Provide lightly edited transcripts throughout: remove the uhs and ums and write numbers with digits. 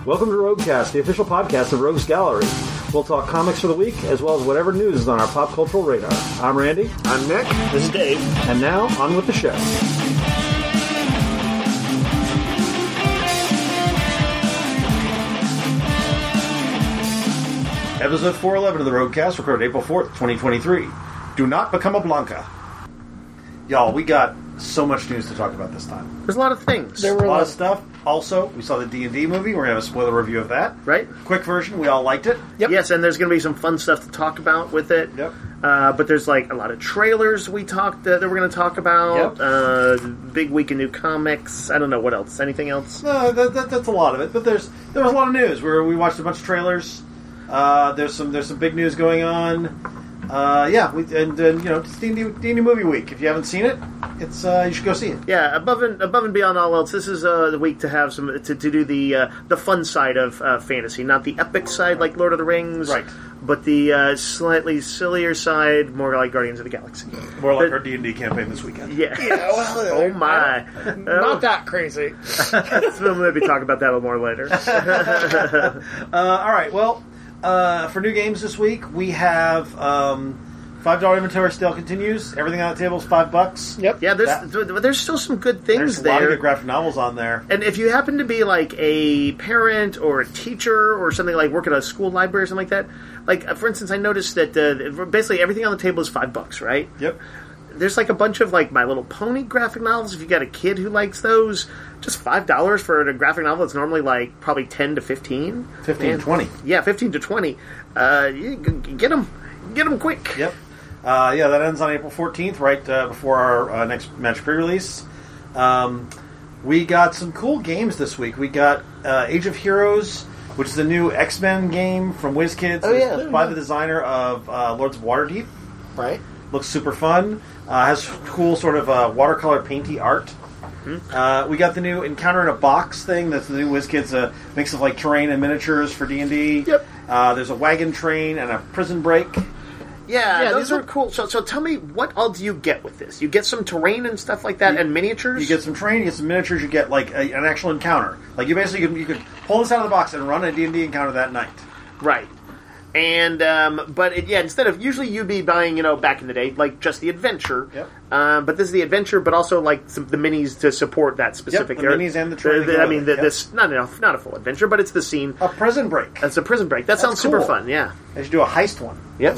Welcome to Roguecast, the official podcast of Rogues Gallery. We'll talk comics for the week, as well as whatever news is on our pop cultural radar. I'm Randy. I'm Nick. This is Dave. And now, on with the show. Episode 411 of the Roguecast, recorded April 4th, 2023. Do not become a Blanca. Y'all, we got so much news to talk about this time. There's a lot of things. There were a lot of stuff. Also, we saw the D&D movie. We're going to have a spoiler review of that. Right. Quick version. We all liked it. Yep. Yes, and there's going to be some fun stuff to talk about with it. Yep. But there's like a lot of trailers that we're going to talk about. Yep. Big week of new comics. I don't know what else. Anything else? No, that's a lot of it. But there was a lot of news. We watched a bunch of trailers. There's some big news going on. It's D&D movie week. If you haven't seen it, it's you should go see it. Yeah, above and beyond all else, this is the week to have some to do the fun side of fantasy, not the epic side like Lord of the Rings, right? But the slightly sillier side, more like Guardians of the Galaxy, more like our D&D campaign this weekend. Yeah. Oh my, not that crazy. We'll maybe talk about that a little more later. All right, well. For new games this week, we have $5 inventory still continues. Everything on the table is $5. Yep. Yeah, there's still some good things there. There's a lot of good graphic novels on there. And if you happen to be like a parent or a teacher or something like work at a school library or something like that, like for instance, I noticed that basically everything on the table is $5, right? Yep. There's like a bunch of like My Little Pony graphic novels. If you got a kid who likes those, just $5 for a graphic novel that's normally like probably 10 to 15. 15 to 20. Yeah, 15 to 20. You get them quick. Yep. That ends on April 14th, right before our next match pre-release. We got some cool games this week. We got Age of Heroes, which is a new X-Men game from WizKids. Oh, yeah. By the designer of Lords of Waterdeep. Right. Looks super fun. Has cool sort of watercolor painty art. Mm-hmm. We got the new Encounter in a Box thing. That's the new WizKids mix of like terrain and miniatures for D&D. Yep. There's a wagon train and a prison break. Yeah, those are cool. So tell me, what all do you get with this? You get some terrain and stuff like that, and miniatures? You get some terrain, you get some miniatures, you get like an actual encounter. Like you basically you could pull this out of the box and run a D&D encounter that night. Right. And instead of usually you'd be buying, back in the day, like just the adventure. Yep. But this is the adventure, but also like the minis to support that specific. Yep, the minis and the training. This not a full adventure, but it's the scene. A prison break. It's a prison break. That sounds super fun. Yeah. They should do a heist one. Yep.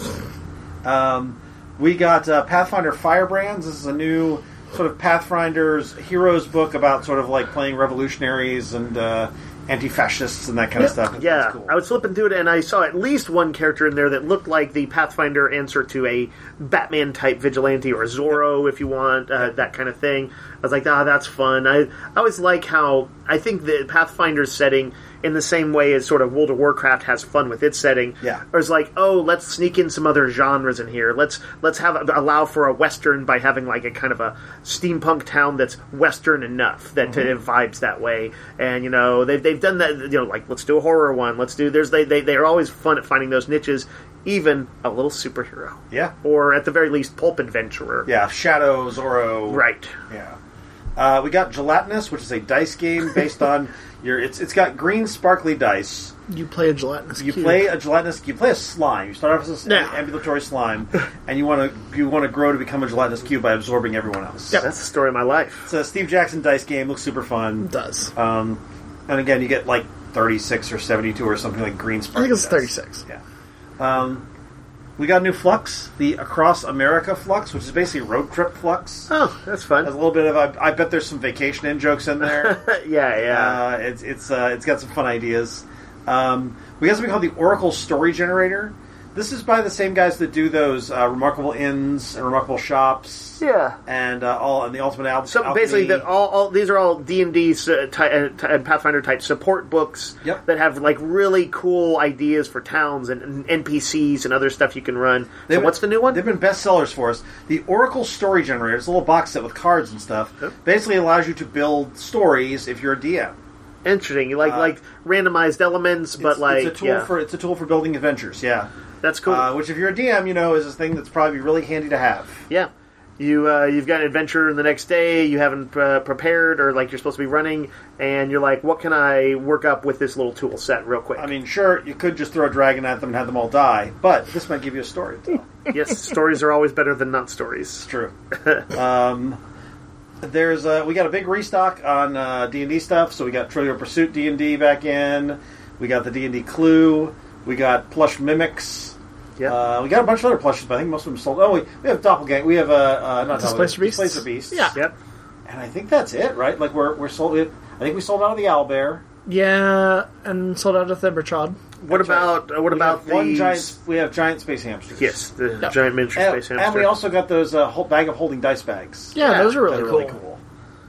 We got Pathfinder Firebrands. This is a new sort of Pathfinder's heroes book about sort of like playing revolutionaries and anti-fascists and that kind of stuff. Yeah, cool. I was flipping through it and I saw at least one character in there that looked like the Pathfinder answer to a Batman-type vigilante or a Zorro, if you want, that kind of thing. I was like, that's fun. I always like how I think the Pathfinder setting, in the same way as sort of World of Warcraft has fun with its setting, or it's like, let's sneak in some other genres in here. Let's allow for a Western by having like a kind of a steampunk town that's Western enough that it vibes that way. And they've done that. Like let's do a horror one. They are always fun at finding those niches. Even a little superhero, or at the very least, pulp adventurer, Shadow, Zorro, right? Yeah. We got Gelatinous, which is a dice game based on It's got green sparkly dice. You play a gelatinous. You play a slime. You start off as an ambulatory slime, and you want to grow to become a gelatinous cube by absorbing everyone else. Yeah, that's the story of my life. It's a Steve Jackson dice game. Looks super fun. It does. And again, you get like 36 or 72 or something like green sparkly. I think it's dice. 36. Yeah. We got a new Flux, the Across America Flux, which is basically road trip Flux. Oh, that's fun. Has a little bit of I bet there's some vacation in jokes in there. Yeah. It's got some fun ideas. We got something called the Oracle Story Generator. This is by the same guys that do those Remarkable Inns and Remarkable Shops. Yeah. And the Ultimate Alchemy. So basically, all these are all D&D and Pathfinder type support books that have like really cool ideas for towns and NPCs and other stuff you can run. What's the new one? They've been bestsellers for us. The Oracle Story Generator. It's a little box set with cards and stuff. Basically allows you to build stories if you're a DM. Interesting. Like randomized elements, but it's a tool for building adventures. Yeah. That's cool. Which, if you're a DM, is a thing that's probably really handy to have. Yeah. You've got an adventure the next day, you haven't prepared, or like you're supposed to be running, and you're like, what can I work up with this little tool set real quick? I mean, sure, you could just throw a dragon at them and have them all die, but this might give you a story to tell. Yes, stories are always better than not stories. It's true. We got a big restock on D&D stuff, so we got Trivial Pursuit D&D back in, we got the D&D Clue, we got plush mimics. Yeah. We got a bunch of other plushes, but I think most of them sold. Oh, we have Doppelgang. We have not Displacer Beasts. Displacer Beasts. Yeah. Yep. And I think that's it, right? Like we're sold. I think we sold out of the Owlbear. Yeah, and sold out of Thembertrod. What about We have giant space hamsters. Yes, the Yep. giant miniature And, space hamster. and we also got those bag of holding dice bags. Yeah, those are really They're cool. really cool.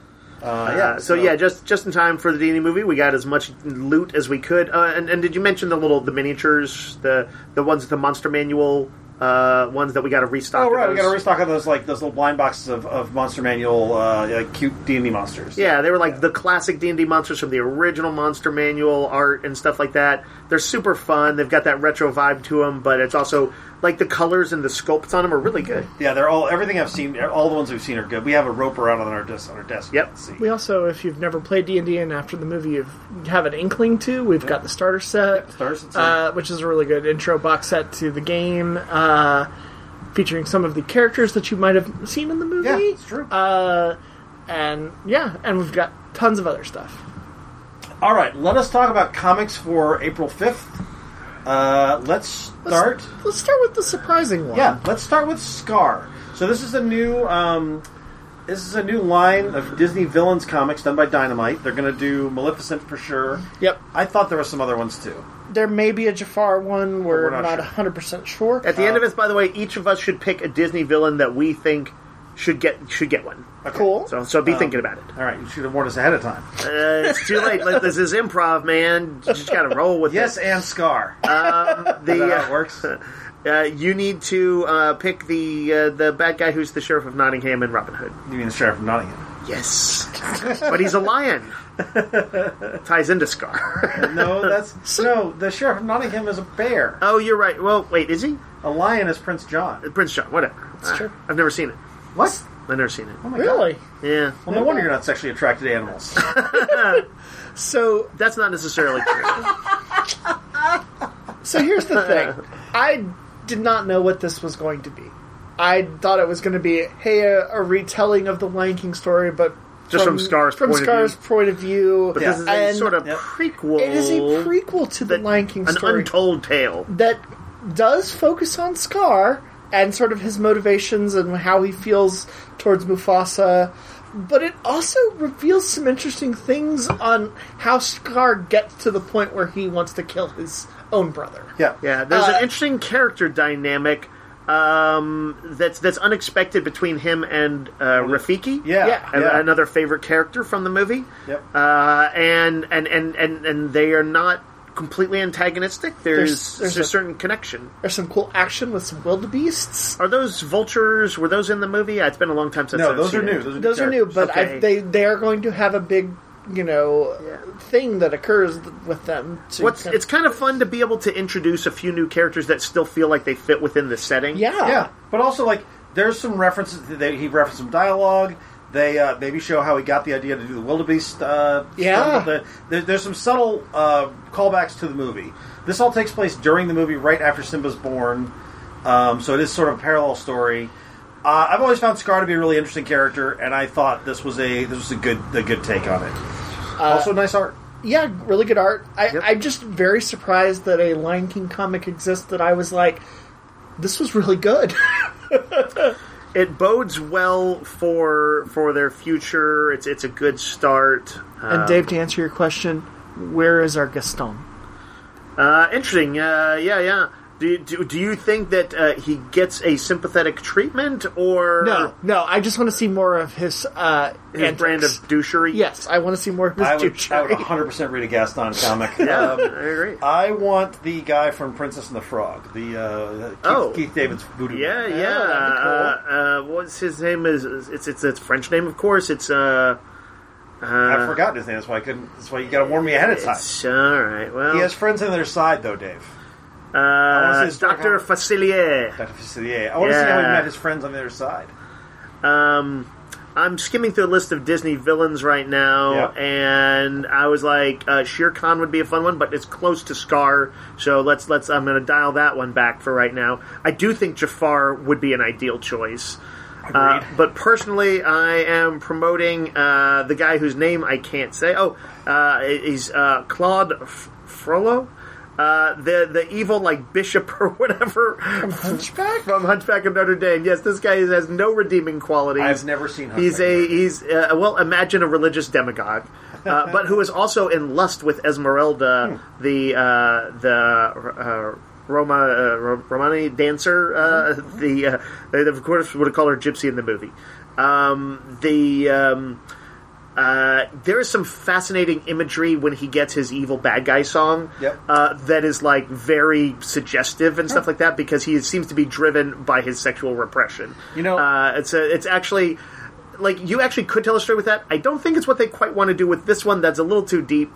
Just in time for the D&D movie, we got as much loot as we could. And did you mention the miniatures, the ones with the Monster Manual ones that we got to restock? Oh right, of we got to those? restock of those little blind boxes of Monster Manual cute D&D monsters. Yeah, they were like the classic D&D monsters from the original Monster Manual art and stuff like that. They're super fun. They've got that retro vibe to them, but it's also like the colors and the sculpts on them are really good. Yeah, they're everything I've seen. All the ones we've seen are good. We have a roper out on our desk. Yep. You can see. We also, if you've never played D&D and after the movie you have an inkling to, we've got the starter set, which is a really good intro box set to the game, featuring some of the characters that you might have seen in the movie. Yeah, it's true. And we've got tons of other stuff. All right, let us talk about comics for April 5th. Let's start. Let's start with the surprising one. Yeah, let's start with Scar. So this is a new line of Disney villains comics done by Dynamite. They're going to do Maleficent for sure. Yep. I thought there were some other ones too. There may be a Jafar one. We're not not sure. 100% sure. At the end of this, by the way, each of us should pick a Disney villain that we think should get one. Okay. Cool. So be thinking about it. All right, you should have warned us ahead of time. It's too late. This is improv, man. You just got to roll with Yes, it. and Scar. Is The that how it works? you need to pick the bad guy who's the Sheriff of Nottingham in Robin Hood. You mean the Sheriff of Nottingham? Yes, but he's a lion. Ties into Scar. No, the Sheriff of Nottingham is a bear. Oh, you're right. Well, wait, is he? A lion is Prince John. Prince John, whatever. That's true. I've never seen it. What? I've never seen it. Oh my Really? God. Yeah. Well, no wonder you're not sexually attracted to animals. So That's not necessarily true. So here's the thing. I did not know what this was going to be. I thought it was going to be, a retelling of the Lion King story, but Just from Scar's point of view. But Yeah. this is a And sort of Yep. prequel. It is a prequel to the Lion King An story untold tale. that does focus on Scar and sort of his motivations and how he feels towards Mufasa. But it also reveals some interesting things on how Scar gets to the point where he wants to kill his own brother. Yeah. Yeah, there's an interesting character dynamic that's unexpected between him and Rafiki. Yeah. Another favorite character from the movie. Yep. And they are not completely antagonistic. There's There's a a- certain connection. There's some cool action with some wildebeests. Are those vultures? Were those in the movie? It's been a long time since No, I've those seen are it. new. Those are new, but Okay. they are going to have a big, thing that occurs with them. It's kind of fun to be able to introduce a few new characters that still feel like they fit within the setting. Yeah, but also there's some references. He referenced some dialogue. They maybe show how he got the idea to do the wildebeest. There's some subtle callbacks to the movie. This all takes place during the movie, right after Simba's born. So it is sort of a parallel story. I've always found Scar to be a really interesting character, and I thought this was a good take on it. Also, nice art. Yeah, really good art. I'm just very surprised that a Lion King comic exists that I was like, this was really good. It bodes well for their future. It's a good start. And Dave, to answer your question, where is our Gaston? Interesting. Yeah. Do you think that he gets a sympathetic treatment, or No. I just want to see more of his his antics. brand of douchery? Yes, I want to see more of his I would douchery. 100% read a Gaston comic. Yeah, I agree. I want the guy from Princess and the Frog, Keith David's voodoo. Yeah. that'd What's his name? It's a French name, of course. It's I've forgotten his name. That's why I couldn't. That's why you got to warn me ahead of time. It's all right. Well, He has friends on their side, though, Dave. wanna see his story Dr. how- Facilier. Dr. Facilier. I want to see how he met his friends on the other side. I'm skimming through a list of Disney villains right now, Yep. and I was like, Shere Khan would be a fun one, but it's close to Scar, so let's. I'm going to dial that one back for right now. I do think Jafar would be an ideal choice. Agreed. But personally, I am promoting the guy whose name I can't say. He's Claude Frollo. The evil bishop or whatever From Hunchback? from Hunchback of Notre Dame. Yes, this guy has no redeeming qualities. I've never seen He's Hunchback. imagine a religious demagogue, but who is also in lust with Esmeralda, the Romani dancer. They of course would have called her Gypsy in the movie. There is some fascinating imagery when he gets his evil bad guy song. Yep. That is very suggestive and stuff like that because he seems to be driven by his sexual repression. It's actually you actually could tell a story with that. I don't think it's what they quite want to do with this one. That's a little too deep.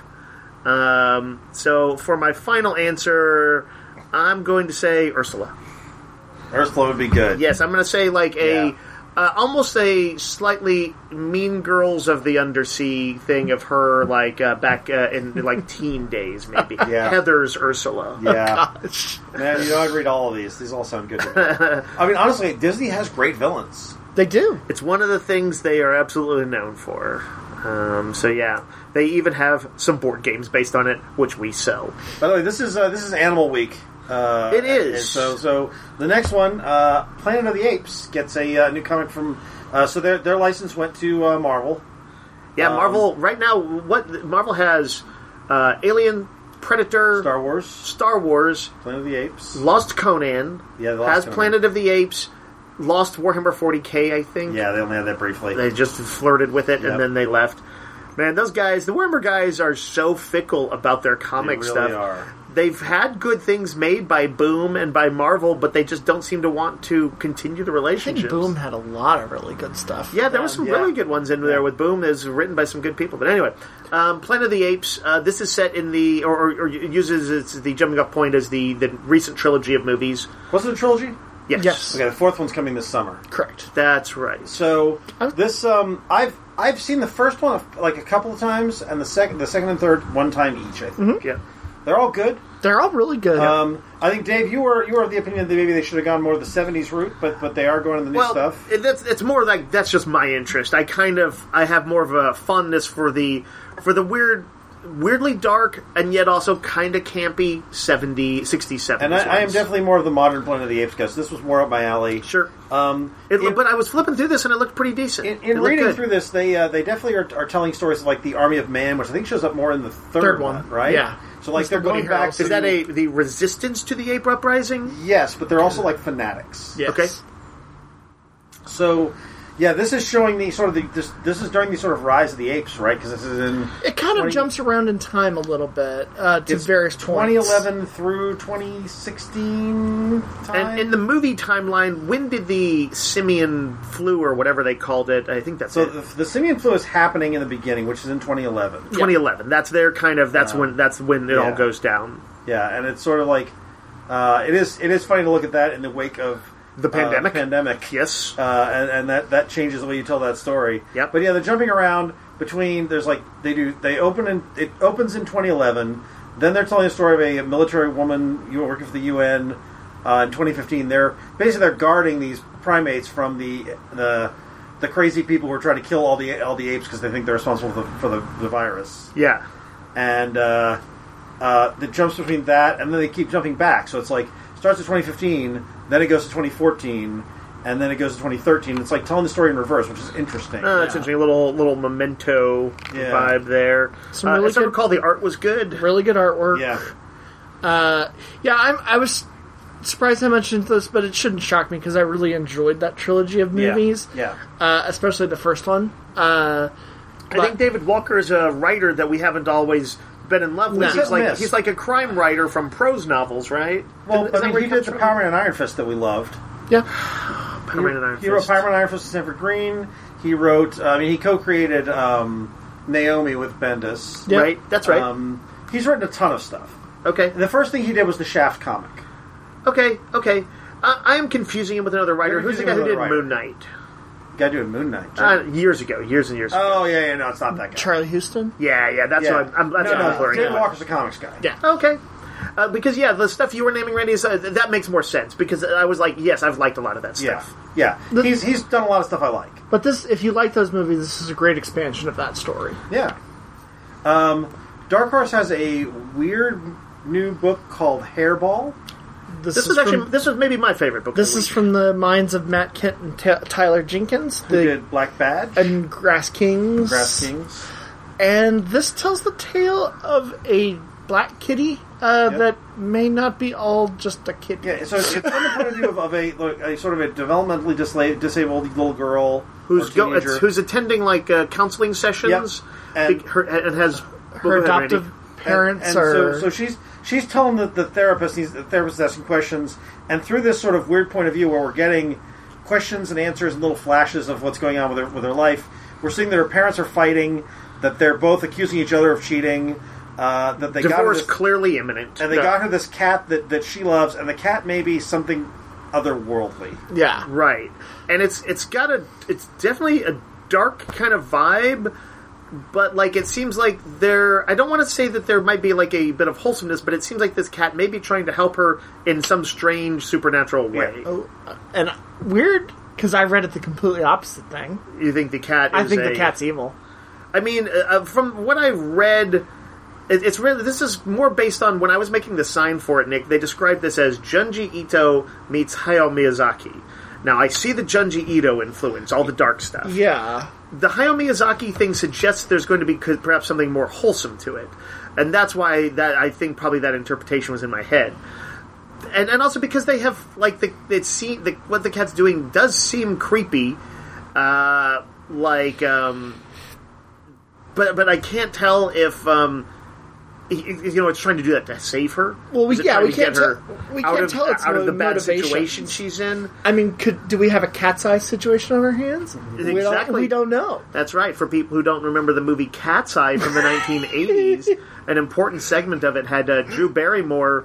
So for my final answer, I'm going to say Ursula. Ursula would be good. Yes, I'm going to say almost a slightly Mean Girls of the Undersea thing of her, back in teen days, maybe. Yeah. Heather's Ursula. Yeah. Gosh. Man, I'd read all of these. These all sound good to me. I mean, honestly, Disney has great villains. They do. It's one of the things they are absolutely known for. So yeah, they even have some board games based on it, which we sell. By the way, this is Animal Week. It is. And so the next one, Planet of the Apes, gets a new comic from. So their license went to Marvel. Yeah, Marvel. Right now, what Marvel has: Alien, Predator, Star Wars, Planet of the Apes, Lost Conan. Yeah, Lost has Conan. Planet of the Apes, Lost Warhammer 40K. I think. Yeah, they only had that briefly. They just flirted with it Yep. and then they left. Man, those guys, the Warhammer guys, are so fickle about their comic They stuff. really are. They've had good things made by Boom and by Marvel, but they just don't seem to want to continue the I relationship. think Boom had a lot of really good stuff. Yeah, there were some really good ones in there with Boom. It was written by some good people. But anyway, Planet of the Apes, this is set in the, or uses the jumping off point as the recent trilogy of movies. Was it a trilogy? Yes. Okay, the fourth one's coming this summer. Correct. That's right. So this, I've seen the first one a couple of times, and the second and third one time each. I think. Yeah. They're all good. They're all really good. I think Dave, you were of the opinion that maybe they should have gone more the '70s route, but they are going to the new stuff. It's more like that's just my interest. I have more of a fondness for the weirdly dark and yet also kind of campy 60s, 70s. And I am definitely more of the modern Planet of the Apes guy. So this was more up my alley. Sure. But I was flipping through this and it looked pretty decent. In reading through this, they definitely are telling stories like the Army of Man, which I think shows up more in the third one, right? Yeah. So they're going back to... Is that the resistance to the ape uprising? Yes, but they're also fanatics. Yes. Okay. So, yeah, this is showing this is during the sort of rise of the apes, right? Because this is in... It kind of jumps around in time a little bit to various points. 2011 through 2016 time? And in the movie timeline, when did the simian flu or whatever they called it? I think that's So it. the simian flu is happening in the beginning, which is in 2011. 2011. That's their kind of. That's when it all goes down. Yeah, and it's sort of it is funny to look at that in the wake of The pandemic. Yes. And that changes the way you tell that story. Yep. But yeah, they're jumping around between. There's it opens in 2011. Then they're telling a story of a military woman working for the UN. In 2015, they're guarding these primates from the crazy people who are trying to kill all the apes because they think they're responsible for the virus. Yeah. And it jumps between that, and then they keep jumping back. So it's starts at 2015, then it goes to 2014, and then it goes to 2013. It's telling the story in reverse, which is interesting. That's interesting. A little Memento vibe there. Some really as I good- recall, the art was good. Really good artwork. Yeah. I was surprised I mentioned this, but it shouldn't shock me because I really enjoyed that trilogy of movies. Yeah. Especially the first one. I think David Walker is a writer that we haven't always been in love with. No. He's like a crime writer from prose novels, right? Well, Is that where he did comes the from? Power Man and Iron Fist that we loved. Yeah. Power Man and Iron He wrote Fist. Power Man and Iron Fist with Sanford Green. He wrote. He co-created Naomi with Bendis. Yep. Right, that's right. He's written a ton of stuff. Okay. And the first thing he did was the Shaft comic. Okay. I am confusing him with another writer. You're Who's the guy who confusing did him with Moon Knight? guy doing Moon Knight. Years ago. Years and years ago. Oh, yeah, no, it's not that guy. Charlie Houston. Yeah, that's what I'm that's what I'm blurring David out. Walker's a comics guy. Yeah. Okay. Because, the stuff you were naming, Randy, is, that makes more sense. Because I was like, yes, I've liked a lot of that stuff. Yeah. He's done a lot of stuff I like. But if you like those movies, this is a great expansion of that story. Yeah. Dark Horse has a weird new book called Hairball. This was maybe my favorite book. This is from the minds of Matt Kent and Tyler Jenkins, Who did Black Badge and Grass Kings. And this tells the tale of a black kitty that may not be all just a kitty. Yeah, so it's from the point of view of a sort of a developmentally disabled little girl who's attending counseling sessions, and has her adoptive parents are. So she's telling the therapist is asking questions, and through this sort of weird point of view where we're getting questions and answers and little flashes of what's going on with her life, we're seeing that her parents are fighting, that they're both accusing each other of cheating. That they divorce got clearly imminent, and they got her this cat that she loves, and the cat may be something otherworldly. Yeah, right. And it's definitely a dark kind of vibe, but it seems like I don't want to say that there might be a bit of wholesomeness, but it seems like this cat may be trying to help her in some strange supernatural way. Yeah. Oh, and weird because I read it the completely opposite thing. You think the cat? I think the cat's evil. I mean, from what I read. It's really, this is more based on when I was making the sign for it, Nick. They described this as Junji Ito meets Hayao Miyazaki. Now, I see the Junji Ito influence, all the dark stuff. Yeah. The Hayao Miyazaki thing suggests there's going to be perhaps something more wholesome to it. And that's why I think probably that interpretation was in my head. And also because they have, what the cat's doing does seem creepy. But I can't tell if... it's trying to do that to save her. Well, we can't tell. We can't tell it's out of the bad motivation. situation she's in. I mean, do we have a cat's eye situation on our hands? Exactly. We don't know. That's right. For people who don't remember the movie Cat's Eye from the 1980s, an important segment of it had Drew Barrymore.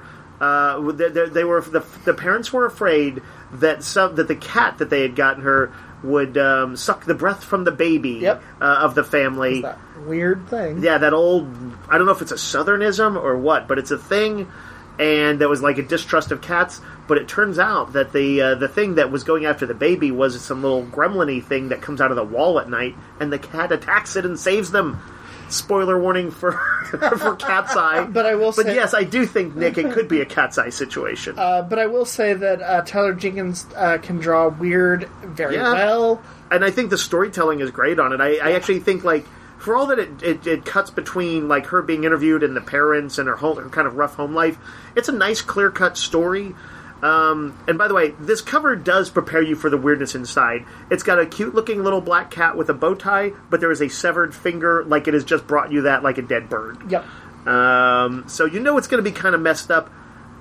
The parents were afraid that the cat that they had gotten her would suck the breath from the baby of the family. That weird thing. Yeah, that old... I don't know if it's a Southernism or what, but it's a thing, and that was a distrust of cats, but it turns out that the thing that was going after the baby was some little gremlin-y thing that comes out of the wall at night, and the cat attacks it and saves them. Spoiler warning for Cat's Eye. But I will say... But yes, I do think, Nick, it could be a Cat's Eye situation. But I will say that Tyler Jenkins can draw weird very well. And I think the storytelling is great on it. I actually think, for all that it cuts between, her being interviewed and the parents and her kind of rough home life, it's a nice, clear-cut story. And by the way, this cover does prepare you for the weirdness inside. It's got a cute-looking little black cat with a bow tie, but there is a severed finger, it has just brought you that like a dead bird. Yep. So you know it's going to be kind of messed up.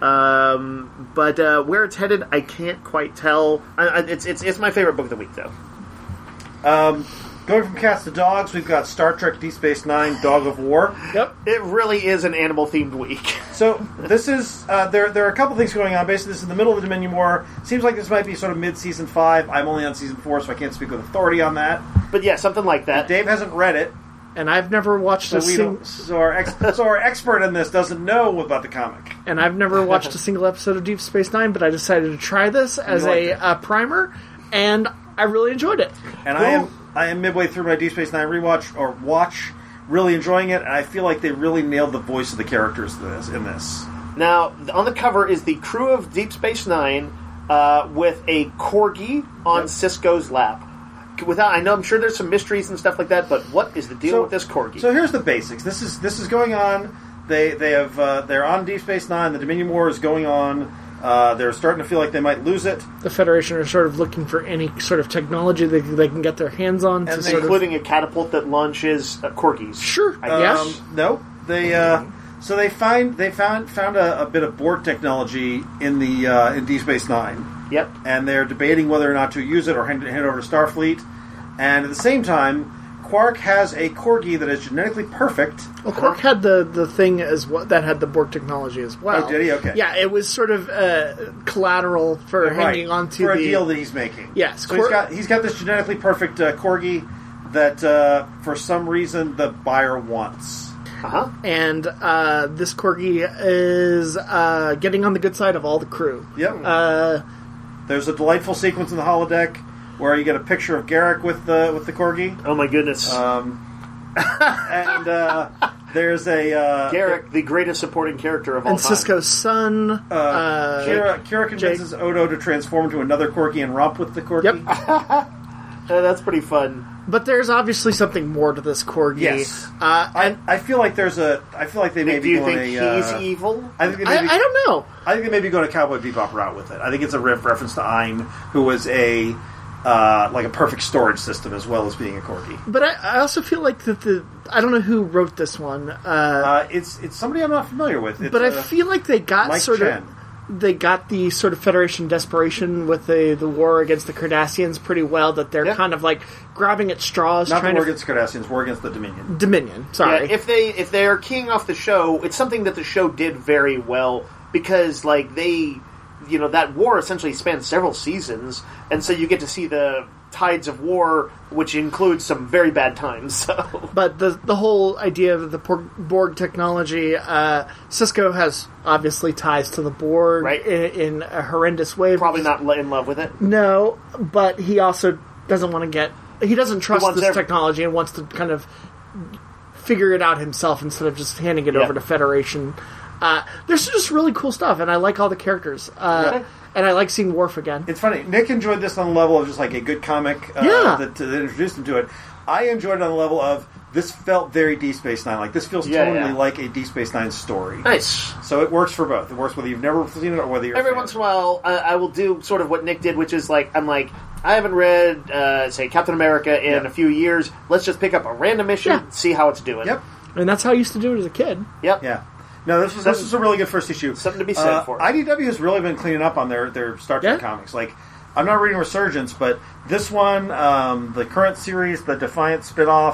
But where it's headed, I can't quite tell. It's my favorite book of the week, though. Going from cats to dogs, we've got Star Trek Deep Space Nine, Dog of War. Yep. It really is an animal-themed week. So this is, there are a couple things going on. Basically, this is in the middle of the Dominion War. Seems like this might be sort of mid-season 5. I'm only on season 4, so I can't speak with authority on that. But yeah, something like that. Dave hasn't read it. And I've never watched So our expert in this doesn't know about the comic. And I've never watched a single episode of Deep Space Nine, but I decided to try this as a primer, and I really enjoyed it. And I am midway through my Deep Space Nine rewatch or watch, really enjoying it, and I feel like they really nailed the voice of the characters in this. Now, on the cover is the crew of Deep Space Nine with a corgi on Sisko's lap. I'm sure there's some mysteries and stuff like that, but what is the deal with this corgi? So here's the basics. This is going on. They're on Deep Space Nine. The Dominion War is going on. They're starting to feel like they might lose it. The Federation are sort of looking for any sort of technology they can get their hands on, including a catapult that launches corgis. Sure, I guess. No, they found a bit of Borg technology in Deep Space Nine. Yep. And they're debating whether or not to use it or hand it over to Starfleet. And at the same time, Quark has a Corgi that is genetically perfect. Well, Quark had the thing as well that had the Borg technology as well. Oh, did he? Okay. Yeah, it was sort of collateral for hanging on to for the a deal that he's making. Yes, so he's got this genetically perfect Corgi that for some reason the buyer wants. And this Corgi is getting on the good side of all the crew. Yep. There's a delightful sequence in the holodeck where you get a picture of Garrick with the Corgi. Oh my goodness! And there's a Garrick, the greatest supporting character of all and time. Sisko's son. Kira convinces Odo to transform into another Corgi and romp with the Corgi. Yep. That's pretty fun. But there's obviously something more to this Corgi. Yes. And I feel like there's a. I feel like they may Do be you going think a. he's evil? I think they may be, I don't know. I think they may be going a Cowboy Bebop route with it. I think it's a reference to Ein, who was a like a perfect storage system as well as being a Corgi. But I also feel like that I don't know who wrote this one. It's somebody I'm not familiar with. It's, but I feel like they got Mike sort Chen. of. They got the sort of Federation desperation with the war against the Cardassians pretty well, that they're kind of like grabbing at straws. Not trying the war to against the Cardassians, war against the Dominion. Dominion, sorry. Yeah, if they are keying off the show, it's something that the show did very well because like that war essentially spanned several seasons, and so you get to see the tides of war, which includes some very bad times. So, but the whole idea of the Borg technology, Sisko has obviously ties to the Borg Right. in a horrendous way. probably not in love with it. No, but he also doesn't want to get. He doesn't trust wants this technology and wants to kind of figure it out himself instead of just handing it over to Federation. There's just really cool stuff, and I like all the characters. And I like seeing Worf again. It's funny. Nick enjoyed this on the level of just like a good comic that introduced him to it. I enjoyed it on the level of this felt very Deep Space Nine. Like this feels totally like a Deep Space Nine story. Nice. So it works for both. It works whether you've never seen it or whether you're Every once in a while, I will do sort of what Nick did, which is like I haven't read say Captain America in a few years. Let's just pick up a random issue, see how it's doing. Yep. And that's how I used to do it as a kid. Yep. Yeah. No, this was a really good first issue. Something to be said for it. IDW has really been cleaning up on their Star Trek comics. Like, I'm not reading Resurgence, but this one, the current series, the Defiant spinoff,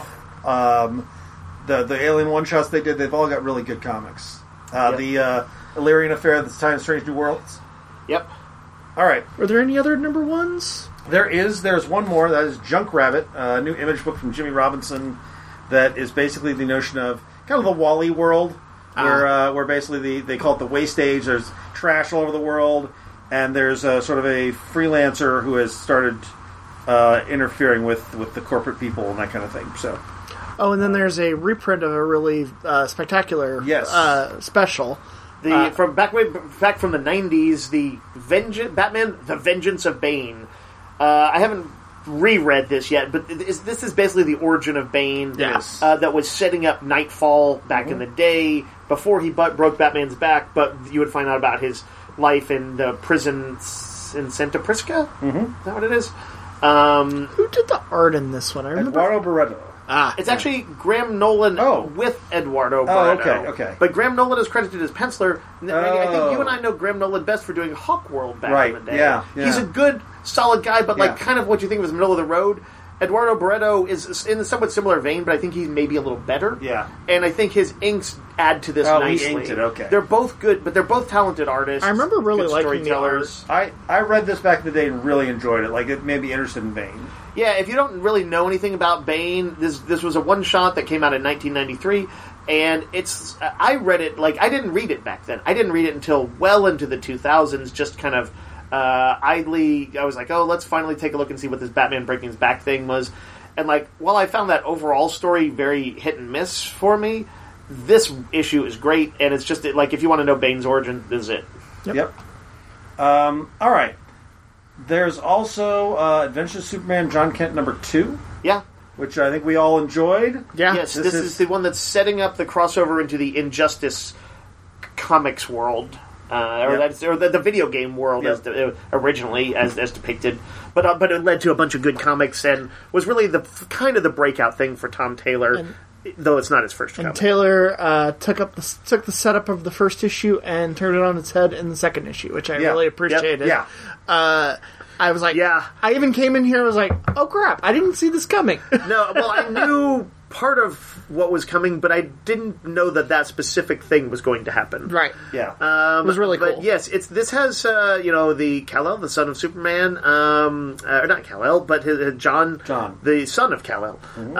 the Alien one-shots they did, they've all got really good comics. The Illyrian Affair, The Time of Strange New Worlds. Yep. All right. Are there any other number ones? There's one more. That is Junk Rabbit, a new image book from Jimmy Robinson that is basically the notion of kind of the Wall-E world. Where basically they call it the waste age. There's trash all over the world, and there's sort of a freelancer who has started interfering with the corporate people and that kind of thing. So, and then there's a reprint of a really spectacular special. From back from the 90s, the Batman, The Vengeance of Bane. I haven't reread this yet, but this is basically the origin of Bane. Yes. That was setting up Nightfall back in the day before he broke Batman's back, but you would find out about his life in the prison in Santa Prisca. Mm-hmm. Is that what it is? Who did the art in this one? I remember. Eduardo Barreto. It's actually Graham Nolan with Eduardo Barreto. Okay. But Graham Nolan is credited as penciler. I think you and I know Graham Nolan best for doing Hawkworld back in the day. Yeah. He's a good, solid guy, but kind of what you think of as middle of the road. Eduardo Barreto is in a somewhat similar vein, but I think he's maybe a little better. Yeah. And I think his inks add to this nicely. He inked it, okay. They're both good, but they're both talented artists. I remember really good liking the storytellers. I read this back in the day and really enjoyed it. Like, it made me interested in Bane. Yeah, if you don't really know anything about Bane, this was a one-shot that came out in 1993, and I read it, I didn't read it back then. I didn't read it until well into the 2000s, just kind of idly. I was like, let's finally take a look and see what this Batman Breaking His Back thing was. And, while I found that overall story very hit and miss for me, this issue is great, and it's just, if you want to know Bane's origin, this is it. Yep. All right. There's also Adventures of Superman John Kent #2. Yeah. Which I think we all enjoyed. Yeah. Yes, this is the one that's setting up the crossover into the Injustice comics world. Or the video game world originally as depicted, but it led to a bunch of good comics and was really the kind of the breakout thing for Tom Taylor, though it's not his first comic. And Taylor took the setup of the first issue and turned it on its head in the second issue, which I really appreciated. Yeah. I was like, Yeah. I even came in here. I was like, oh crap! I didn't see this coming. No, well, I knew part of what was coming, but I didn't know that specific thing was going to happen. Right. Yeah. It was really cool. But yes, this has the Kal-El, the son of Superman, or not Kal-El, but John, the son of Kal-El,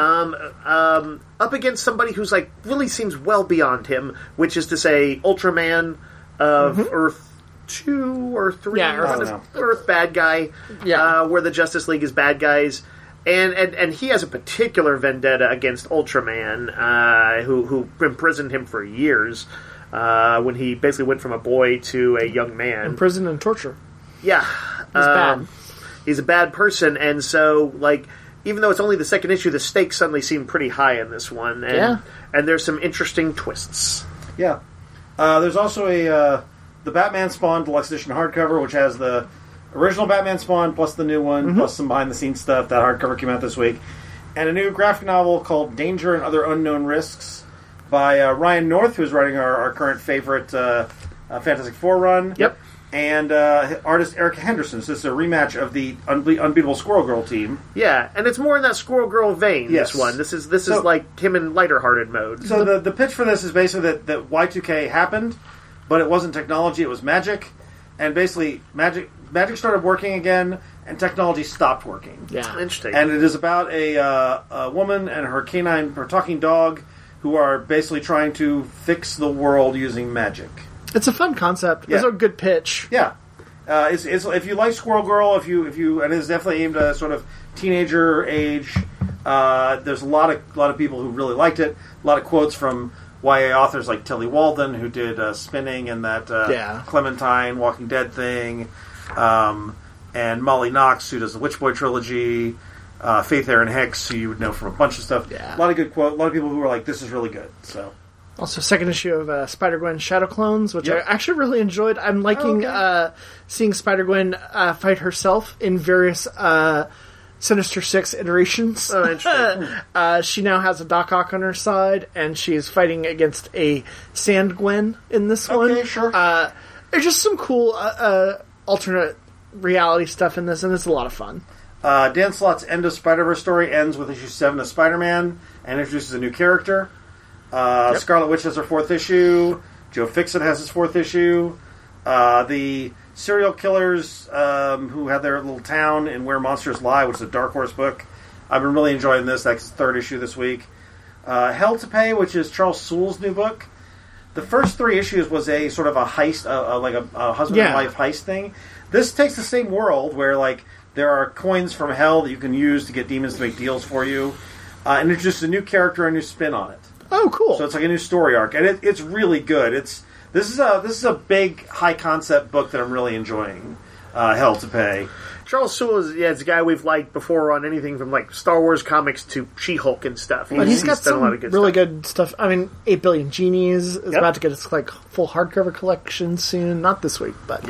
up against somebody who's like really seems well beyond him, which is to say, Ultraman of Earth 2 or 3, Earth bad guy, where the Justice League is bad guys. And he has a particular vendetta against Ultraman, who imprisoned him for years when he basically went from a boy to a young man. Imprisoned and torture. Yeah. He's bad. He's a bad person, and so, like, even though it's only the second issue, the stakes suddenly seem pretty high in this one. And, and there's some interesting twists. Yeah. There's also the Batman Spawn Deluxe Edition hardcover, which has the original Batman Spawn plus the new one, plus some behind-the-scenes stuff. That hardcover came out this week. And a new graphic novel called Danger and Other Unknown Risks by Ryan North, who's writing our current favorite Fantastic Four run. Yep. And artist Erica Henderson. So this is a rematch of the Unbeatable Squirrel Girl team. Yeah, and it's more in that Squirrel Girl vein, Yes. this one. This is like him in lighter-hearted mode. So the pitch for this is basically that Y2K happened, but it wasn't technology, it was magic. And basically, magic started working again, and technology stopped working. Yeah. Interesting. And it is about a woman and her talking dog who are basically trying to fix the world using magic. It's a fun concept. Yeah. It's a good pitch. Yeah. It's if you like Squirrel Girl, if you and it's definitely aimed at a sort of teenager age. There's a lot of people who really liked it. A lot of quotes from YA authors like Tilly Walden, who did Spinning and that Clementine Walking Dead thing, and Molly Knox, who does the Witch Boy trilogy, Faith Erin Hicks, who you would know from a bunch of stuff. Yeah. A lot of good quotes. A lot of people who were like, "This is really good." So. Also, second issue of Spider-Gwen Shadow Clones, which I actually really enjoyed. I'm liking seeing Spider-Gwen fight herself in various Sinister Six iterations. Oh, interesting. She now has a Doc Ock on her side, and she is fighting against a Sand Gwen in this one. Okay, sure. There's just some cool alternate reality stuff in this, and it's a lot of fun. Dan Slott's End of Spider-Verse story ends with issue 7 of Spider-Man and introduces a new character. Scarlet Witch has her 4th issue. Joe Fixit has his 4th issue. The serial killers who have their little town in Where Monsters Lie, which is a Dark Horse book. I've been really enjoying this. That's the 3rd issue this week. Hell to Pay, which is Charles Soule's new book. The first 3 issues was a sort of a heist, like a husband and wife heist thing. This takes the same world where, like, there are coins from hell that you can use to get demons to make deals for you. And it's just a new character, a new spin on it. Oh, cool. So it's like a new story arc, and it's really good. This is a big, high concept book that I'm really enjoying. Hell to Pay. Charles Soule is a guy we've liked before on anything from like Star Wars comics to She-Hulk and stuff. But he's got done some a lot of good really stuff. good stuff. I mean, 8 Billion Genies is about to get its like full hardcover collection soon. Not this week, but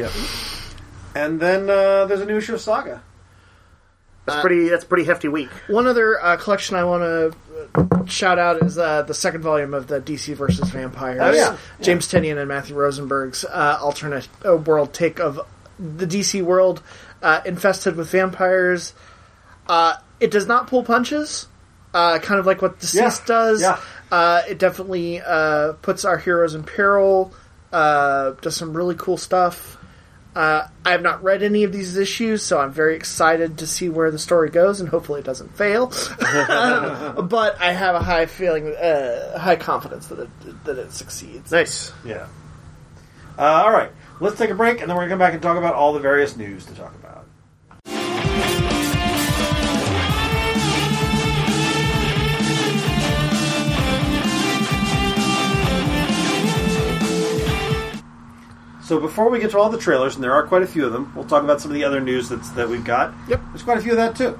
And then there's a new issue of Saga. That's a pretty hefty week. One other collection I want to shout out is the second volume of the DC versus Vampires. Oh, yeah. James Tynion and Matthew Rosenberg's alternate world take of the DC world infested with vampires. It does not pull punches, kind of like what Deceased does. Yeah. It definitely puts our heroes in peril, does some really cool stuff. I have not read any of these issues, so I'm very excited to see where the story goes, and hopefully it doesn't fail. But I have a high feeling, high confidence that it succeeds. Nice. Yeah. All right. Let's take a break, and then we're going to come back and talk about all the various news to talk about. So before we get to all the trailers, and there are quite a few of them, we'll talk about some of the other news that we've got. Yep. There's quite a few of that, too.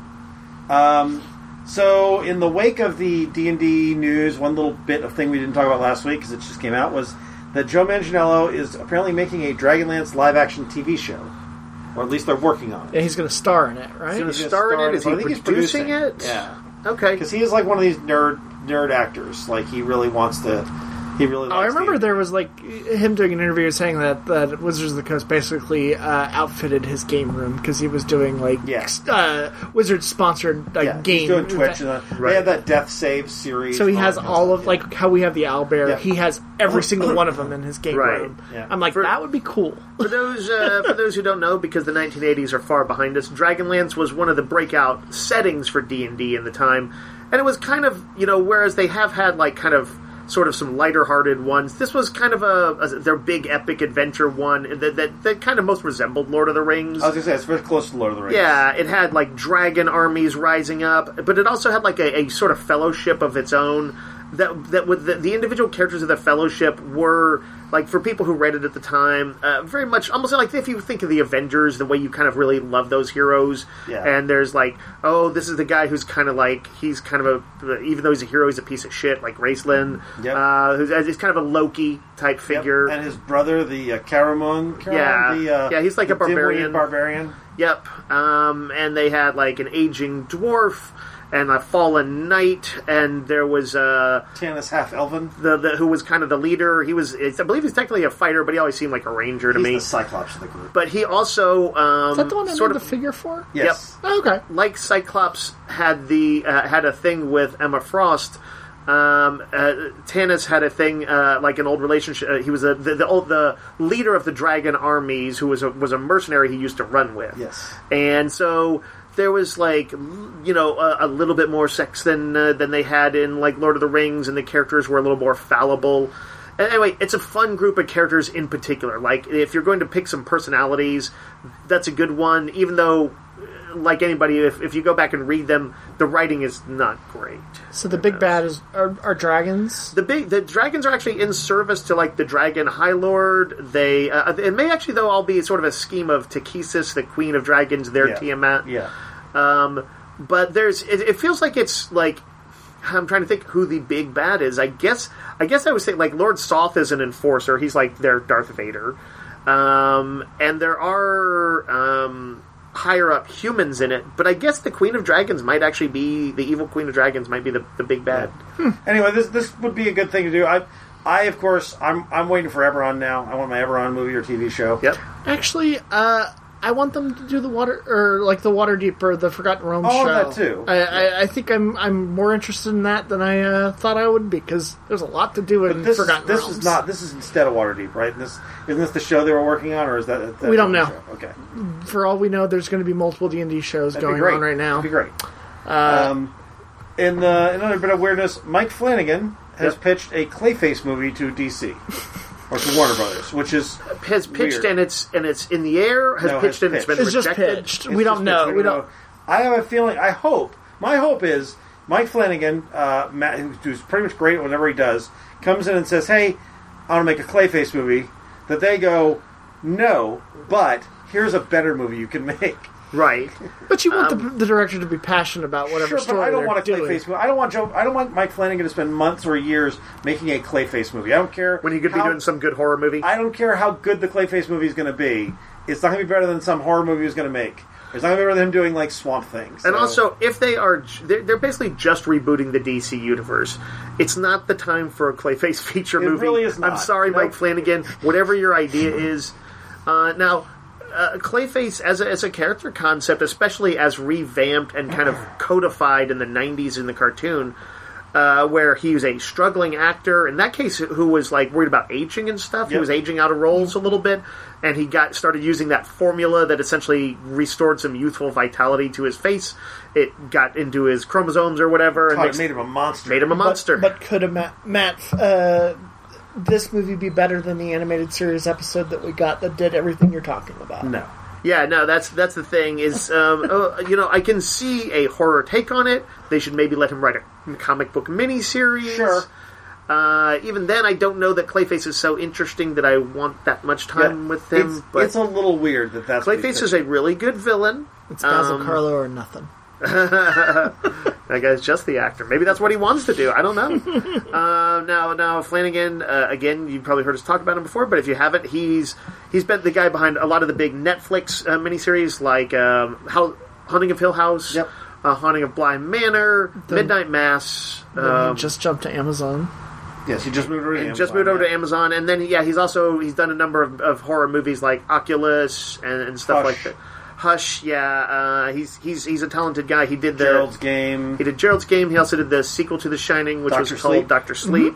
So in the wake of the D&D news, one little bit of thing we didn't talk about last week, because it just came out, was that Joe Manganiello is apparently making a Dragonlance live-action TV show. Or at least they're working on it. Yeah, he's going to star in it, right? He's going to star in it? Is he I think he's producing it? Yeah. Okay. Because he is like one of these nerd actors. Like, he really wants to He really likes I remember D&D. there was like him doing an interview saying that Wizards of the Coast basically outfitted his game room because he was doing like Wizards sponsored game. He's doing Twitch. And they have that Death Save series. So he has all of like how we have the owlbear. Yeah. He has every single one of them in his game Right. room. Yeah. I'm like, that would be cool. For those who don't know, because the 1980s are far behind us, Dragonlance was one of the breakout settings for D&D in the time, and it was kind of, whereas they have had like kind of sort of some lighter-hearted ones, this was kind of their big epic adventure one that kind of most resembled Lord of the Rings. I was going to say, it's very close to Lord of the Rings. Yeah, it had like dragon armies rising up, but it also had like a sort of fellowship of its own. That with the individual characters of the Fellowship were, like, for people who read it at the time, very much almost like if you think of the Avengers, the way you kind of really love those heroes. Yeah. And there's like, oh, this is the guy who's kind of like, he's kind of even though he's a hero, he's a piece of shit, like Raistlin. Yep. He's kind of a Loki type figure. Yep. And his brother, the Caramon. He's like a barbarian. Barbarian. Yep. And they had like an aging dwarf and a fallen knight, and there was Tannis half-elven, who was kind of the leader. I believe he's technically a fighter, but he always seemed like a ranger to me. He's the Cyclops of the group. But he also is that the one I made the figure for? Yes. Yep. Oh, okay. Like Cyclops had had a thing with Emma Frost. Tannis had a thing like an old relationship. He was the leader of the dragon armies, who was a mercenary he used to run with. Yes, and so there was like a little bit more sex than they had in like Lord of the Rings, and the characters were a little more fallible. And anyway, it's a fun group of characters in particular. Like if you're going to pick some personalities, that's a good one. Even though, like anybody, if you go back and read them, the writing is not great. So the big bad are dragons. The dragons are actually in service to like the Dragon High Lord. They it may actually though all be sort of a scheme of Takesis, the Queen of Dragons, their Tiamat. Yeah. But it feels like it's like, I'm trying to think who the big bad is. I guess I would say like Lord Soth is an enforcer. He's like their Darth Vader. And there are higher up humans in it, but I guess the Queen of Dragons might actually be the evil Queen of Dragons might be the big bad. Anyway, this would be a good thing to do. I of course I'm waiting for Eberron now. I want my Eberron movie or TV show. Yep. Actually, I want them to do the Waterdeep or the Forgotten Realms show. That too. I think I'm more interested in that than I thought I would be, because there's a lot to do in Forgotten Realms. This is instead of Waterdeep, right? Isn't this the show they were working on, or is that we don't know. Show? Okay. For all we know, there's going to be multiple D&D shows going on right now. That'd be great. In another bit of weirdness, Mike Flanagan has pitched a Clayface movie to DC. Or to Warner Brothers, which has pitched weird. and it's in the air. It's been It's rejected. just pitched. We don't know. We don't. I have a feeling. My hope is Mike Flanagan, who's pretty much great at whatever he does, comes in and says, "Hey, I want to make a Clayface movie." That they go, "No, but here's a better movie you can make." Right, but you want the director to be passionate about whatever story but I don't they're want a doing. Clayface movie. I don't want Mike Flanagan to spend months or years making a Clayface movie. I don't care when he could be doing some good horror movie. I don't care how good the Clayface movie is going to be. It's not going to be better than some horror movie he's going to make. It's not going to be better than him doing like Swamp Thing. So. And also, if they're basically just rebooting the DC universe. It's not the time for a Clayface feature movie. It really is not. I'm sorry, Mike Flanagan. Whatever your idea is, now. Clayface as a character concept, especially as revamped and kind of codified in the 90s in the cartoon, where he was a struggling actor, in that case, who was like worried about aging and stuff. Yep. He was aging out of roles a little bit, and he started using that formula that essentially restored some youthful vitality to his face. It got into his chromosomes or whatever, and made him a monster. Made him a monster. But could a this movie be better than the animated series episode that we got that did everything you're talking about? No. Yeah, no, that's the thing is, I can see a horror take on it. They should maybe let him write a comic book miniseries. Sure. Even then, I don't know that Clayface is so interesting that I want that much time with him. It's a little weird that's Clayface is a really good villain. It's Basil Carlo or nothing. That guy's just the actor. Maybe that's what he wants to do. I don't know. Now Flanagan, again, you've probably heard us talk about him before, but if you haven't, he's been the guy behind a lot of the big Netflix miniseries like Haunting of Hill House, yep. Haunting of Bly Manor, Midnight Mass. Just jumped to Amazon. Yes, he just moved over to Amazon. Just moved over to Amazon, and then he's done a number of horror movies like Oculus and stuff like that. Hush, yeah. He's a talented guy. He did Gerald's Game. He did Gerald's Game. He also did the sequel to The Shining, which was called Dr. Sleep.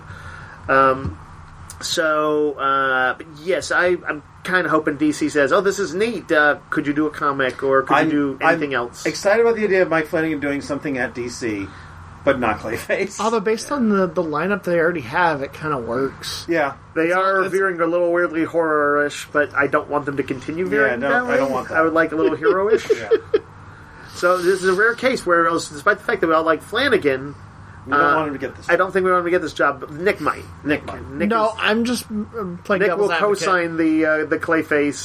Yes, I'm kind of hoping DC says, "Oh, this is neat. Could you do a comic, or could you do anything else?" Excited about the idea of Mike Flanagan doing something at DC, but not Clayface. Although based on the lineup they already have, it kind of works. Yeah, they are veering a little weirdly horror-ish, but I don't want them to continue veering that way. I don't want that. I would like a little hero-ish. Yeah. So this is a rare case where, despite the fact that we all like Flanagan, we don't want him to get this job. I don't think we want him to get this job, but Nick might. I'm just playing Nick will devil's advocate. co-sign the Clayface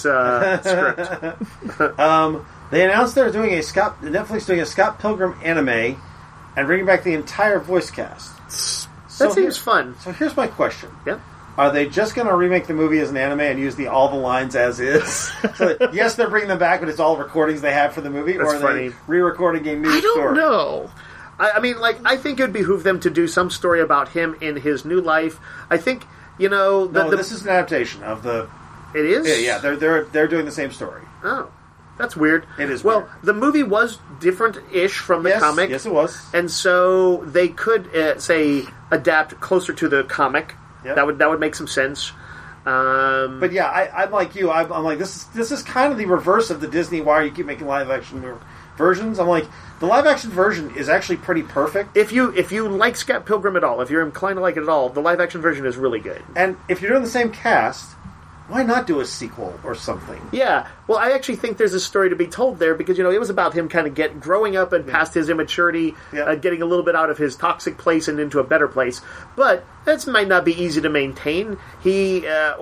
script. They announced they're doing Netflix doing a Scott Pilgrim anime and bringing back the entire voice cast. That seems fun. So here's my question. Yeah. Are they just going to remake the movie as an anime and use all the lines as is? So yes, they're bringing them back, but it's all recordings they have for the movie? That's or are funny. they re-recording a new story? I don't know. I mean, I think it would behoove them to do some story about him in his new life. I think, this is an adaptation of the... It is? Yeah, they're doing the same story. Oh. That's weird. It is weird. Well, the movie was different-ish from the comic. Yes, it was. And so they could, adapt closer to the comic. Yep. That would make some sense. But yeah, I'm like you. I'm like, this is kind of the reverse of the Disney, why you keep making live-action versions. I'm like, the live-action version is actually pretty perfect. If you like Scott Pilgrim at all, if you're inclined to like it at all, the live-action version is really good. And if you're doing the same cast... why not do a sequel or something? Yeah. Well, I actually think there's a story to be told there because, it was about him kind of growing up and past his immaturity, getting a little bit out of his toxic place and into a better place. But that might not be easy to maintain. He's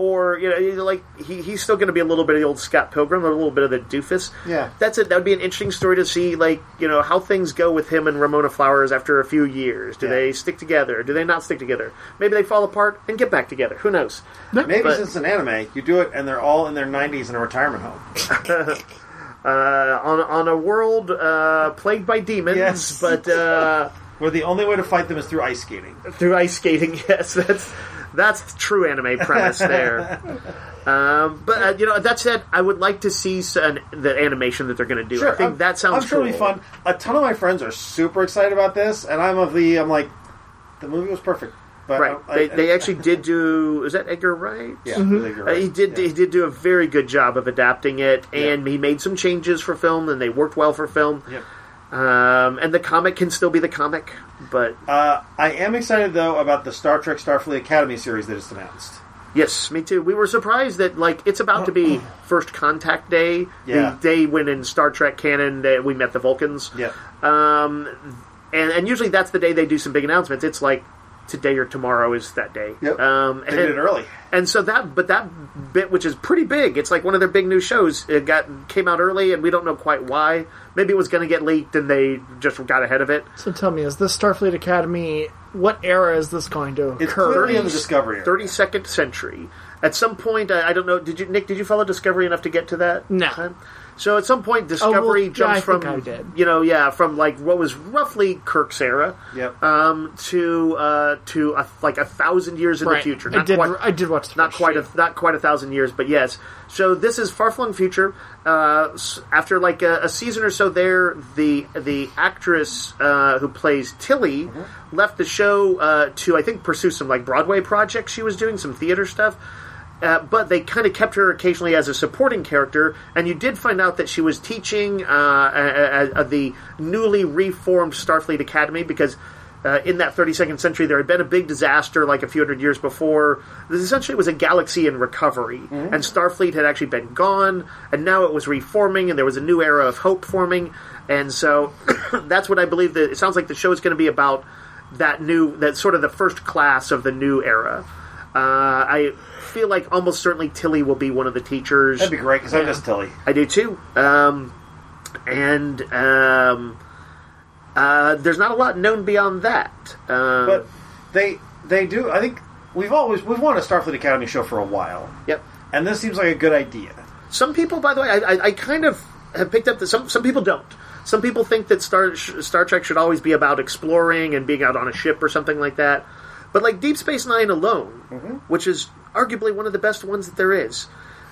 still going to be a little bit of the old Scott Pilgrim, or a little bit of the doofus. Yeah. That's it. That would be an interesting story to see, how things go with him and Ramona Flowers after a few years. Do they stick together? Do they not stick together? Maybe they fall apart and get back together. Who knows? Maybe since it's an anime, you do it and they're all in their 90s in a retirement home. On a world plagued by demons, yes. But where the only way to fight them is through ice skating. Through ice skating, yes, that's the true anime premise there. But that said, I would like to see the animation that they're going to do. Sure, I think that sounds. I'm sure cool. it'll be fun. A ton of my friends are super excited about this, and I'm like, the movie was perfect. But right. They actually did do... Is that Edgar Wright? Yeah, Edgar Wright. He did do a very good job of adapting it, and he made some changes for film, and they worked well for film. Yep. And the comic can still be the comic, but... I am excited, though, about the Star Trek Starfleet Academy series that is announced. Yes, me too. We were surprised that, it's about to be First Contact Day, the day when in Star Trek canon we met the Vulcans. Yeah. And usually that's the day they do some big announcements. It's like... today or tomorrow is that day. Yep. They did it early. And so that bit, which is pretty big, it's like one of their big new shows, came out early, and we don't know quite why. Maybe it was going to get leaked, and they just got ahead of it. So tell me, is this Starfleet Academy, what era is this going to occur? It's clearly in the Discovery era. 32nd century. At some point, I don't know, Nick, did you follow Discovery enough to get to that? No. Time? So at some point, Discovery jumps from from what was roughly Kirk's era, to 1,000 years in the future. I did watch the not quite 1,000 years, but yes. So this is far-flung future. After a season or so there, the actress who plays Tilly left the show to I think pursue some Broadway projects she was doing, some theater stuff. But they kind of kept her occasionally as a supporting character, and you did find out that she was teaching at the newly reformed Starfleet Academy, because in that 32nd century there had been a big disaster a few hundred years before. Essentially it was a galaxy in recovery, and Starfleet had actually been gone, and now it was reforming, and there was a new era of hope forming, and so that's what I believe that it sounds like the show is going to be about, that sort of the first class of the new era. I feel like almost certainly Tilly will be one of the teachers. That'd be great, because I miss Tilly. I do too. There's not a lot known beyond that. But they do. I think we've wanted a Starfleet Academy show for a while. Yep. And this seems like a good idea. Some people, by the way, I kind of have picked up that some people don't. Some people think that Star Trek should always be about exploring and being out on a ship or something like that. But like Deep Space Nine alone, which is arguably one of the best ones that there is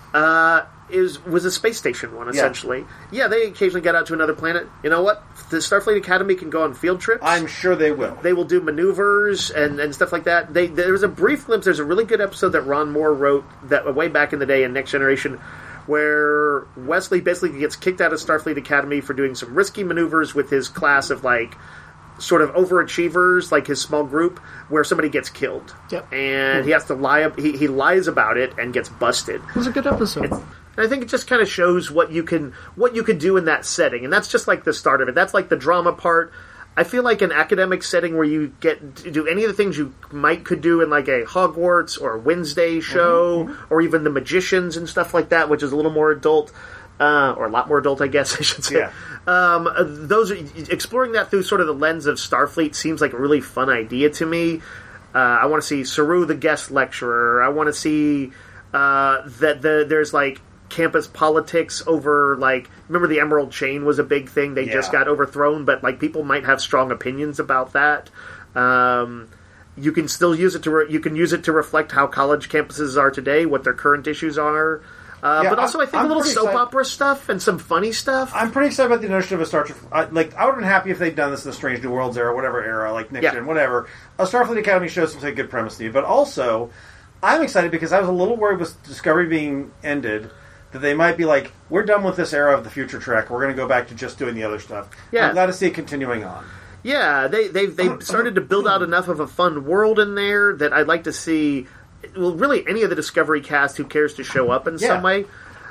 was a space station one, essentially. Yeah, they occasionally get out to another planet. You know what? The Starfleet Academy can go on field trips. I'm sure they will. They will do maneuvers and stuff like that. There was a brief glimpse. There's a really good episode that Ron Moore wrote that way back in the day in Next Generation, where Wesley basically gets kicked out of Starfleet Academy for doing some risky maneuvers with his class of, like, sort of overachievers, like his small group, where somebody gets killed. Yep. And he has to lie. He lies about it and gets busted. It was a good episode. And I think it just kind of shows what you can do in that setting, and that's just like the start of it. That's like the drama part. I feel like an academic setting where you get to do any of the things you could do in like a Hogwarts or Wednesday show, or even the Magicians and stuff like that, which is a little more adult, or a lot more adult, I guess I should say. Yeah. Those exploring that through sort of the lens of Starfleet seems like a really fun idea to me. I want to see Saru the guest lecturer. I want to see there's like campus politics over, like, remember the Emerald Chain was a big thing. They just got overthrown, but like people might have strong opinions about that. You can still use it to reflect how college campuses are today, what their current issues are. But also, I think a little soap opera stuff and some funny stuff. I'm pretty excited about the notion of a Star Trek. I would have been happy if they'd done this in the Strange New Worlds era, whatever era, like Next Gen, whatever. A Starfleet Academy show seems like a good premise to me. But also, I'm excited because I was a little worried with Discovery being ended that they might be like, we're done with this era of the future Trek. We're going to go back to just doing the other stuff. Yeah. I'm glad to see it continuing on. Yeah, they've started to build out enough of a fun world in there that I'd like to see. Well, really, any of the Discovery cast who cares to show up in some way.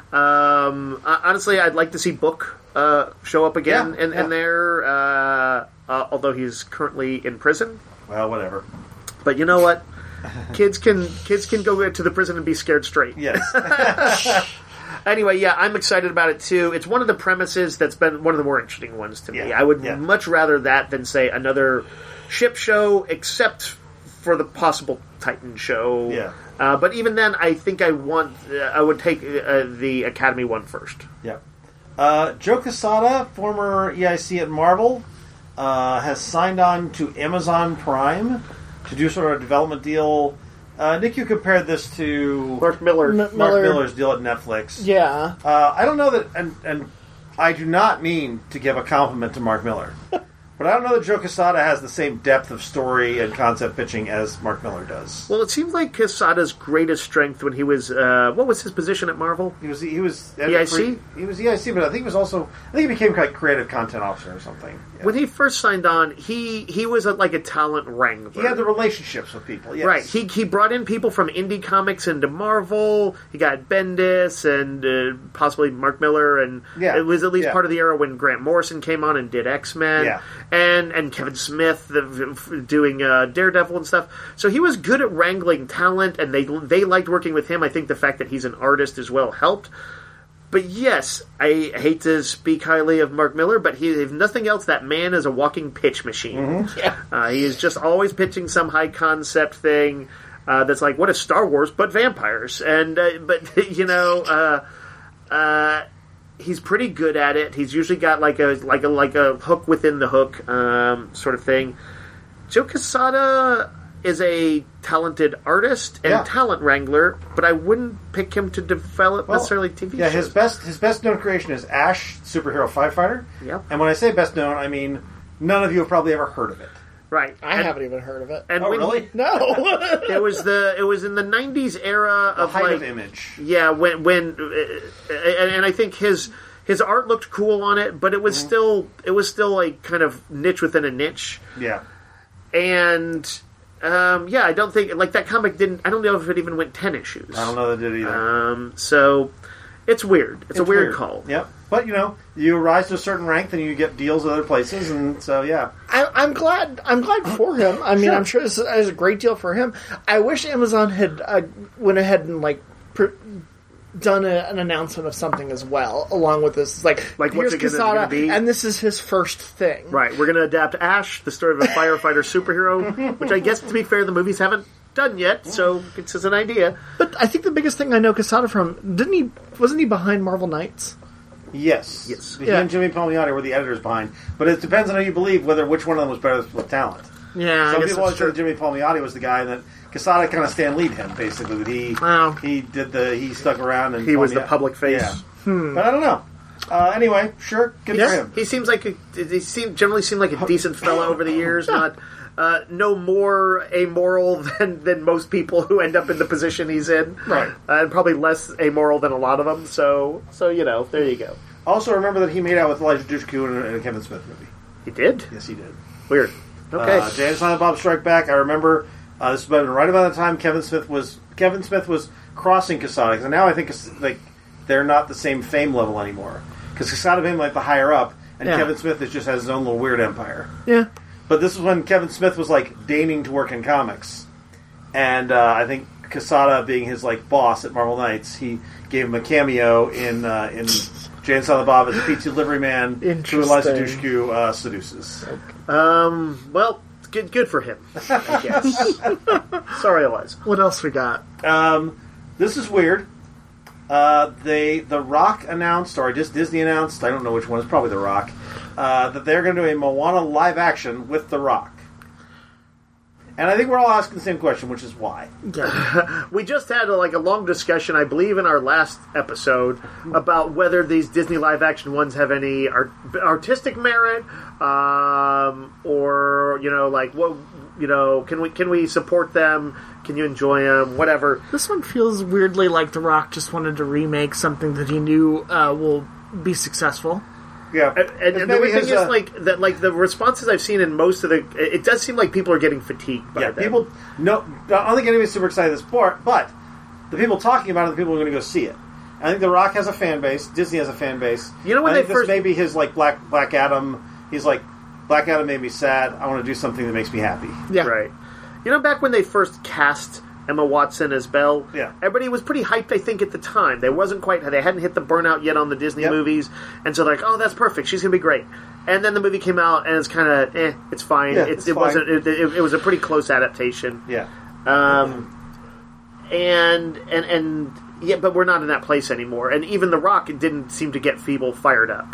Honestly, I'd like to see Book show up again in there, although he's currently in prison. Well, whatever. But you know what? Kids can go to the prison and be scared straight. Yes. Anyway, yeah, I'm excited about it too. It's one of the premises that's been one of the more interesting ones to me. I would much rather that than, say, another ship show, except for the possible Titan show. Yeah. But even then, I think I would take the Academy one first. Yeah. Joe Quesada, former EIC at Marvel, has signed on to Amazon Prime to do sort of a development deal. Nick, you compared this to Mark Miller. Mark Miller's deal at Netflix. Yeah. I don't know that, and I do not mean to give a compliment to Mark Miller, but I don't know that Joe Quesada has the same depth of story and concept pitching as Mark Miller does. Well, it seems like Quesada's greatest strength when he was what was his position at Marvel? He was EIC. He was EIC, but I think he became like creative content officer or something. Yeah. When he first signed on, he was like a talent wrangler. He had the relationships with people. Yes. Right. He brought in people from indie comics into Marvel. He got Bendis and possibly Mark Miller, and it was at least part of the era when Grant Morrison came on and did X-Men. Yeah. And Kevin Smith doing Daredevil and stuff. So he was good at wrangling talent, and they liked working with him. I think the fact that he's an artist as well helped. But yes, I hate to speak highly of Mark Miller, but if nothing else, that man is a walking pitch machine. Mm-hmm. He is just always pitching some high concept thing that's like, what is Star Wars but vampires? And he's pretty good at it. He's usually got like a hook within the hook sort of thing. Joe Quesada is a talented artist and talent wrangler, but I wouldn't pick him to develop necessarily TV shows. Yeah, his best known creation is Ash, superhero firefighter. Yep. And when I say best known, I mean none of you have probably ever heard of it. Right. I haven't even heard of it. And really? No. It was in the 90s era of height like of Image. Yeah, when and I think his art looked cool on it, but it was still like kind of niche within a niche. Yeah. And I don't think like that comic didn't. I don't know if it even went 10 issues. I don't know that it did either. So it's weird. It's a weird call. Yep. But you rise to a certain rank, then you get deals at other places, and so I'm glad for him. I mean, I'm sure this is a great deal for him. I wish Amazon had went ahead and done an announcement of something as well, along with this. Like what's it going to be? And this is his first thing. Right, we're going to adapt Ash, the story of a firefighter superhero, which I guess, to be fair, the movies haven't done yet, so it's just an idea. But I think the biggest thing I know Quesada from, wasn't he behind Marvel Knights? Yes. He and Jimmy Palmiotti were the editors behind, but it depends on how you believe which one of them was better with talent. Yeah, I Some guess people always that's said true. Jimmy Palmiotti was the guy that Quesada kind of Stan Lee'd him, basically. That he stuck around and He was the public face. Yeah. But I don't know. Anyway, sure, good for him. He seems like generally seemed like a decent fellow over the years. Not no more amoral than most people who end up in the position he's in. Right. And probably less amoral than a lot of them. So there you go. Also, remember that he made out with Elijah Dushku in a Kevin Smith movie. He did? Yes, he did. Weird. Okay. Jay and Silent Bob Strike Back. I remember this was right about the time Kevin Smith was crossing Quesada, because now I think it's like they're not the same fame level anymore. Because Quesada became like the higher up, and Kevin Smith just has his own little weird empire. Yeah. But this is when Kevin Smith was like deigning to work in comics, and I think Quesada, being his like boss at Marvel Knights, he gave him a cameo in Jay and Silent Bob as a pizza delivery man who Eliza Dushku seduces. Well, good for him, I guess. Sorry, Eliza. What else we got? This is weird. The Rock announced, or just Disney announced, I don't know which one, it's probably The Rock, that they're going to do a Moana live action with The Rock. And I think we're all asking the same question, which is why. Yeah. We just had a long discussion, I believe, in our last episode about whether these Disney live-action ones have any artistic merit, or what can we support them? Can you enjoy them? Whatever. This one feels weirdly like The Rock just wanted to remake something that he knew will be successsul. Yeah, and the weird thing is the responses I've seen in most of it does seem like people are getting fatigued by them. People. No, I don't think anybody's super excited this part, but the people talking about it, the people are going to go see it. I think The Rock has a fan base. Disney has a fan base. You know when I they think first this may be his Black Adam. He's like, Black Adam made me sad. I want to do something that makes me happy. Yeah. Right. You know, back when they first cast Emma Watson as Belle, everybody was pretty hyped, I think, at the time. They hadn't hit the burnout yet on the Disney movies, and so they're like, oh, that's perfect, she's going to be great. And then the movie came out, and it's kind of, it's fine. Yeah, it wasn't. It was a pretty close adaptation. Yeah. But we're not in that place anymore. And even The Rock didn't seem to get feeble fired up.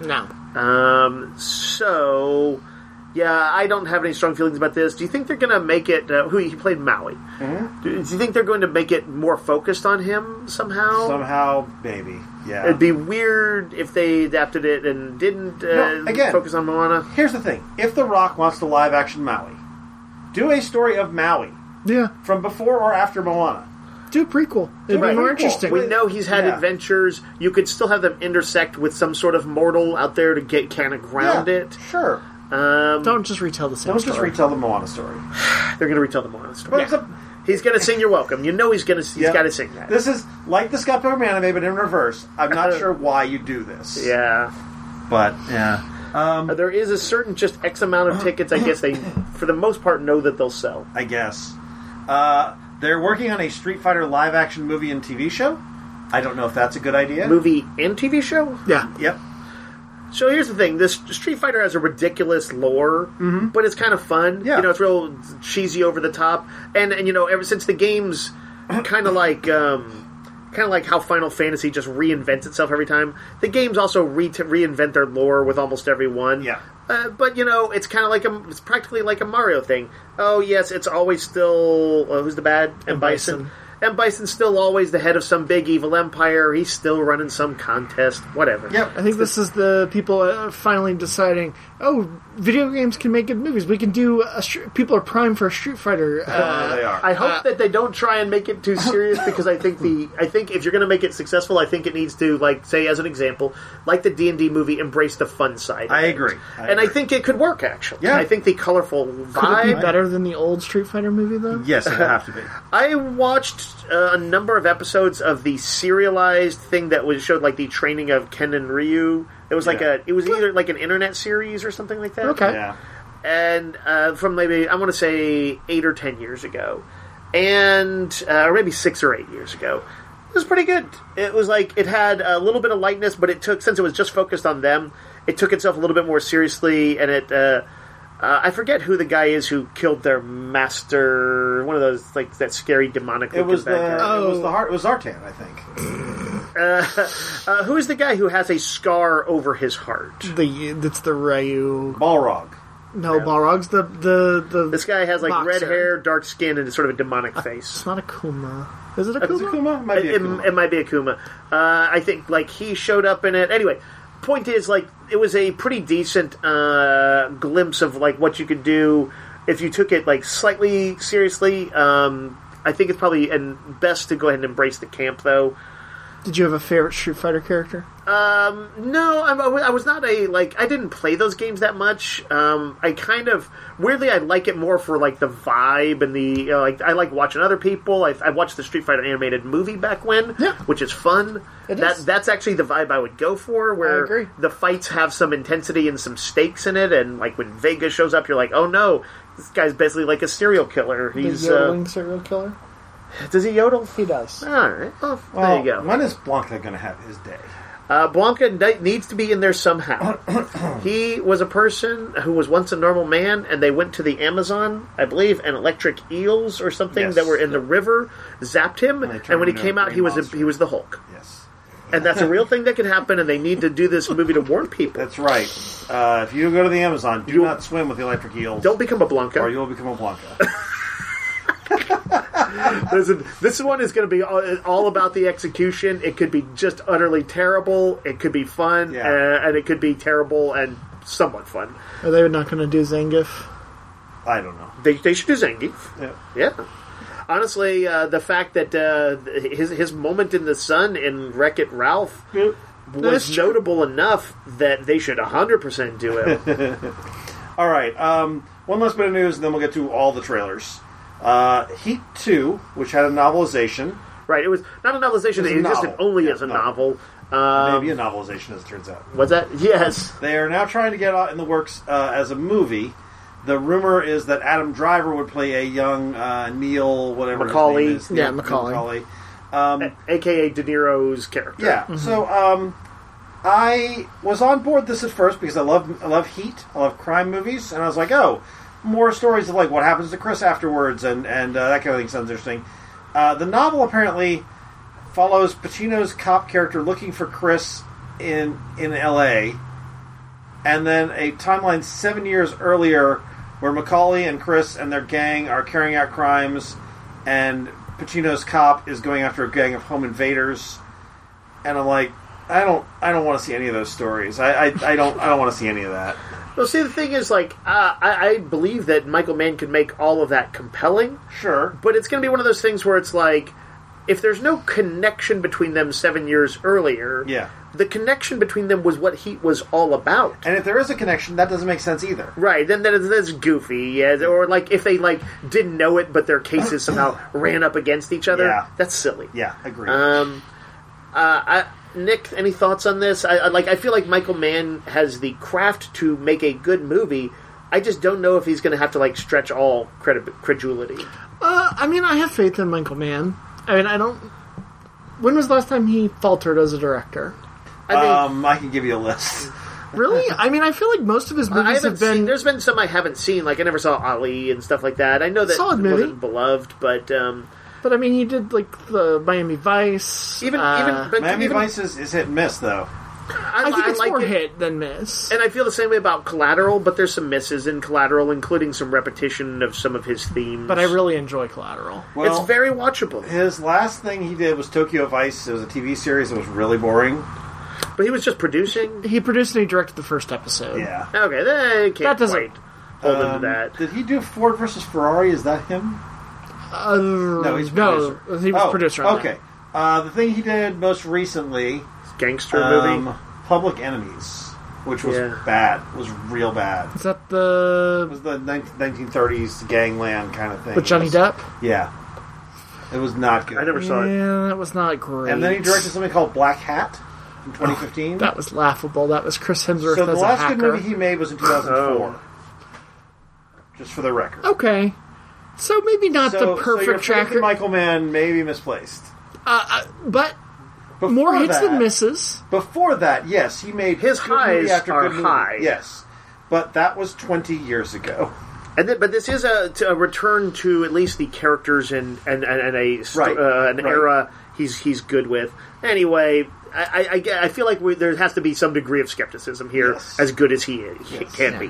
No. So, yeah, I don't have any strong feelings about this. Do you think they're going to make it... he played Maui. Mm-hmm. Do you think they're going to make it more focused on him somehow? Somehow, maybe. Yeah. It'd be weird if they adapted it and didn't focus on Moana. Here's the thing. If The Rock wants to live-action Maui, do a story of Maui. Yeah. From before or after Moana. Do a prequel. It'd be more interesting. We know he's had adventures. You could still have them intersect with some sort of mortal out there to get kind of ground it. Sure. Don't just retell the same story. Don't just retell the Moana story. They're going to retell the Moana story. He's going to sing "You're Welcome." You know he's got to sing that. This is like the Scott Pilgrim anime, but in reverse. I'm not sure why you do this. Yeah. But, yeah. There is a certain just X amount of tickets, I guess they, for the most part, know that they'll sell. I guess. They're working on a Street Fighter live-action movie and TV show. I don't know if that's a good idea. Movie and TV show? Yeah. Yep. So here's the thing. This Street Fighter has a ridiculous lore, but it's kind of fun. Yeah. You know, it's real cheesy, over the top. And you know, ever since the game's kind of like how Final Fantasy just reinvents itself every time, the games also reinvent their lore with almost every one. Yeah. But, you know, it's kind of it's practically like a Mario thing. Oh, yes, it's always still... who's the bad? M. Bison. M. Bison's still always the head of some big evil empire. He's still running some contest. Whatever. Yep. I think this is the people finally deciding, video games can make good movies. We can do... people are primed for a Street Fighter. They are. I hope that they don't try and make it too serious, because I think if you're going to make it successful, I think it needs to, say as an example, like the D&D movie, embrace the fun side. I agree. I think it could work, actually. Yeah. I think the colorful vibe... Could it be better than the old Street Fighter movie, though? Yes, it would have to be. I watched a number of episodes of the serialized thing that showed the training of Ken and Ryu. It was it was either an internet series or something like that. Okay. Yeah. And from maybe, I want to say 8 or 10 years ago. And, or maybe 6 or 8 years ago. It was pretty good. It was it had a little bit of lightness, but since it was just focused on them, it took itself a little bit more seriously, and it, I forget who the guy is who killed their master, one of those, that scary demonic It was bad guy. it was Zartan, I think. Who is the guy who has a scar over his heart? It's the Ryu... Balrog. No, Balrog's the. This guy has like red boxer. hair, dark skin, and sort of a demonic face. It's not Akuma. Is it Is it Akuma? Akuma? Might be Akuma. It might be Akuma. I think like he showed up in it. Anyway, point is like it was a pretty decent glimpse of like what you could do if you took it like slightly seriously. I think it's probably best to go ahead and embrace the camp though. Did you have a favorite Street Fighter character? No, I was not I didn't play those games that much. I kind of weirdly I like it more for like the vibe and the I like watching other people. I watched the Street Fighter animated movie back when, which is fun. That's actually the vibe I would go for, where I agree. the fights have some intensity and some stakes in it, and like when Vega shows up, you're like, oh no, this guy's basically like a serial killer. He's the yodeling serial killer? does he yodel? He does. All right, well, there you go. When is Blanca going to have his day? Blanca needs to be in there somehow. He was a person who was once a normal man, and they went to the Amazon, I believe, and electric eels or something Yes. that were in the river zapped him, And they and turned when he him came into a out, green he monster. was the Hulk. Yes. And that's a real thing that can happen, and they need to do this movie to warn people. That's right. If you go to the Amazon, do not swim with the electric eels. Don't become a Blanca. Or you'll become a Blanca. Listen, this one is going to be all about the execution. It could be just utterly terrible. It could be fun, Yeah. and it could be terrible and somewhat fun. Are they not going to do Zangief? I don't know. They should do Zangief. Yeah. Yeah. Honestly, the fact that his moment in the sun in Wreck-It Ralph was That's true. notable enough that they should 100% do it. All right. One last bit of news, and then we'll get to all the trailers. Heat 2, which had a novelization. Right, it was not a novelization, It's a it existed novel. only Yeah, as a novel. novel. Maybe a novelization, as it turns out. Was that? Yes. They are now trying to get out in the works as a movie. The rumor is that Adam Driver would play a young Neil, whatever Macaulay. his name is. Yeah, Macaulay. A.K.A. De Niro's character. Yeah. So I was on board this at first because I love Heat. I love crime movies, and I was like, oh, more stories of like what happens to Chris afterwards, and that kind of thing sounds interesting. The novel apparently follows Pacino's cop character looking for Chris in L.A., and then a timeline 7 years earlier where Macaulay and Chris and their gang are carrying out crimes, and Pacino's cop is going after a gang of home invaders. And I'm like, I don't want to see any of those stories. I don't want to see any of that. Well, see, the thing is, like, I believe that Michael Mann could make all of that compelling, Sure. but it's going to be one of those things where it's like, if there's no connection between them 7 years earlier, Yeah. the connection between them was what Heat was all about. And if there is a connection, that doesn't make sense either. Right, then that's goofy. Yeah, or like if they like didn't know it, but their cases somehow ran up against each other. Yeah. That's silly. Yeah, agreed. Nick, any thoughts on this? I feel like Michael Mann has the craft to make a good movie. I just don't know if he's going to have to like stretch all credulity. I mean, I have faith in Michael Mann. I mean, I don't... When was the last time he faltered as a director? I mean, I can give you a list. Really? I mean, I feel like most of his I movies haven't have been... seen. There's been some I haven't seen. Like I never saw Ali and stuff like that. I know that Solid it movie. wasn't beloved, but But I mean, he did like the Miami Vice. even Miami even, Vice is hit and miss, though. I think it's like more it. hit than miss. And I feel the same way about Collateral, but there's some misses in Collateral, including some repetition of some of his themes. But I really enjoy Collateral. Well, it's very watchable. his last thing he did was Tokyo Vice. It was a TV series that was really boring. But he was just producing. He produced and he directed the first episode. Yeah. Okay, they can't That doesn't- quite hold him to that. Did he do Ford versus Ferrari? Is that him? No, he's producer. he was producer on okay. The thing he did most recently, Gangster movie. Public Enemies, which was Yeah. bad. Was real bad. that. Is that It the... was the 1930s gangland kind of thing. with Johnny It was- Depp? Yeah. It was not good. I never saw it. Yeah, that was not great. And then he directed something called Black Hat in 2015. That was laughable. That was Chris Hemsworth So the as a last hacker. good movie he made was in 2004. Oh. Just for the record. Okay. So maybe not So the perfect your faith in tracker. Michael Mann may be misplaced. But Before more hits that, than misses. Before that, yes, he made His good movie highs after are good movie. high. Yes, but that was 20 years ago. But this is a return to at least the characters and an Right. era he's good with. Anyway, I feel like there has to be some degree of skepticism here, Yes. as good as he Yes. can be.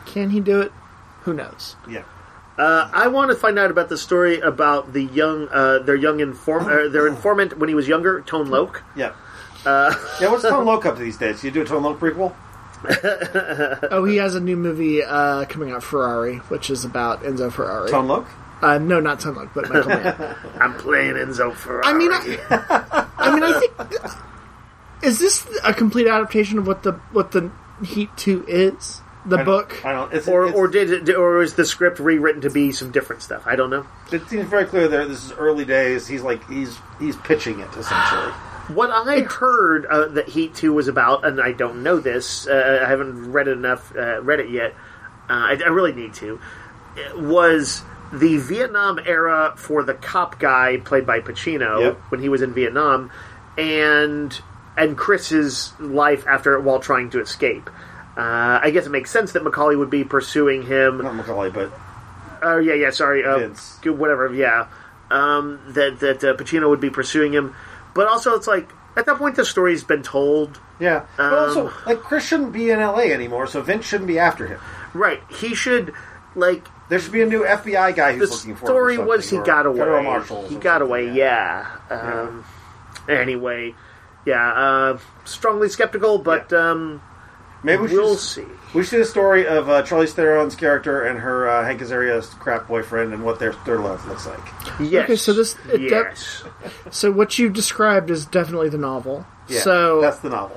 Can he do it? Who knows? Yeah. I want to find out about the story about the their informant when he was younger, Tone Loc. Yeah. What's Tone Loc up to these days? You do a Tone Loc prequel? Oh, he has a new movie coming out, Ferrari, which is about Enzo Ferrari. Tone Loc? No, not Tone Loc, but Michael Mann. I'm playing Enzo Ferrari. I think is this a complete adaptation of what the Heat 2 is? The book? I don't. Or is the script rewritten to be some different stuff? I don't know. It seems very clear there. This is early days. He's pitching it essentially. What I heard that Heat 2 was about, and I don't know this, I haven't read it yet, I really need to, was the Vietnam era for the cop guy played by Pacino when he was in Vietnam, and Chris's life while trying to escape. I guess it makes sense that Macaulay would be pursuing him. Not Macaulay, but... sorry. Vince. Whatever, yeah. That Pacino would be pursuing him. But also, it's like, at that point, the story's been told. Yeah. But also, Chris shouldn't be in L.A. anymore, so Vince shouldn't be after him. Right. He should, there should be a new FBI guy who's looking for him. The story was he got away. Federal marshals. He got away, yeah. Anyway, strongly skeptical, but... Maybe we'll see. We see the story of Charlize Theron's character and her Hank Azaria's crap boyfriend and what their love looks like. Yes. Okay, so this... Yes. So what you described is definitely the novel. Yeah, so that's the novel.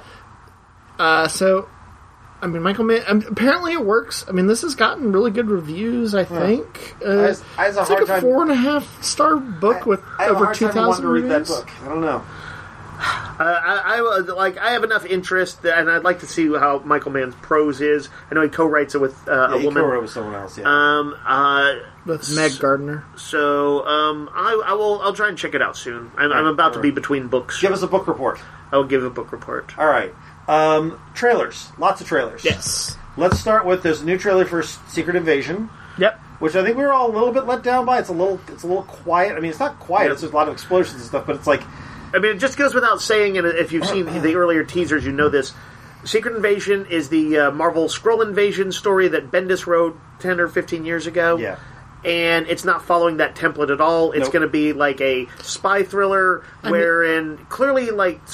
Michael Mann... apparently it works. This has gotten really good reviews, I think. I have a hard time... 4.5-star book with over 2,000 reviews. Read that book. I don't know. I have enough interest, and I'd like to see how Michael Mann's prose is. I know he co-writes it with a woman. He co-wrote with someone else. Yeah. With Meg Gardner. So, I'll try and check it out soon. I'm about to be between books. Give us a book report. I'll give a book report. All right. Trailers. Lots of trailers. Yes. Let's start with there's a new trailer for Secret Invasion. Yep. Which I think we were all a little bit let down by. It's a little quiet. It's not quiet. It's just a lot of explosions and stuff. But it's like. It just goes without saying, and if you've seen the earlier teasers, you know this. Secret Invasion is the Marvel Skrull Invasion story that Bendis wrote 10 or 15 years ago. Yeah. And it's not following that template at all. It's going to be like a spy thriller wherein clearly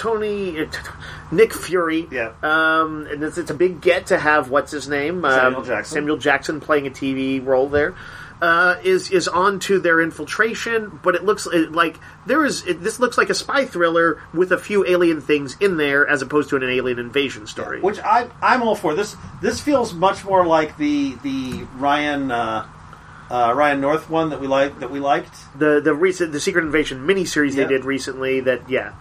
Nick Fury. Yeah. And it's a big get to have, what's his name? Samuel Jackson playing a TV role there. Is on to their infiltration, but it looks like this looks like a spy thriller with a few alien things in there, as opposed to an alien invasion story. Yeah, which I'm all for. This feels much more like the Ryan North one that we liked. The Secret Invasion miniseries they did recently. And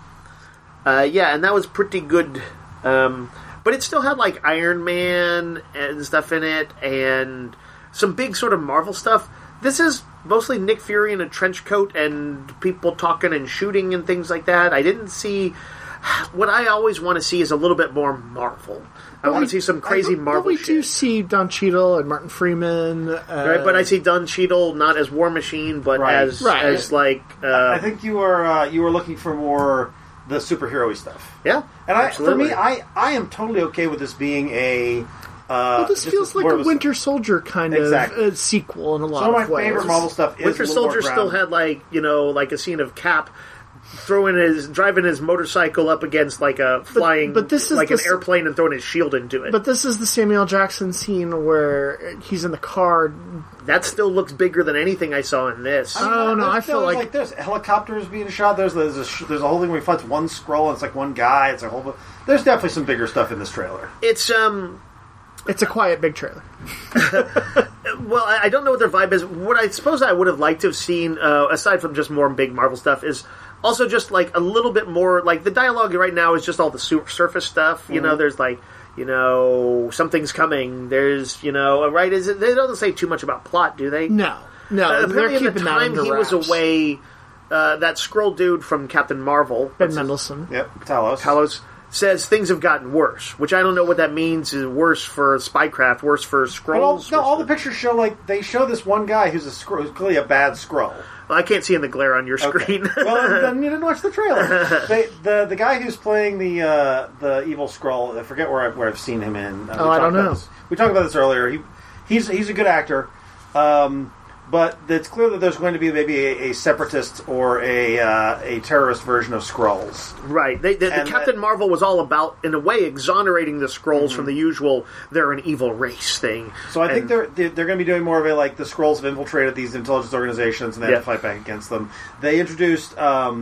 that was pretty good. But it still had Iron Man and stuff in it, and some big sort of Marvel stuff. This is mostly Nick Fury in a trench coat and people talking and shooting and things like that. I didn't see... What I always want to see is a little bit more Marvel. I want to see some crazy Marvel shit. But we do see Don Cheadle and Martin Freeman. Right, but I see Don Cheadle not as War Machine, but as I think you were looking for more the superhero-y stuff. Yeah, and for me, I am totally okay with this being a... this feels like a Winter Soldier kind of sequel in a lot of ways. Some of my favorite Marvel stuff is Winter Soldier still had a scene of Cap driving his motorcycle up against a flying, but this is an airplane and throwing his shield into it. But this is the Samuel Jackson scene where he's in the car. That still looks bigger than anything I saw in this. I feel like there's helicopters being shot. There's a whole thing where he fights one Skrull and it's one guy. It's a whole. There's definitely some bigger stuff in this trailer. It's a quiet big trailer. Well, I don't know what their vibe is. What I suppose I would have liked to have seen, aside from just more big Marvel stuff, is also just a little bit more. The dialogue right now is just all the surface stuff. You know, there's something's coming. There's right? Is it? They don't say too much about plot, do they? No. Apparently, at the time he was away, that Skrull dude from Captain Marvel, Ben Mendelsohn. Yep, Talos. Says things have gotten worse, which I don't know what that means. Is worse for spycraft, worse for Skrulls? All the pictures show they show this one guy who's who's clearly a bad Skrull. Well, I can't see in the glare on your screen. Okay. Well, then you didn't watch the trailer. The guy who's playing the evil Skrull, I forget where I've seen him in. I don't know. We talked about this earlier. he's a good actor. But it's clear that there's going to be maybe a separatist or a terrorist version of Skrulls. Right. The Captain Marvel was all about, in a way, exonerating the Skrulls from the usual "they're an evil race" thing. So I think they're going to be doing more of a, like, the Skrulls have infiltrated these intelligence organizations and they have to fight back against them. They introduced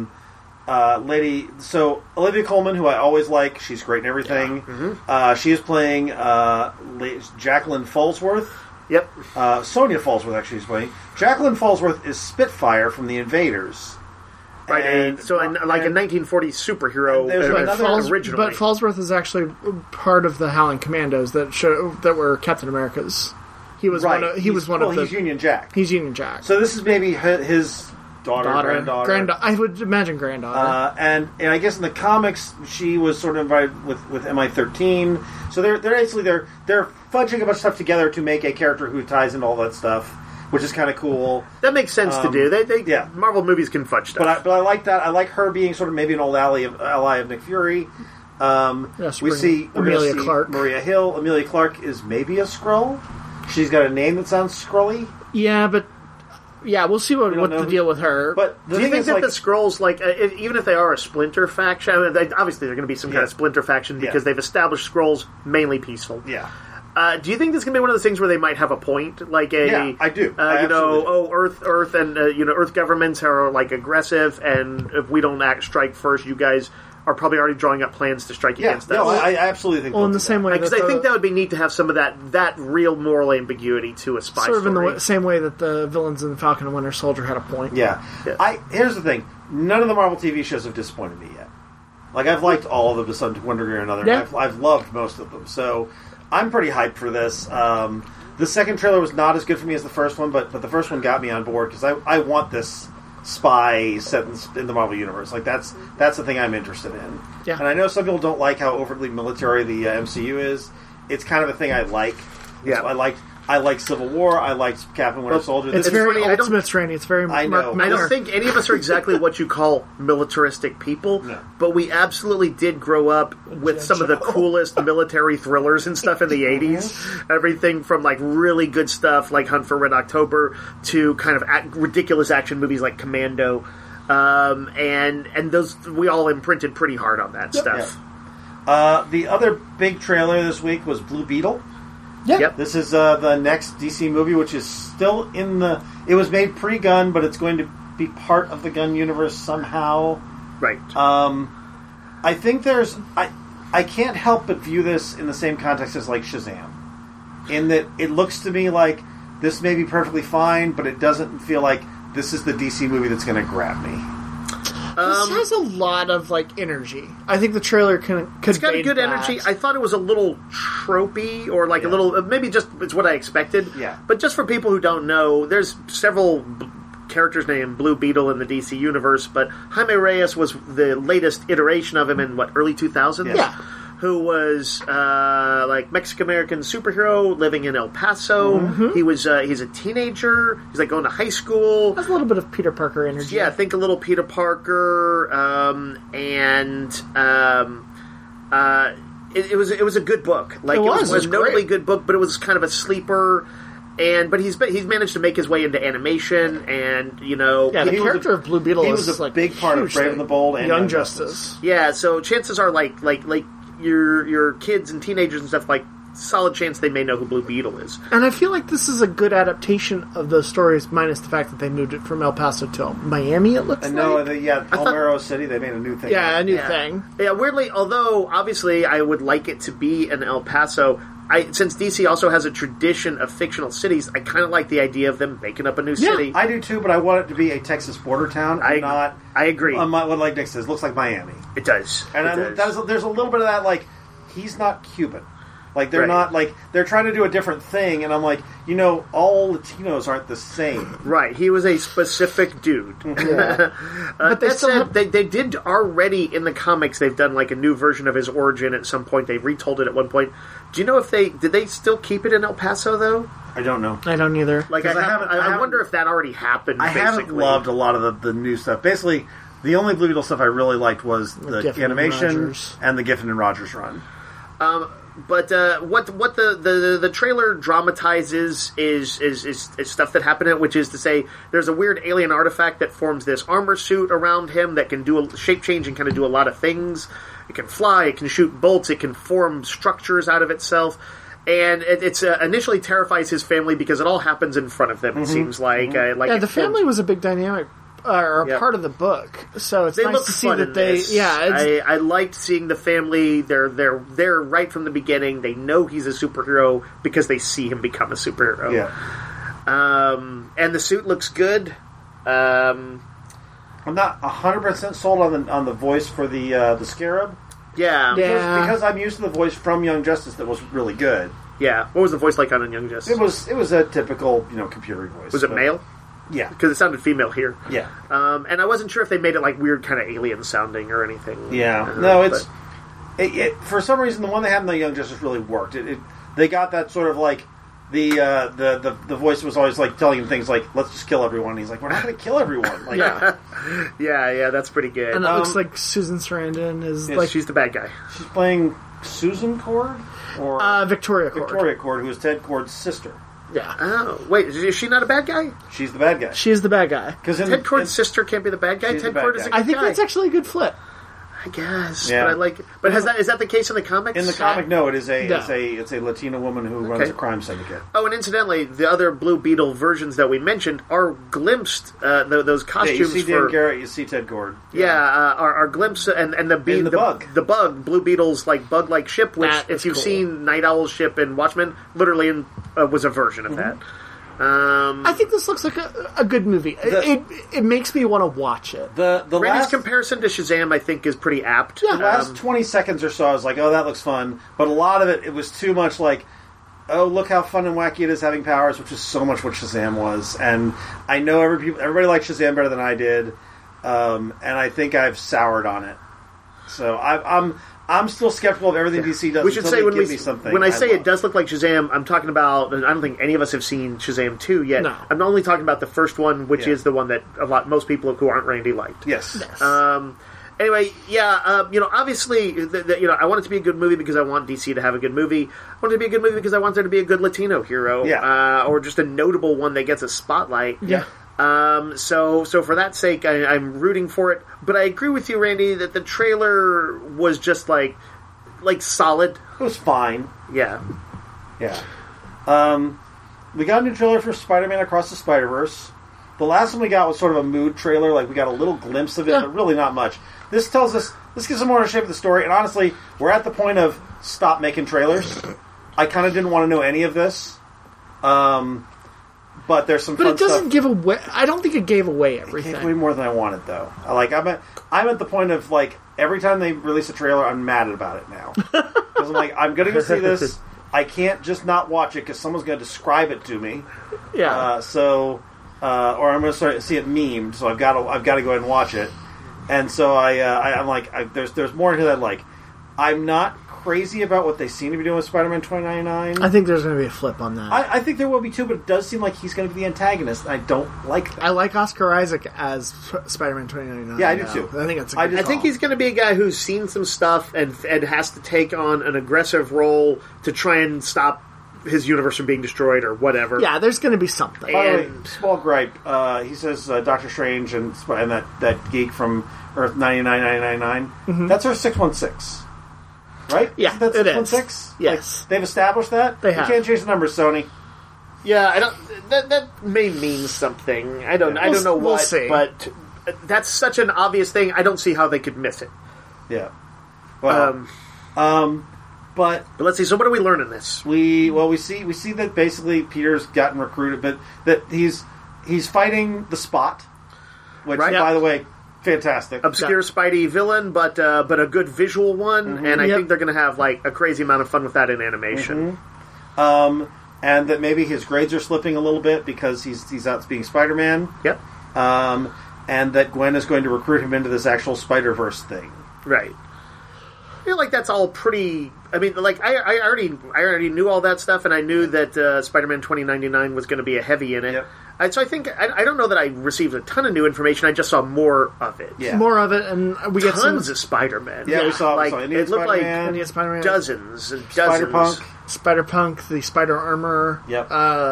Olivia Colman, who I always like. She's great in everything. Yeah. Mm-hmm. She is playing Jacqueline Falsworth. Yep. Sonia Falsworth, actually, is playing. Jacqueline Falsworth is Spitfire from The Invaders. Right, and a 1940s superhero originally. But Falsworth is actually part of the Howling Commandos that were Captain America's. He was one of the... He's Union Jack. He's Union Jack. So this is maybe his granddaughter. I would imagine granddaughter. And I guess in the comics, she was sort of invited with MI-13. So they're fudging a bunch of stuff together to make a character who ties into all that stuff, which is kind of cool. That makes sense to do. Marvel movies can fudge stuff. But I like that. I like her being sort of maybe an old ally of Nick Fury. We see Amelia Clark. Maria Hill. Amelia Clark is maybe a Skrull. She's got a name that sounds Skrully. Yeah, but... Yeah, we'll see what the deal with her. But do you think that the Skrulls, even if they are a splinter faction, obviously they're going to be some kind of splinter faction because they've established Skrulls mainly peaceful. Yeah. Do you think this is going to be one of those things where they might have a point? Yeah, I do. Earth and Earth governments are aggressive, and if we don't strike first, you guys are probably already drawing up plans to strike against us. No, I absolutely think. Well, in the same way, because I think that would be neat to have some of that real moral ambiguity to a spy story. Sort of in the same way that the villains in Falcon and Winter Soldier had a point. Yeah. Here's the thing: none of the Marvel TV shows have disappointed me yet. I've liked all of them to some degree or another. Yeah. I've loved most of them, so I'm pretty hyped for this. The second trailer was not as good for me as the first one, but the first one got me on board because I want this spy set in the Marvel Universe. That's the thing I'm interested in. Yeah. And I know some people don't like how overtly military the MCU is. It's kind of a thing I like. Yeah. I like Civil War. I liked Captain Winter Soldier. It's very Ultimate Strain. It's very I know. I don't think any of us are exactly what you call militaristic people, but we absolutely did grow up with some of the coolest military thrillers and stuff in the 80s. Everything from really good stuff like Hunt for Red October to kind of ridiculous action movies like Commando. And those we all imprinted pretty hard on that stuff. Yeah. The other big trailer this week was Blue Beetle. Yeah. Yep. This is the next DC movie, which is still in the... It was made pre-Gunn, but it's going to be part of the Gunn universe somehow. Right. I think there's... I can't help but view this in the same context as Shazam. In that it looks to me like this may be perfectly fine, but it doesn't feel like this is the DC movie that's going to grab me. This has a lot of energy. I think the trailer could. It's got a good energy. I thought it was a little tropey, or a little. Maybe just it's what I expected. Yeah. But just for people who don't know, there's several characters named Blue Beetle in the DC universe, but Jaime Reyes was the latest iteration of him in early 2000s. Yeah. Who was Mexican-American superhero living in El Paso. Mm-hmm. He's a teenager. He's going to high school. Has a little bit of Peter Parker energy. Yeah, think a little Peter Parker. It was a good book. It was a notably good book, but it was kind of a sleeper. But he's managed to make his way into animation, and the character of Blue Beetle was a big part of Brave and the Bold and Young Justice. Yeah, so chances are your kids and teenagers and stuff solid chance they may know who Blue Beetle is. And I feel like this is a good adaptation of those stories, minus the fact that they moved it from El Paso to Miami. It looks Palmero City. They made a new thing. Yeah, a new thing. Yeah, weirdly, although obviously I would like it to be in El Paso. Since DC also has a tradition of fictional cities, I kind of like the idea of them making up a new city. I do too, but I want it to be a Texas border town. I agree. What Nick says, looks like Miami. It does. And there's a little bit of that, he's not Cuban. They're not, they're trying to do a different thing, and I'm all Latinos aren't the same. Right, he was a specific dude. Yeah. But that said, they did already, in the comics, they've done a new version of his origin at some point. They retold it at one point. Do you know if did they still keep it in El Paso, though? I don't know. I don't either. I wonder if that already happened, I haven't loved a lot of the new stuff. Basically, the only Blue Beetle stuff I really liked was the animation and the Giffen and Rogers run. But what the trailer dramatizes is stuff that happened, which is to say there's a weird alien artifact that forms this armor suit around him that can do a shape change and kind of do a lot of things. It can fly, it can shoot bolts, it can form structures out of itself. And it's initially terrifies his family because it all happens in front of them, it seems like. The family was a big dynamic or a part of the book, so it's nice to see that they. This. I liked seeing the family. They're right from the beginning. They know he's a superhero because they see him become a superhero. Yeah. And the suit looks good. I'm not 100% sold on the voice for the Scarab. Yeah. Because I'm used to the voice from Young Justice that was really good. Yeah. What was the voice like on Young Justice? It was a typical computer voice. Was it male? Yeah, because it sounded female here. Yeah, and I wasn't sure if they made it like weird kind of alien sounding or anything. Yeah, no, it for some reason the one they had in the Young Justice really worked. They got that sort of like the voice was always like telling him things like let's just kill everyone. And he's like, we're not going to kill everyone. Like, yeah, that's pretty good. And it looks like Susan Sarandon is like she's the bad guy. She's playing Susan Cord or Victoria Cord. Victoria Cord, who is Ted Cord's sister. Yeah. Oh, wait, is she not a bad guy? She's the bad guy. She is the bad guy. Because Ted Cord's sister can't be the bad guy. Ted Cord is a good guy. I think that's actually a good flip. I guess, yeah. But I like. But is that the case in the comics? In the comic, no. It's a Latina woman who runs a crime syndicate. Oh, and incidentally, the other Blue Beetle versions that we mentioned are glimpsed. Those costumes. Yeah, you see Dan Garrett, you see Ted Cord. Yeah, are glimpsed, and the bug, the bug, Blue Beetle's like bug-like ship. Which, if you've seen Night Owl's ship in Watchmen, literally was a version of that. I think this looks like a good movie. It makes me want to watch it. The Randy's last comparison to Shazam, I think, is pretty apt. Yeah, the last 20 seconds or so, I was like, oh, that looks fun. But a lot of it was too much like, oh, look how fun and wacky it is having powers, which is so much what Shazam was. And I know everybody liked Shazam better than I did, and I think I've soured on it. So I'm still skeptical of everything DC does. We should say when I say love. It does look like Shazam, I'm talking about. And I don't think any of us have seen Shazam 2 yet. No. I'm only talking about the first one, which is the one that most people who aren't Randy liked. Yes. Anyway, obviously, I want it to be a good movie because I want DC to have a good movie. I want it to be a good movie because I want there to be a good Latino hero, or just a notable one that gets a spotlight. Yeah. So for that sake, I'm rooting for it. But I agree with you, Randy, that the trailer was just like solid. It was fine. Yeah. Yeah. We got a new trailer for Spider-Man Across the Spider-Verse. The last one we got was sort of a mood trailer. Like, we got a little glimpse of it, but really not much. This gives some more shape of the story. And honestly, we're at the point of stop making trailers. I kind of didn't want to know any of this. But there's some fun stuff. But it doesn't give away. I don't think it gave away everything. It gave away more than I wanted, though. I'm at the point of, like, every time they release a trailer, I'm mad about it now. Because I'm like, I'm going to go see this. I can't just not watch it because someone's going to describe it to me. Yeah. Or I'm going to start to see it memed, so I've got to go ahead and watch it. And so I'm like, there's more to that. Like, I'm not crazy about what they seem to be doing with Spider-Man 2099. I think there's going to be a flip on that. I think there will be too, but it does seem like he's going to be the antagonist. And I don't like that. I like Oscar Isaac as Spider-Man 2099. Yeah, I do too. I think it's. I think he's going to be a guy who's seen some stuff and has to take on an aggressive role to try and stop his universe from being destroyed or whatever. Yeah, there's going to be something. By the way, small gripe. He says Doctor Strange and that geek from Earth 99999. Mm-hmm. That's our 616. Right? Yeah, Isn't that it 616? is. Yes. Like, they've established that? They have. You can't change the numbers, Sony. Yeah, I don't. That may mean something. I don't know what. We'll see. But that's such an obvious thing. I don't see how they could miss it. Yeah. Well, but let's see. So what do we learn in this? We see that basically Peter's gotten recruited, but that he's fighting the Spot, which by the way, fantastic. Obscure Spidey villain, but a good visual one, Mm-hmm. and I think they're going to have like a crazy amount of fun with that in animation. Mm-hmm. And that maybe his grades are slipping a little bit because he's out being Spider-Man. Yep. And that Gwen is going to recruit him into this actual Spider-Verse thing. Right. I feel like that's all pretty. I mean, like I already knew all that stuff, and I knew that Spider-Man 2099 was going to be a heavy in it. Yep. So I think I don't know that I received a ton of new information. I just saw more of it. Yeah. More of it, and we get Tons of Spider-Man. Yeah, we saw it Indian looked Spider-Man, like Indian Spider-Man, dozens and dozens. Spider-Punk. Spider-Punk, the Spider Armor. Yep.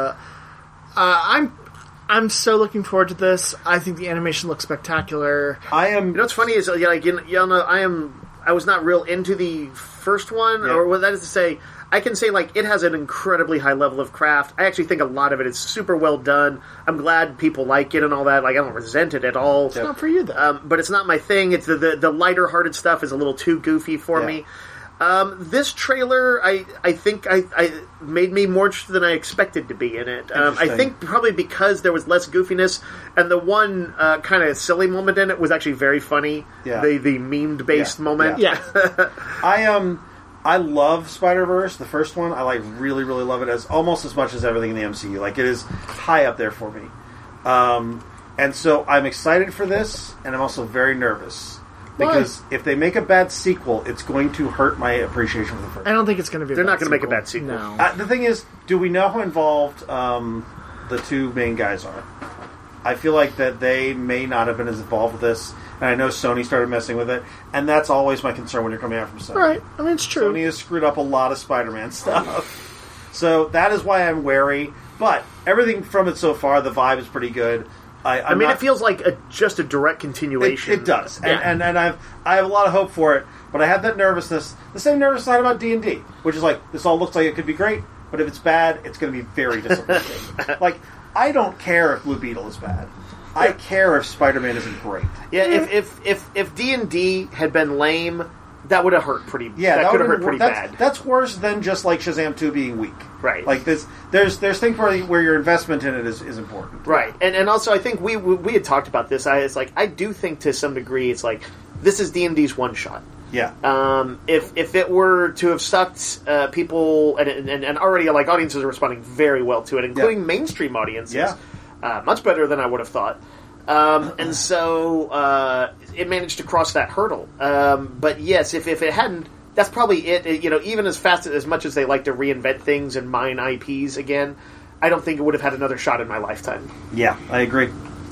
I'm so looking forward to this. I think the animation looks spectacular. I am. You know what's funny is I was not real into the first one, Yeah. or what that is to say, I can say like it has an incredibly high level of craft. I actually think a lot of it is super well done. I'm glad people like it and all that. Like I don't resent it at all. It's not for you though. But it's not my thing. It's the lighter hearted stuff is a little too goofy for Yeah. me. This trailer, I think I made me more interested than I expected to be in it. I Interesting. think probably because there was less goofiness, and the one kind of silly moment in it was actually very funny. Yeah. The memed based Yeah. moment. Yeah. I love Spider-Verse, the first one. I really, really love it as almost as much as everything in the MCU. Like it is high up there for me. And so I'm excited for this, and I'm also very nervous because if they make a bad sequel, it's going to hurt my appreciation for the first. I don't think it's going to be. They're not going to make a bad sequel. No. The thing is, do we know how involved the two main guys are? I feel like that they may not have been as involved with this, and I know Sony started messing with it, and that's always my concern when you're coming out from Sony. Right. I mean, it's true. Sony has screwed up a lot of Spider-Man stuff. So that is why I'm wary, but everything from it so far, the vibe is pretty good. I mean, it feels like just a direct continuation. It does, Yeah. and I have a lot of hope for it, but I have that nervousness, the same nervousness I had about D&D, which is like, this all looks like it could be great, but if it's bad, it's going to be very disappointing. Like, I don't care if Blue Beetle is bad. I care if Spider-Man isn't great. Yeah, if D&D had been lame, that would have hurt pretty. Yeah, that could have would've hurt pretty been- bad. That's worse than just like Shazam 2 being weak. Right. Like there's things where your investment in it is important. Right, and also I think we had talked about this. I do think to some degree it's like this is D&D's one shot. Yeah. If it were to have sucked, people and already like audiences are responding very well to it, including mainstream audiences. Yeah. Much better than I would have thought. And so it managed to cross that hurdle. But yes, if it hadn't, that's probably it. You know, even as much as they like to reinvent things and mine IPs again, I don't think it would have had another shot in my lifetime. Yeah, I agree.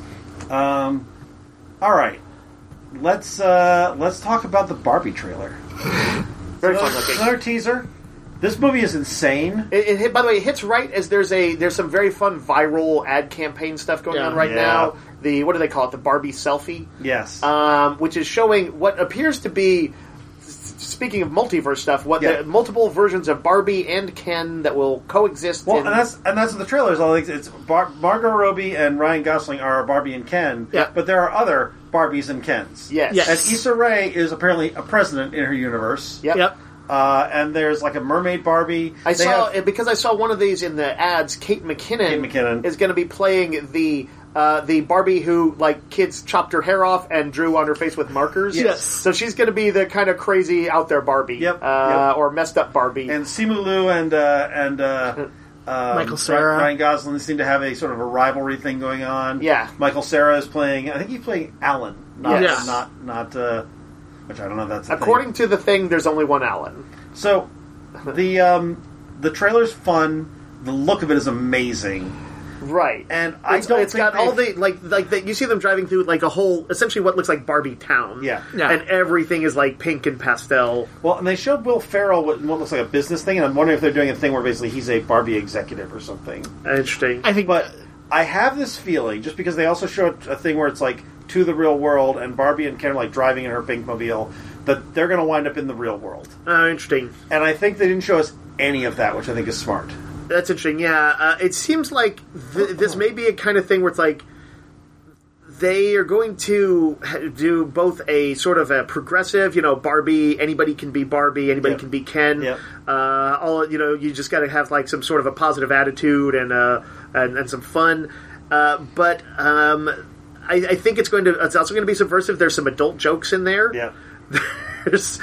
All right, let's talk about the Barbie trailer. Very fun looking. Another teaser. This movie is insane. It hit, by the way, it hits right as there's some very fun viral ad campaign stuff going on right now. What do they call it? The Barbie selfie. Yes. Which is showing what appears to be, speaking of multiverse stuff, the multiple versions of Barbie and Ken that will coexist. Well, and that's what the trailer is. All it's Margot Robbie and Ryan Gosling are Barbie and Ken. Yeah. But there are other Barbies and Kens. Yes. Yes. And Issa Rae is apparently a president in her universe. Yep. And there's like a mermaid Barbie. Because I saw one of these in the ads. Kate McKinnon is going to be playing the Barbie who like kids chopped her hair off and drew on her face with markers. Yes. So she's going to be the kind of crazy out there Barbie. Yep. Or messed up Barbie. And Simu Liu and Michael Cera. Ryan Gosling seem to have a sort of a rivalry thing going on. Yeah. Michael Cera is playing. I think he's playing Alan. Yes. Not. Which I don't know if that's According to the thing, there's only one Alan. So, the trailer's fun. The look of it is amazing, right? And it's got all the you see them driving through like a whole, essentially what looks like Barbie town. Yeah. And everything is like pink and pastel. Well, and they showed Will Ferrell what looks like a business thing, and I'm wondering if they're doing a thing where basically he's a Barbie executive or something. Interesting. I think, But I have this feeling, just because they also showed a thing where it's like to the real world, and Barbie and Ken are like driving in her pink mobile, that they're going to wind up in the real world. Interesting. And I think they didn't show us any of that, which I think is smart. That's interesting. Yeah, it seems like this may be a kind of thing where it's like they are going to do both a sort of a progressive, Barbie. Anybody can be Barbie. Anybody can be Ken. Yep. You just got to have like some sort of a positive attitude and some fun. But I think it's also going to be subversive. There's some adult jokes in there. Yeah. There's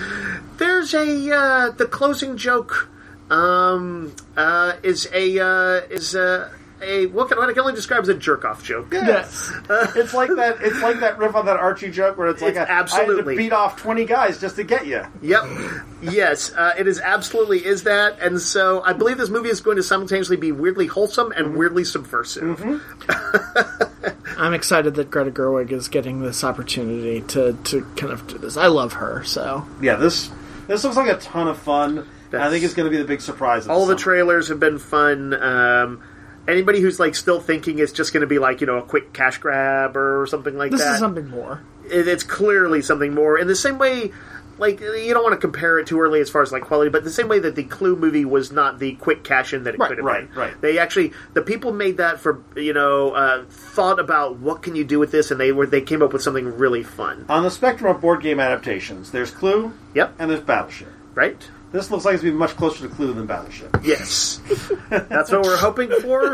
the closing joke is what I can only describe as a jerk-off joke. Yes. It's like that. It's like that riff on that Archie joke where it's like, I had to beat off 20 guys just to get you. Yep. Yes, it is absolutely is that, and so I believe this movie is going to simultaneously be weirdly wholesome and weirdly subversive. I'm excited that Greta Gerwig is getting this opportunity to kind of do this. I love her, so Yeah, this looks like a ton of fun. I think it's going to be the big surprise. All the trailers have been fun. Anybody who's like still thinking it's just going to be like a quick cash grab or something like this that, is something more. It's clearly something more. In the same way, like you don't want to compare it too early as far as like quality, but the same way that the Clue movie was not the quick cash in that it could have been. Right. They actually, the people made that for thought about what can you do with this, and they came up with something really fun. On the spectrum of board game adaptations, there's Clue. Yep. And there's Battleship. Right. This looks like it's going to be much closer to Clue than Battleship. Yes, that's what we're hoping for.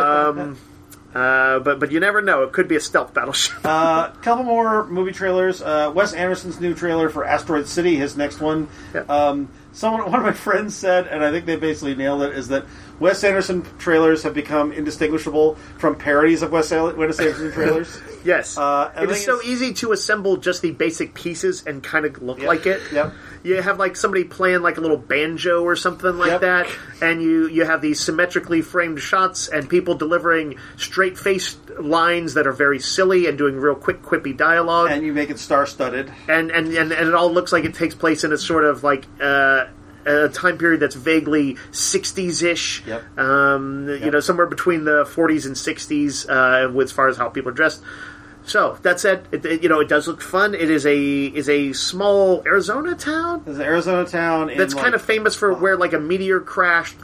But you never know. It could be a stealth battleship. Couple more movie trailers. Wes Anderson's new trailer for Asteroid City, his next one. Yep. One of my friends said, and I think they basically nailed it, is that Wes Anderson trailers have become indistinguishable from parodies of Wes Anderson trailers. Yes. It is so it's easy to assemble just the basic pieces and kind of look like it. Yep. You have like somebody playing like a little banjo or something like that, and you have these symmetrically framed shots and people delivering straight-faced lines that are very silly and doing real quick, quippy dialogue. And you make it star-studded. And it all looks like it takes place in a sort of like a time period that's vaguely 60s-ish. Yep. Somewhere between the 40s and 60s as far as how people are dressed. So that said, it does look fun. It is a small Arizona town. It's an Arizona town That's kind of famous for where like a meteor crashed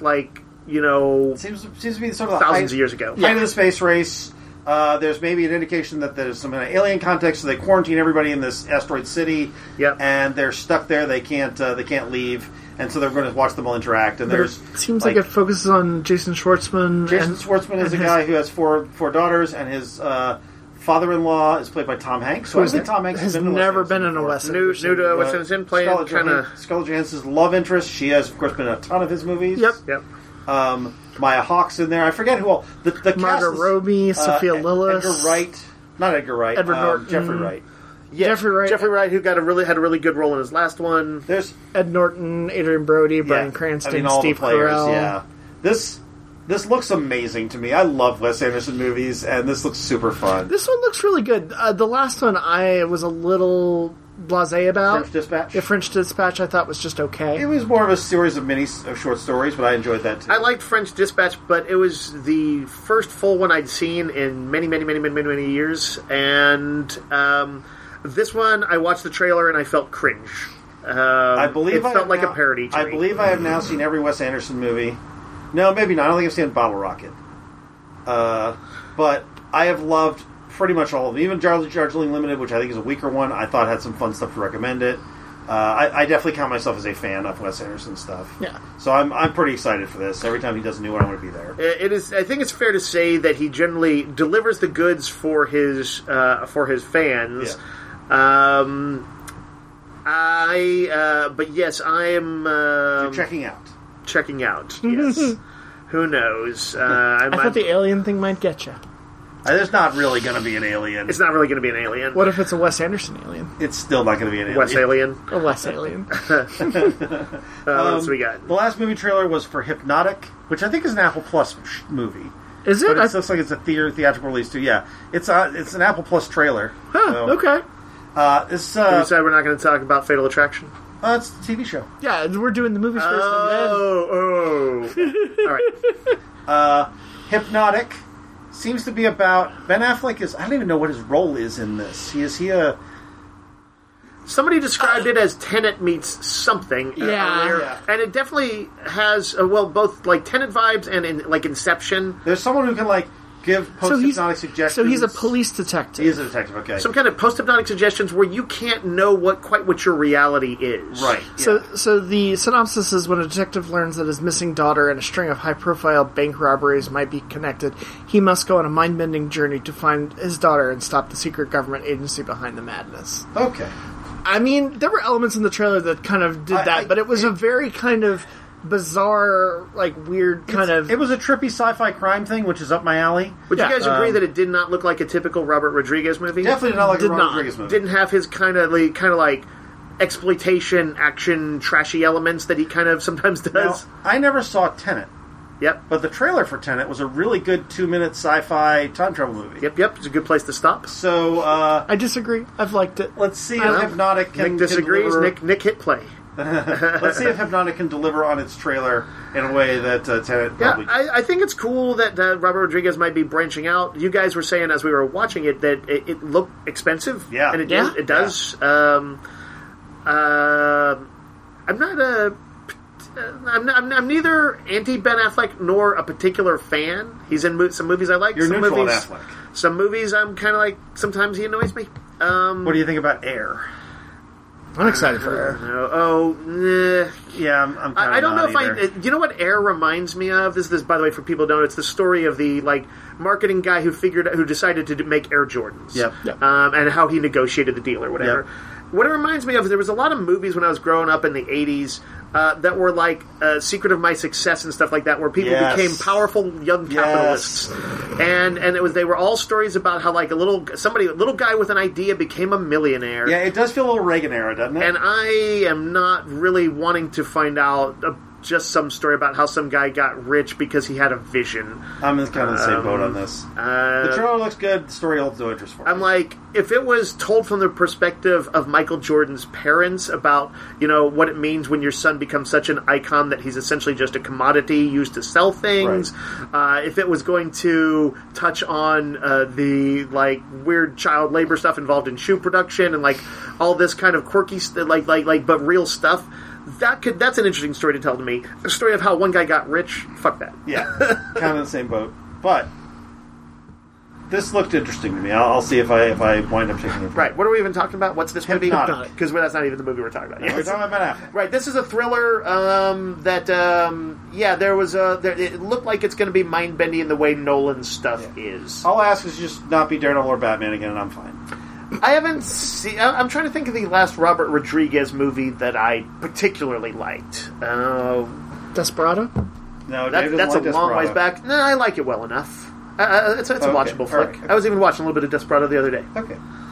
it seems to be sort of the thousands of years ago. Height of the space race. There's maybe an indication that there's some kind of alien context, so they quarantine everybody in this asteroid city. Yep. And they're stuck there. They can't leave, and so they're going to watch them all interact. And But there's it seems like it focuses on Jason Schwartzman. Jason Schwartzman is a guy who has four daughters, and his father-in-law is played by Tom Hanks. So I think Tom Hanks has has never been in a Wes Anderson. New to Wes Anderson playing kind of Scarlett Johansson's love interest. She has, of course, been in a ton of his movies. Yep. Maya Hawke's in there. I forget who all. The Margot cast is, Robbie, Sophia Lillis, Edgar Wright. Not Edgar Wright. Edward Norton. Jeffrey Wright. Yeah, Jeffrey Wright. who had a really good role in his last one. There's Ed Norton, Adrian Brody, Bryan Cranston, all Steve the players. Carell. Yeah, this looks amazing to me. I love Wes Anderson movies, and this looks super fun. This one looks really good. The last one I was a little blasé about. French Dispatch. Yeah, French Dispatch I thought was just okay. It was more of a series of short stories, but I enjoyed that too. I liked French Dispatch, but it was the first full one I'd seen in many years, and this one I watched the trailer and I felt cringe. I believe it felt like a parody to me. I believe I have now seen every Wes Anderson movie. No, maybe not. I don't think I've seen Bottle Rocket. But I have loved pretty much all of them. Even Darjeeling Limited, which I think is a weaker one, I thought had some fun stuff to recommend it. I definitely count myself as a fan of Wes Anderson stuff. Yeah. So I'm pretty excited for this. Every time he does a new one, I want to be there. It is. I think it's fair to say that he generally delivers the goods for his fans. Yeah. But yes, I am You're checking out. checking out. Yes. Who knows? I thought the alien thing might get you. There's not really going to be an alien. It's not really going to be an alien. What if it's a Wes Anderson alien? It's still not going to be an alien. Wes Alien. A Wes alien. What else we got? The last movie trailer was for Hypnotic, which I think is an Apple Plus movie. Is it? But it looks like it's a theatrical release too. Yeah, it's an Apple Plus trailer. Huh, So, okay. It's We said we're not going to talk about Fatal Attraction. it's a TV show. Yeah, we're doing the movies first. All right. Hypnotic seems to be about Ben Affleck. I don't even know what his role is in this. Is he a? Somebody described it as Tenet meets something. Yeah. Earlier. And it definitely has both like Tenet vibes and like Inception. There's someone who can give post-hypnotic suggestions. So he's a police detective. He is a detective. Okay. Some kind of post-hypnotic suggestions where you can't know what your reality is. Right. So the synopsis is when a detective learns that his missing daughter and a string of high-profile bank robberies might be connected, he must go on a mind-bending journey to find his daughter and stop the secret government agency behind the madness. Okay. I mean, there were elements in the trailer that kind of did that, but it was a very kind of bizarre, like weird kind of. It was a trippy sci-fi crime thing, which is up my alley. Would Yeah. you guys agree that it did not look like a typical Robert Rodriguez movie? Definitely not like a Did Robert not. Rodriguez movie. Didn't have his kind of like exploitation, action, trashy elements that he kind of sometimes Now, does. I never saw Tenet, Yep. but the trailer for Tenet was a really good 2-minute sci-fi time travel movie. Yep. It's a good place to stop. So I disagree. I've liked it. let's see if I know. Hypnotic can Nick disagrees. deliver. Nick hit play. Let's see if Hypnotic can deliver on its trailer in a way that Tenet Yeah, probably did. I think it's cool that Robert Rodriguez might be branching out. You guys were saying as we were watching it that it looked expensive. Yeah. and it Yeah. did. It does. I'm not a. I'm neither anti Ben Affleck nor a particular fan. He's in some movies I like. You're some neutral on movies, Affleck. Some movies I'm kind of like. Sometimes he annoys me. What do you think about Air? I'm excited for Air. Yeah, I'm kind of I don't know if either. you know what Air reminds me of. This by the way for people who don't know. It's the story of the marketing guy who decided to make Air Jordans. Yep. And how he negotiated the deal or whatever. Yep. What it reminds me of, there was a lot of movies when I was growing up in the 80s that were like Secret of My Success and stuff like that, where people Yes. became powerful young capitalists. And they were all stories about how like a little guy with an idea became a millionaire. Yeah, it does feel a little Reagan era, doesn't it? And I am not really wanting to find out just some story about how some guy got rich because he had a vision. I'm in kind of the same boat on this. The trailer looks good. The story holds no interest for me. I'm like, if it was told from the perspective of Michael Jordan's parents about, what it means when your son becomes such an icon that he's essentially just a commodity used to sell things, if it was going to touch on the weird child labor stuff involved in shoe production and all this kind of quirky but real stuff. That's an interesting story to tell to me. A story of how one guy got rich. Fuck that. Yeah, kind of in the same boat. But this looked interesting to me. I'll see if I wind up taking it. Right. What are we even talking about? What's this movie? Hypnotic. Because that's not even the movie we're talking about. We're talking about Ben Affleck. Right. This is a thriller there was it looked like it's going to be mind-bending in the way Nolan's stuff is. All I ask is just not be Daredevil or Batman again, and I'm fine. I haven't seen... I'm trying to think of the last Robert Rodriguez movie that I particularly liked. Desperado? No, Dave doesn't That's a like long Desperado. ways back. No, I like it well enough. It's a watchable flick. Right. I was even watching a little bit of Desperado the other day. Okay.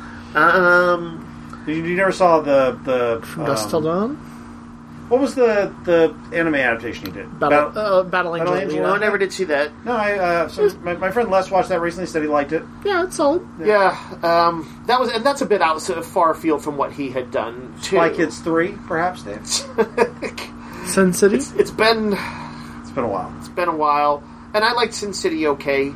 Um, You never saw the From Dusk Till Dawn? what was the anime adaptation you did? Battling Battle Angel. Angel? no, I never did see that. No, so my friend Les watched that recently. Said he liked it. Yeah, it's solid. Yeah, that's a bit out far afield from what he had done too. Spy Kids 3, perhaps, Dave. Sin City? It's been It's been a while. a while, and I liked Sin City. Okay,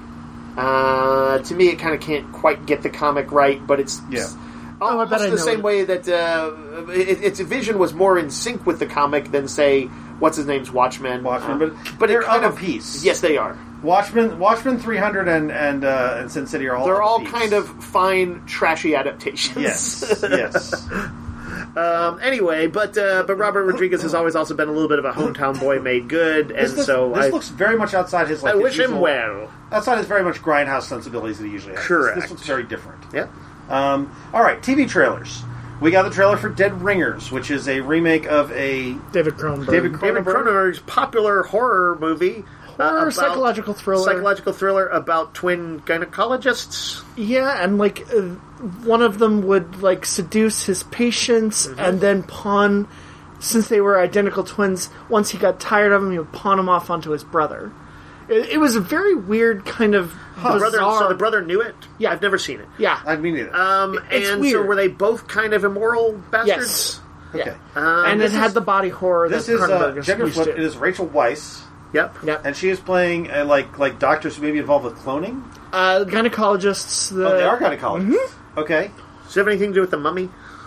to me, it kind of can't quite get the comic right, but it's Yeah. I bet I the know same it. way that its vision was more in sync with the comic than say what's his name's Watchmen. But it they're kind of of a piece. Yes, they are. Watchmen 300 and Sin City are all. They're of a all piece. kind of fine, trashy adaptations. Yes. Anyway, but Robert Rodriguez has always also been a little bit of a hometown boy made good, and This looks looks very much outside his. I his wish him usual- well. Outside his very much grindhouse sensibilities that he usually has. Correct. This looks very different. Yeah. All right, TV trailers. We got the trailer for Dead Ringers, which is a remake of a David Cronenberg. David David Cronenberg's popular horror movie. Horror, about- psychological thriller. Psychological thriller about twin gynecologists. Yeah, and one of them would seduce his patients and then pawn, since they were identical twins, once he got tired of him, he would pawn them off onto his brother. It was a very weird kind of bizarre... So the brother knew it? Yeah. I've never seen it. Yeah. I mean neither. It's And weird. so were they both kind of immoral bastards? Yes. okay. And it had the body horror This that is Cronenberg is gender used flip. to. It is Rachel Weisz, Yep. Yep. and she is playing like doctors who may be involved with cloning. Gynecologists... Oh, they are gynecologists. Okay. Does it have anything to do with the Mummy?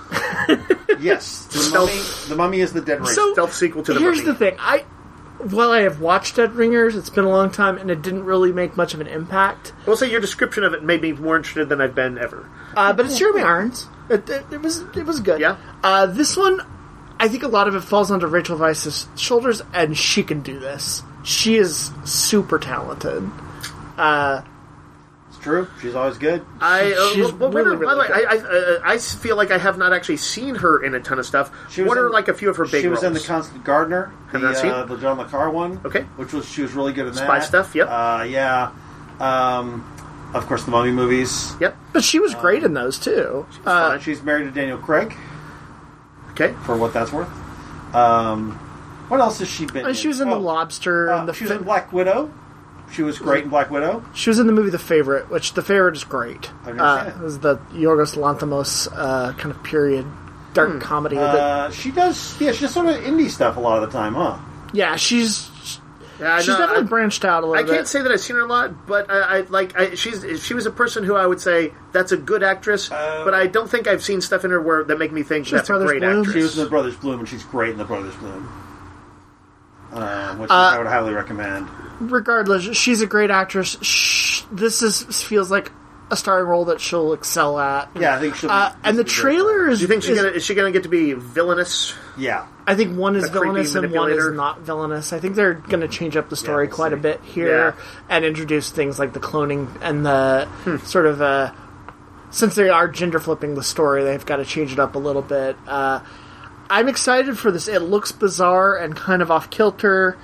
Yes. The mummy is the Dead Ringer. So, Stealth sequel to the here's Mummy. the thing. While I have watched Dead Ringers, it's been a long time, and it didn't really make much of an impact. We'll say your description of it made me more interested than I've been ever. But it's Jeremy Irons. It was good. Yeah. This one, I think a lot of it falls onto Rachel Weisz's shoulders, and she can do this. She is super talented. It's True. She's always good. She's by the really, way, really I feel like I have not actually seen her in a ton of stuff. What are like a few of her big roles? She was in The Constant Gardener, Have not seen? the John Le Carre one. Okay. She was really good in that. Spy stuff, yep. Yeah. Of course, the Mummy movies. Yep. But she was great in those too. She's married to Daniel Craig, Okay. for what that's worth. What else has she been in? She was in The Lobster. And she was in Black Widow. She was great in Black Widow. She was in the movie The Favorite, which The Favorite is great. I've never seen it. It was the Yorgos Lanthimos kind of period dark comedy. She does sort of indie stuff a lot of the time, huh? Yeah, she's Yeah, she's definitely branched out a little I bit. can't say that I've seen her a lot, but she was a person who I would say that's a good actress, but I don't think I've seen stuff in her that make me think that's a Brothers great Bloom? actress. She was in The Brothers Bloom, and she's great in The Brothers Bloom. Which I would highly recommend. Regardless, she's a great actress. Feels like a starring role that she'll excel at. Yeah, I think she'll. And the trailer is. Do you think is she gonna get to be villainous? Yeah. I think one is A creepy villainous and one is manipulator? not villainous. I think they're going to change up the story we'll quite see. a bit here Yeah. and introduce things like the cloning and the sort of since they are gender flipping the story, they've got to change it up a little bit. I'm excited for this. It looks bizarre and kind of off kilter.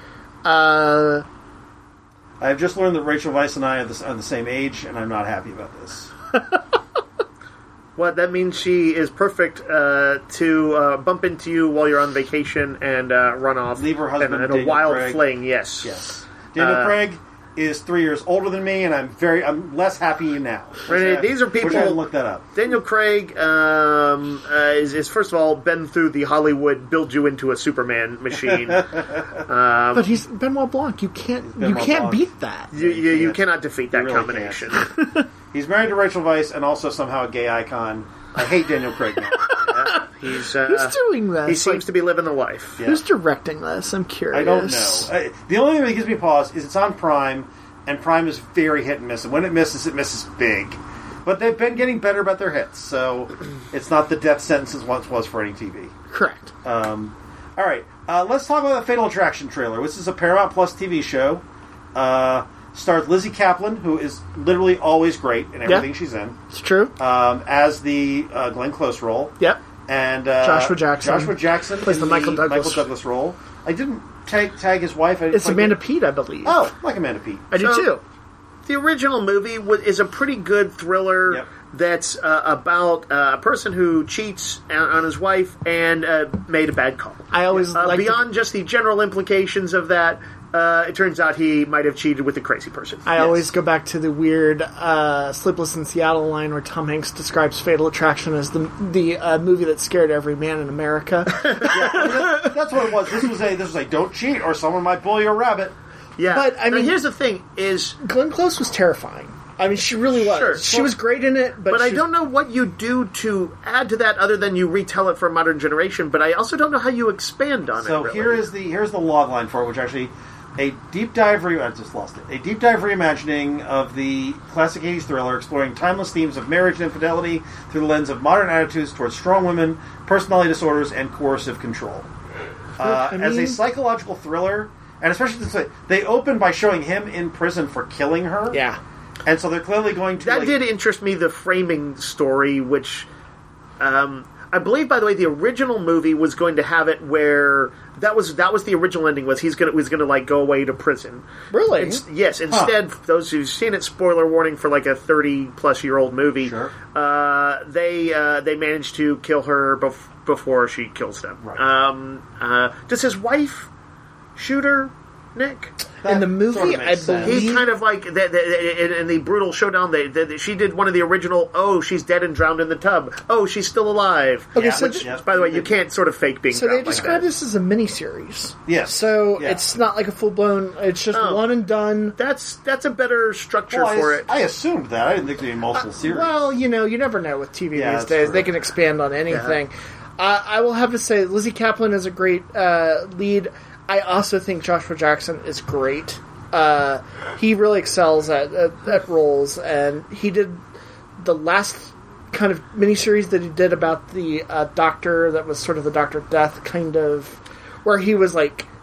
I've just learned that Rachel Weisz and I are the same age, and I'm not happy about this. Well, that means she is perfect to bump into you while you're on vacation and run off. Leave her husband, in a Daniel wild Craig. fling. Yes. Yes. Daniel Craig is 3 years older than me, and I'm less happy now. Right, these are people- Which I didn't look that up. Daniel Craig is first of all been through the Hollywood build you into a Superman machine. But he's Benoit Blanc. You can't Blanc. beat that. You cannot defeat that really combination. He's married to Rachel Weisz and also somehow a gay icon. I hate Daniel Craig now. He's Who's doing this? he seems to be living the life. Yeah. Who's directing this? I'm curious. I don't know. The only thing that gives me pause is it's on Prime, and Prime is very hit and miss. And when it misses big. But they've been getting better about their hits, so it's not the death sentence as once was for any TV. Correct. All right, let's talk about the Fatal Attraction trailer. This is a Paramount Plus TV show. Stars Lizzie Kaplan, who is literally always great in everything she's in, It's true. as the Glenn Close role. Yep. And Joshua Jackson. Joshua Jackson Plays in the Michael Douglas. role. I didn't tag his wife. I didn't It's quite Amanda get- Peet, I believe. Oh, like Amanda Peet. I do So- too. The original movie is a pretty good thriller Yep. that's about a person who cheats on his wife and made a bad call. I always like beyond just the general implications of that, it turns out he might have cheated with a crazy person. I always go back to the weird Sleepless in Seattle line where Tom Hanks describes Fatal Attraction as the movie that scared every man in America. That's what it was. This was a don't cheat or someone might bully your rabbit. Yeah, But, I Now, mean- here's the thing: is Glenn Close was terrifying. I mean, she really was. Sure. She was great in it, but I she- don't know what you do to add to that other than you retell it for a modern generation. But I also don't know how you expand on So it. Really. here's the log line for it, which actually a deep dive. I just lost it. A deep dive reimagining of the classic '80s thriller, exploring timeless themes of marriage and infidelity through the lens of modern attitudes towards strong women, personality disorders, and coercive control. As a psychological thriller, and especially since they open by showing him in prison for killing her. Yeah. And so they're clearly going to. That did interest me, the framing story, which I believe, by the way, the original movie was going to have it where that was the original ending was was gonna like go away to prison. Really? Yes. Instead, those who've seen it, spoiler warning for like a 30-plus-year-old movie. Sure. They managed to kill her before she kills them. Right. Does his wife shoot her, Nick? In the movie, sort of I makes sense. believe... He kind of like in the brutal showdown. She did one of the original. Oh, she's dead and drowned in the tub. Oh, she's still alive. Okay, Yeah, so which- th- By the way, you can't sort of fake being. So they drowned like describe that. this as a miniseries. Yes. So Yeah. it's not like a full-blown... It's just Oh. one and done. That's a better structure Well, for it. I assumed that. I didn't think there'd be multiple series. Well, you never know with TV Yeah, these that's days. true. They can expand on anything. I will have to say, Lizzie Kaplan is a great lead. I also think Joshua Jackson is great. He really excels at roles, and he did the last kind of miniseries that he did about the doctor that was sort of the Doctor Death kind of, where he was like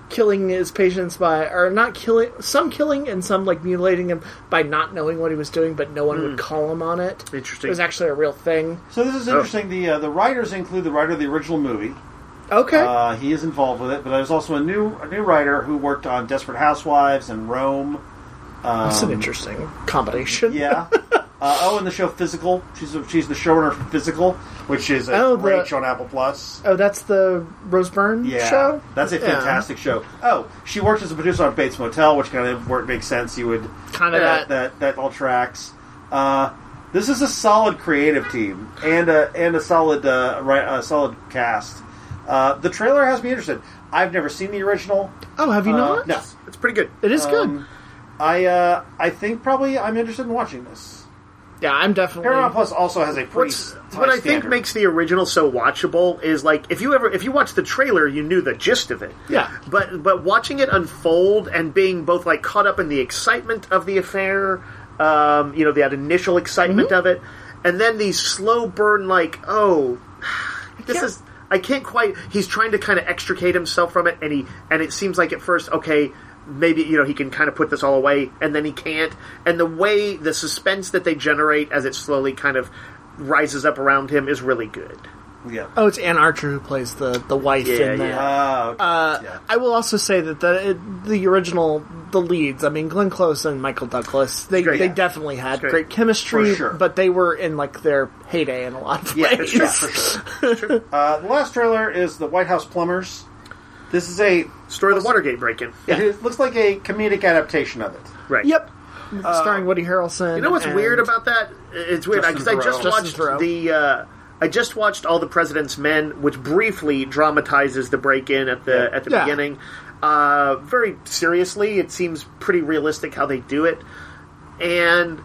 killing his patients some killing and some like mutilating him by not knowing what he was doing, but no one would call him on it. Interesting. It was actually a real thing. So this is interesting. The writers include the writer of the original movie. Okay. He is involved with it, but there's also a new writer who worked on Desperate Housewives and Rome. That's an interesting combination. Yeah. And the show Physical. She's the showrunner for Physical, which is a great show on Apple Plus. Oh, that's the Rose Byrne show? That's a fantastic show. Oh, she worked as a producer on Bates Motel, which kind of makes sense. You would kind of that all tracks. This is a solid creative team and a solid solid cast. The trailer has me interested. I've never seen the original. Oh, have you not? No, it's pretty good. It is good. I think probably I'm interested in watching this. Yeah, I'm definitely. Paramount Plus also has a pretty what I think makes the original so watchable is like if you watch the trailer, you knew the gist of it. Yeah, but watching it unfold and being both like caught up in the excitement of the affair, that initial excitement of it, and then these slow burn I can't quite. He's trying to kind of extricate himself from it, and it seems like at first, okay, maybe he can kind of put this all away, and then he can't. And the suspense that they generate as it slowly kind of rises up around him is really good. Yeah. Oh, it's Ann Archer who plays the wife in that. Okay. I will also say that the original, the leads, I mean, Glenn Close and Michael Douglas, they definitely had great chemistry, For sure. but they were in like their heyday in a lot of ways. Yeah, for sure. The last trailer is The White House Plumbers. This is a story of the Watergate break-in. Yeah. It looks like a comedic adaptation of it. Right. Yep. Starring Woody Harrelson. You know what's weird about that? It's weird because I just watched All the President's Men, which briefly dramatizes the break-in at the beginning. Very seriously, it seems pretty realistic how they do it, and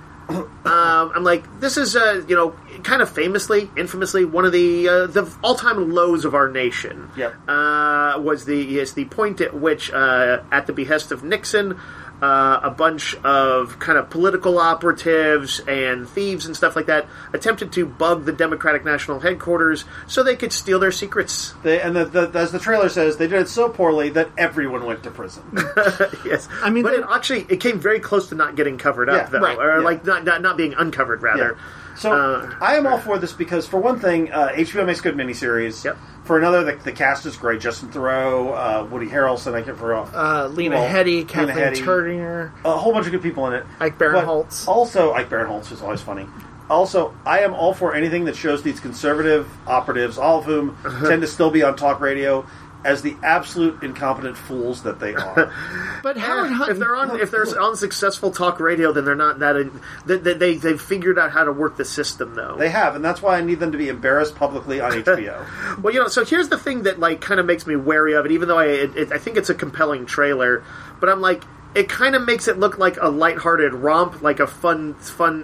I'm like, this is kind of infamously, one of the all-time lows of our nation. Yep. Was the point at which, at the behest of Nixon, a bunch of kind of political operatives and thieves and stuff like that attempted to bug the Democratic National Headquarters so they could steal their secrets. As the trailer says, they did it so poorly that everyone went to prison. Yes, I mean, but it came very close to not getting covered up, though, right. or like not being uncovered, rather. Yeah. So I am all for this because, for one thing, HBO makes good miniseries. Yep. For another, the cast is great. Justin Theroux, Woody Harrelson, I can't remember. Lena Headey, Kathleen Turner. A whole bunch of good people in it. Ike Barinholtz. Also, Ike Barinholtz is always funny. Also, I am all for anything that shows these conservative operatives, all of whom tend to still be on talk radio, as the absolute incompetent fools that they are. But Howard Hunt, if they're on successful talk radio, then they're not that. They've figured out how to work the system, though. They have, and that's why I need them to be embarrassed publicly on HBO. Well, so here's the thing that kind of makes me wary of it. Even though I think it's a compelling trailer, but I'm like, it kind of makes it look like a lighthearted romp, like a fun,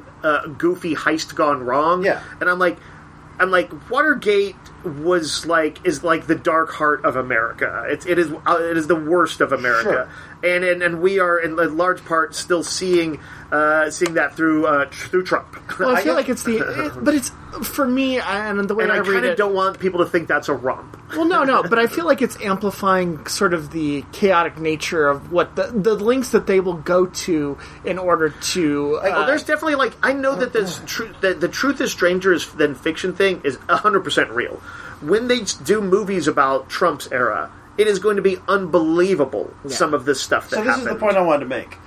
goofy heist gone wrong. Yeah, and I'm like, Watergate is like the dark heart of America. It is the worst of America, sure. and we are in large part still seeing that through Trump. Well, I feel like it's but it's for me, and the way I kind of don't want people to think that's a romp. Well, no, but I feel like it's amplifying sort of the chaotic nature of what the links that they will go to in order to. There's definitely I know that the truth is stranger than fiction thing is 100% real. When they do movies about Trump's era, it is going to be unbelievable. Yeah. Some of this stuff that happened. This is the point I wanted to make.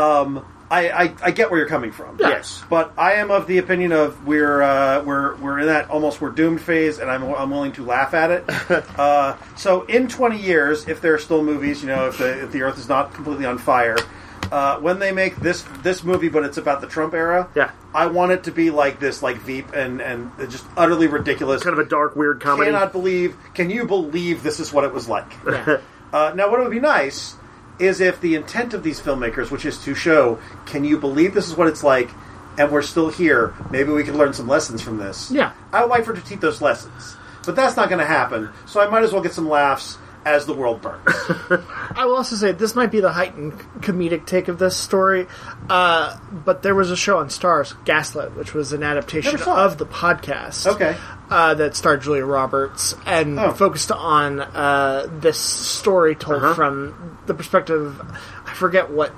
I get where you're coming from. Yeah. Yes, but I am of the opinion of we're in that almost we're doomed phase, and I'm willing to laugh at it. So in 20 years, if there are still movies, if the Earth is not completely on fire, when they make this movie, but it's about the Trump era, I want it to be like this, like Veep, and just utterly ridiculous, kind of a dark, weird comedy. Can you believe this is what it was like? Yeah. Now, what would be nice is if the intent of these filmmakers, which is to show, can you believe this is what it's like, and we're still here, maybe we can learn some lessons from this. Yeah. I would like for it to teach those lessons. But that's not going to happen, so I might as well get some laughs as the world burns. I will also say this might be the heightened comedic take of this story, but there was a show on Starz, Gaslit, which was an adaptation of the podcast. Okay. That starred Julia Roberts and focused on this story told from the perspective. I forget what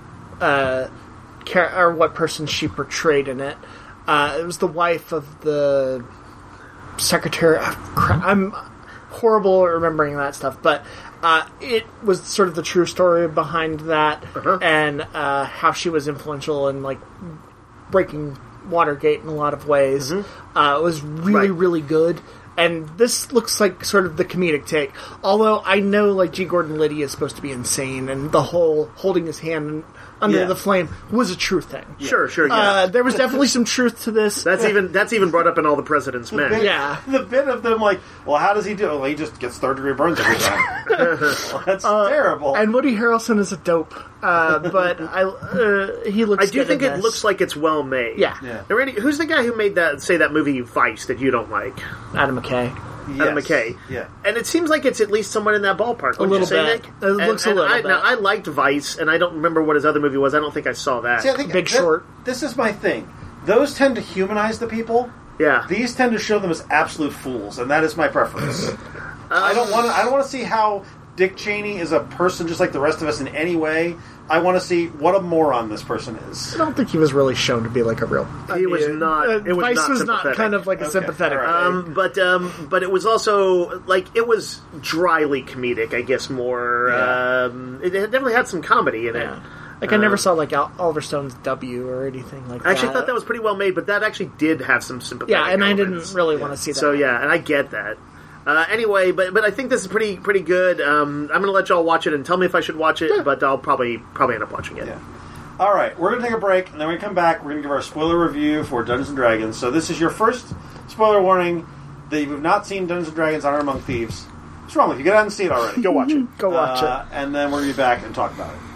what person she portrayed in it. It was the wife of the secretary. I'm horrible at remembering that stuff, but it was sort of the true story behind that and how she was influential in like breaking Watergate in a lot of ways. It was really, really good. And this looks like sort of the comedic take. Although I know like G. Gordon Liddy is supposed to be insane, and the whole holding his hand under the flame was a true thing. Sure, yeah. There was definitely some truth to this. That's even brought up in All the President's Men. The bit of them like, well, how does he do it? Well, he just gets third-degree burns every time. Well, that's terrible. And Woody Harrelson is a dope, but he looks. I do think it looks like it's well made. Yeah. Now, Randy, who's the guy who made that movie Vice that you don't like? Adam McKay. Adam McKay. Yeah. And it seems like it's at least somewhat in that ballpark. A little bit. It looks a little bit. Now, I liked Vice, and I don't remember what his other movie was. I don't think I saw that. See, I think Big Short. This is my thing. Those tend to humanize the people. Yeah. These tend to show them as absolute fools, and that is my preference. I don't want to see how Dick Cheney is a person just like the rest of us in any way. I want to see what a moron this person is. I don't think he was really shown to be like a real. He was not. Vice was not kind of like a sympathetic. Right. But it was also like it was dryly comedic, I guess more. Yeah. It definitely had some comedy in it. Like I never saw like Oliver Stone's W or anything like that. I actually thought that was pretty well made, but that actually did have some sympathetic. Yeah, and elements. I didn't really want to see that. So yeah, and I get that. Anyway, but I think this is pretty good. I'm going to let y'all watch it and tell me if I should watch it, but I'll probably end up watching it. Yeah. All right, we're going to take a break, and then when we come back, we're going to give our spoiler review for Dungeons & Dragons. So this is your first spoiler warning that you've not seen Dungeons & Dragons Honor Among Thieves. What's wrong with you? Get out and see it already. Go watch it. Go watch it. And then we're going to be back and talk about it.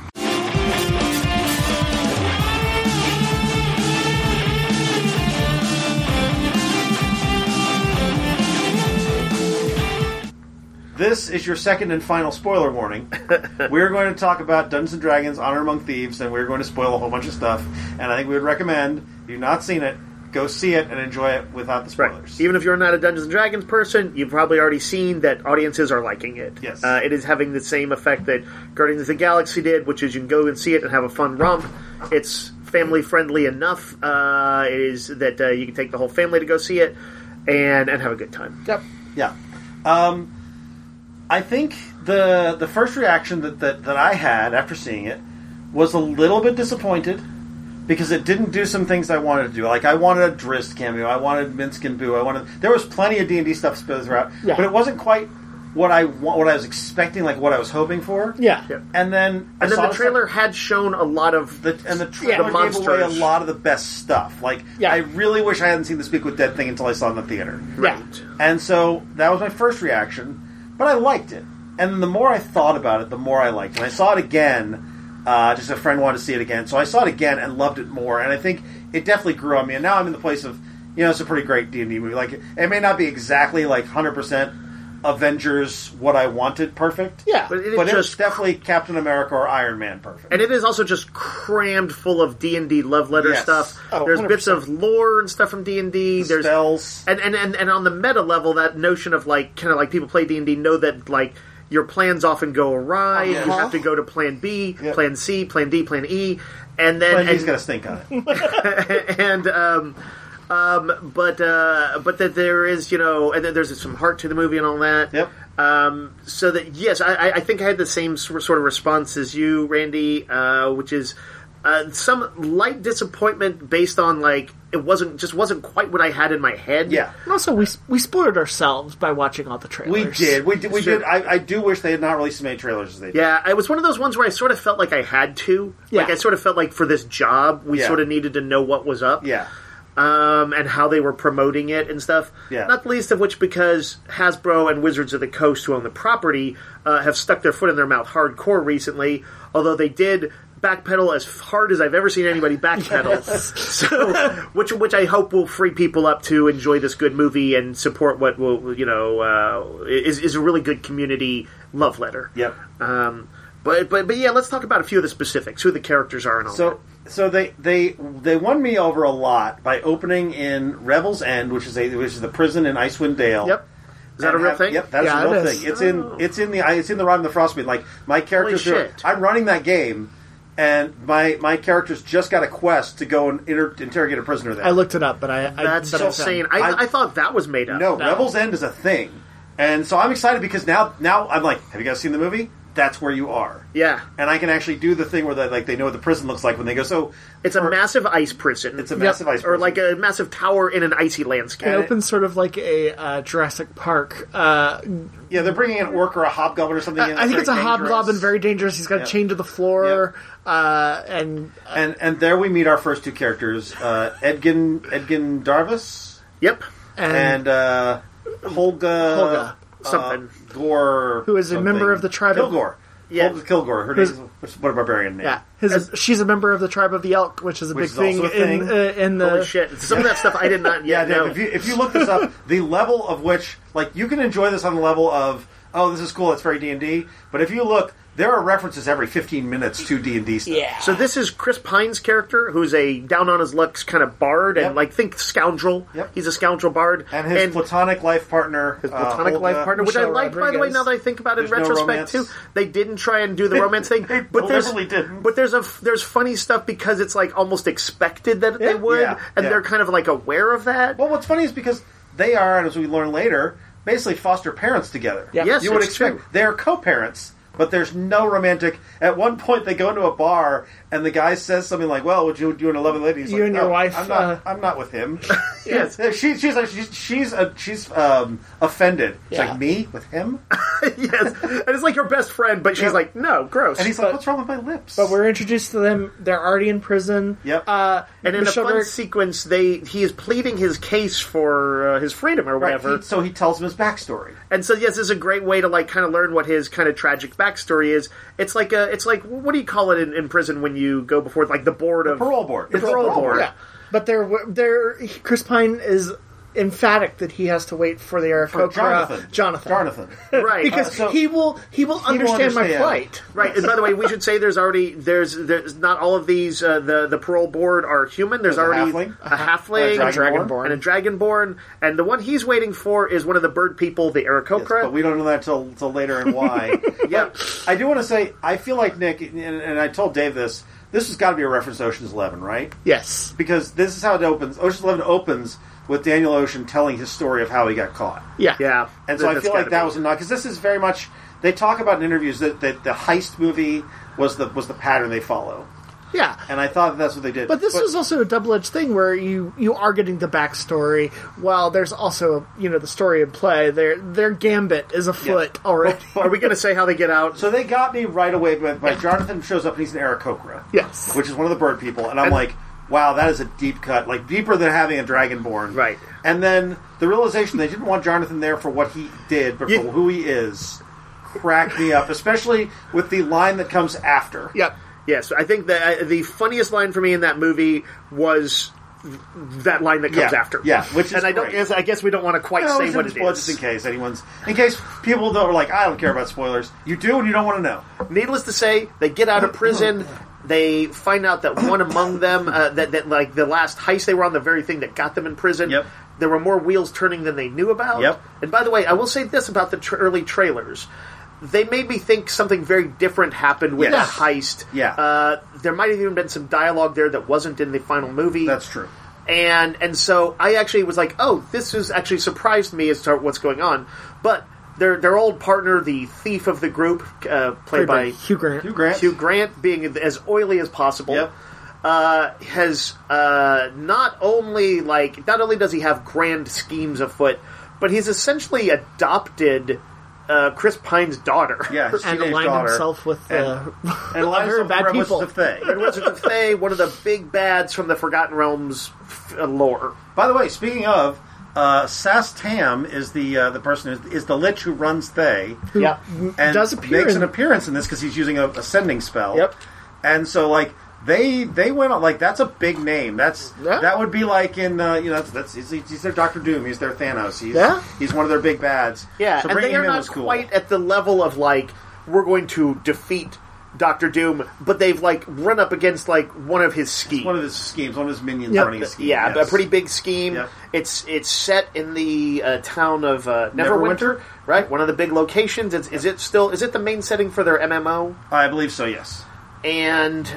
This is your second and final spoiler warning. We're going to talk about Dungeons & Dragons Honor Among Thieves, and we're going to spoil a whole bunch of stuff. And I think we would recommend, if you've not seen it, go see it and enjoy it without the spoilers. Right. Even if you're not a Dungeons & Dragons person, you've probably already seen that audiences are liking it. Yes. It is having the same effect that Guardians of the Galaxy did, which is you can go and see it and have a fun romp. It's family-friendly enough. It is that you can take the whole family to go see it and have a good time. Yep. Yeah. I think the first reaction that I had after seeing it was a little bit disappointed because it didn't do some things I wanted to do. Like I wanted a Drizzt cameo, I wanted Minsk and Boo, there was plenty of D&D stuff spilled throughout, but it wasn't quite what I was expecting, like what I was hoping for. Yeah. And then the trailer had shown a lot of the trailer gave away a lot of the best stuff. Like I really wish I hadn't seen the Speak with Dead thing until I saw it in the theater. Right. And so that was my first reaction. But I liked it. And the more I thought about it, the more I liked it. And I saw it again. Just a friend wanted to see it again. So I saw it again and loved it more. And I think it definitely grew on me. And now I'm in the place of, it's a pretty great D&D movie. Like, it may not be exactly like 100% Avengers what I wanted perfect. Yeah. But it's definitely Captain America or Iron Man perfect. And it is also just crammed full of D&D love letter stuff. Oh, there's 100%. bits of lore and stuff from D&D. There's spells. And on the meta level, that notion of like, kind of like people play D&D know that like your plans often go awry. You have to go to plan B, plan C, plan D, plan E. And then... Plan D's got to stink on it. And... but that there is, and then there's some heart to the movie and all that. Yep. So that, yes, I think I had the same sort of response as you, Randy, which is some light disappointment based on, like, it wasn't quite what I had in my head. Yeah. And also, we spoiled ourselves by watching all the trailers. We did. I do wish they had not released as many trailers as they did. Yeah, it was one of those ones where I sort of felt like I had to. Yeah. Like, I sort of felt like for this job, we sort of needed to know what was up. Yeah. And how they were promoting it and stuff. Yeah. Not the least of which because Hasbro and Wizards of the Coast, who own the property, have stuck their foot in their mouth hardcore recently. Although they did backpedal as hard as I've ever seen anybody backpedal. So, which I hope will free people up to enjoy this good movie and support what will is a really good community love letter. Yep. But yeah, let's talk about a few of the specifics, who the characters are and all that. So they won me over a lot by opening in Revel's End, which is the prison in Icewind Dale. Yep. Is that a real thing? Yep, that is a real thing. It's in the Ride of the Frostmaiden. Like my characters, I'm running that game, and my characters just got a quest to go and interrogate a prisoner there. I looked it up, but that's insane. I thought that was made up. No, Revel's End is a thing, and so I'm excited because now I'm like, have you guys seen the movie? That's where you are. Yeah. And I can actually do the thing where they know what the prison looks like when they go. So it's a massive ice prison. It's a massive ice prison. Or like a massive tower in an icy landscape. It opens sort of like a Jurassic Park. Yeah, they're bringing an orc or a hobgoblin or something. I think it's a hobgoblin, very dangerous. He's got a chain to the floor. Yep. And there we meet our first two characters, Edgin Darvis. Yep. And Holga. Something. Gore. Who is a member of the tribe Kilgore. Yeah. Holga Kilgore. Her name is what a barbarian name. Yeah. She's a member of the tribe of the Elk, which is a big thing in the... Holy shit. Some of that stuff I did not yet know. If you look this up, the level of which, like, you can enjoy this on the level of, oh, this is cool, it's very D&D, but if you look, there are references every 15 minutes to D&D stuff. Yeah. So this is Chris Pine's character, who's a down-on-his-luck kind of bard, and, think scoundrel. Yep. He's a scoundrel bard. And his platonic life partner. His platonic life partner, which I like, by the way, now that I think about it in retrospect, too. They didn't try and do the romance thing. But didn't. But there's funny stuff because it's, like, almost expected that they would, and they're kind of, like, aware of that. Well, what's funny is because they are, and as we learn later, basically foster parents together. Yep. Yes, you would expect. True. They're co-parents. But there's no romantic. At one point, they go into a bar, and the guy says something like, "Well, would you do an 11 lady?" He's you like, and your wife. I'm not with him. Yes, she's offended. She's like, me with him? Yes, and it's like her best friend, but she's like, no, gross. And he's like, what's wrong with my lips? But we're introduced to them. They're already in prison. Yep. And in a fun sequence, he is pleading his case for his freedom or whatever. So he tells him his backstory. And so, yes, this is a great way to kind of learn what his kind of tragic backstory is. It's like what do you call it in prison when you go before the board of parole board? The parole board. Yeah, but Chris Pine is emphatic that he has to wait for the Aarakocra Jonathan, right? Because he will understand my plight, right? And by the way, we should say there's not all of these. The parole board are human. There's already a halfling, a dragonborn, and a dragonborn, and the one he's waiting for is one of the bird people, the Aarakocra. Yes, but we don't know that till later and why. Yeah, I do want to say I feel like Nick, and I told Dave this. This has got to be a reference to Ocean's 11, right? Yes, because this is how it opens. Ocean's 11 opens with Daniel Ocean telling his story of how he got caught. Yeah. And so I feel like that was a nod, because this is very much, they talk about in interviews that the heist movie was the pattern they follow. Yeah. And I thought that's what they did. But this was also a double-edged thing where you are getting the backstory while there's also, the story in play. Their gambit is afoot already. Are we going to say how they get out? So they got me right away by Jonathan shows up and he's an Aarakocra. Yes. Which is one of the bird people. And I'm like, wow, that is a deep cut. Like, deeper than having a dragonborn. Right. And then the realization they didn't want Jonathan there for what he did, but for who he is, cracked me up. Especially with the line that comes after. Yep. Yes, I think that the funniest line for me in that movie was that line that comes after. Yeah, which is I guess we don't want to quite say what it is. Just in case people are like, I don't care about spoilers. You do, and you don't want to know. Needless to say, they get out of prison. They find out that one among them, that like the last heist they were on, the very thing that got them in prison. Yep. There were more wheels turning than they knew about. Yep. And by the way, I will say this about the early trailers. They made me think something very different happened with that heist. Yeah. There might have even been some dialogue there that wasn't in the final movie. That's true. And so I actually was like, oh, this has actually surprised me as to what's going on. But their old partner, the thief of the group, played by Hugh Grant. Hugh Grant, being as oily as possible. Yep. Has not only does he have grand schemes afoot, but he's essentially adopted Chris Pine's daughter. Yeah, and aligned himself with and very bad people. Red Wizards of Thay, one of the big bads from the Forgotten Realms lore. By the way, speaking of, Sass Tam is the person is the Lich who runs Thay. Yeah, and does appear makes an appearance in this because he's using a sending spell. Yep. And so, like, they went on, like, that's a big name. That would be like in, he's their Dr. Doom. He's their Thanos. He's one of their big bads. Yeah, so and they are not quite at the level of, like, we're going to defeat Dr. Doom, but they've, like, run up against, like, one of his schemes. One of his minions running a scheme. Yeah, yes. a pretty big scheme. Yep. It's set in the town of Neverwinter, right? One of the big locations. Is it the main setting for their MMO? I believe so, yes. And,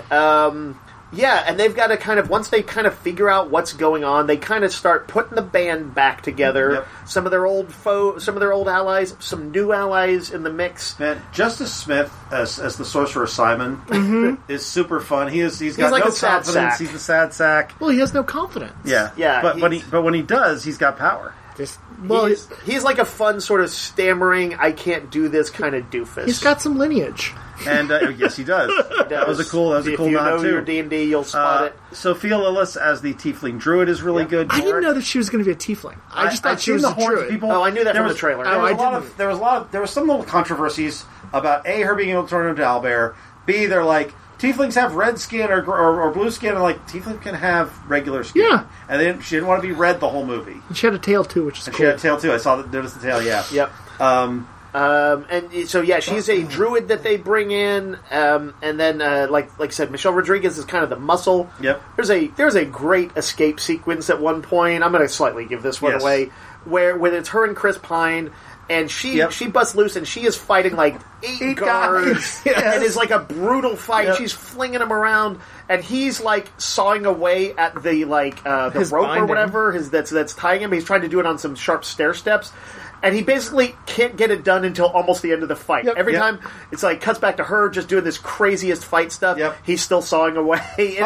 and they've got to kind of, once they kind of figure out what's going on, they kind of start putting the band back together. Yep. Some of their old some of their old allies, some new allies in the mix. Man, Justice Smith as the Sorcerer Simon is super fun. He's got like no a sad confidence. sack. He's a sad sack. Well, he has no confidence. Yeah. But when he does, he's got power. He's like a fun sort of stammering, I can't do this kind of doofus. He's got some lineage. And yes, he does. That was a cool nod too. If you know your D&D, you'll spot it. Sophia Lillis as the Tiefling Druid is really good. I didn't know that she was going to be a tiefling. I just thought she was a druid. I knew that from the trailer. There was some little controversies about A, her being able to turn into owlbear. B, they're like, tieflings have red skin or blue skin, and like tieflings can have regular skin. Yeah, and she didn't want to be red the whole movie. And she had a tail too, which is cool. She had a tail too. I noticed the tail. Yeah. Yep. And so she's a druid that they bring in, and then like I said, Michelle Rodriguez is kind of the muscle. Yep. There's a great escape sequence at one point. I'm going to slightly give this one away, where it's her and Chris Pine. And she busts loose, and she is fighting like eight guards, and it's like a brutal fight. Yep. She's flinging him around, and he's like sawing away at the the rope binding. Or whatever that's tying him. He's trying to do it on some sharp stair steps, and he basically can't get it done until almost the end of the fight. Yep. Every time it's like cuts back to her just doing this craziest fight stuff. Yep. He's still sawing away.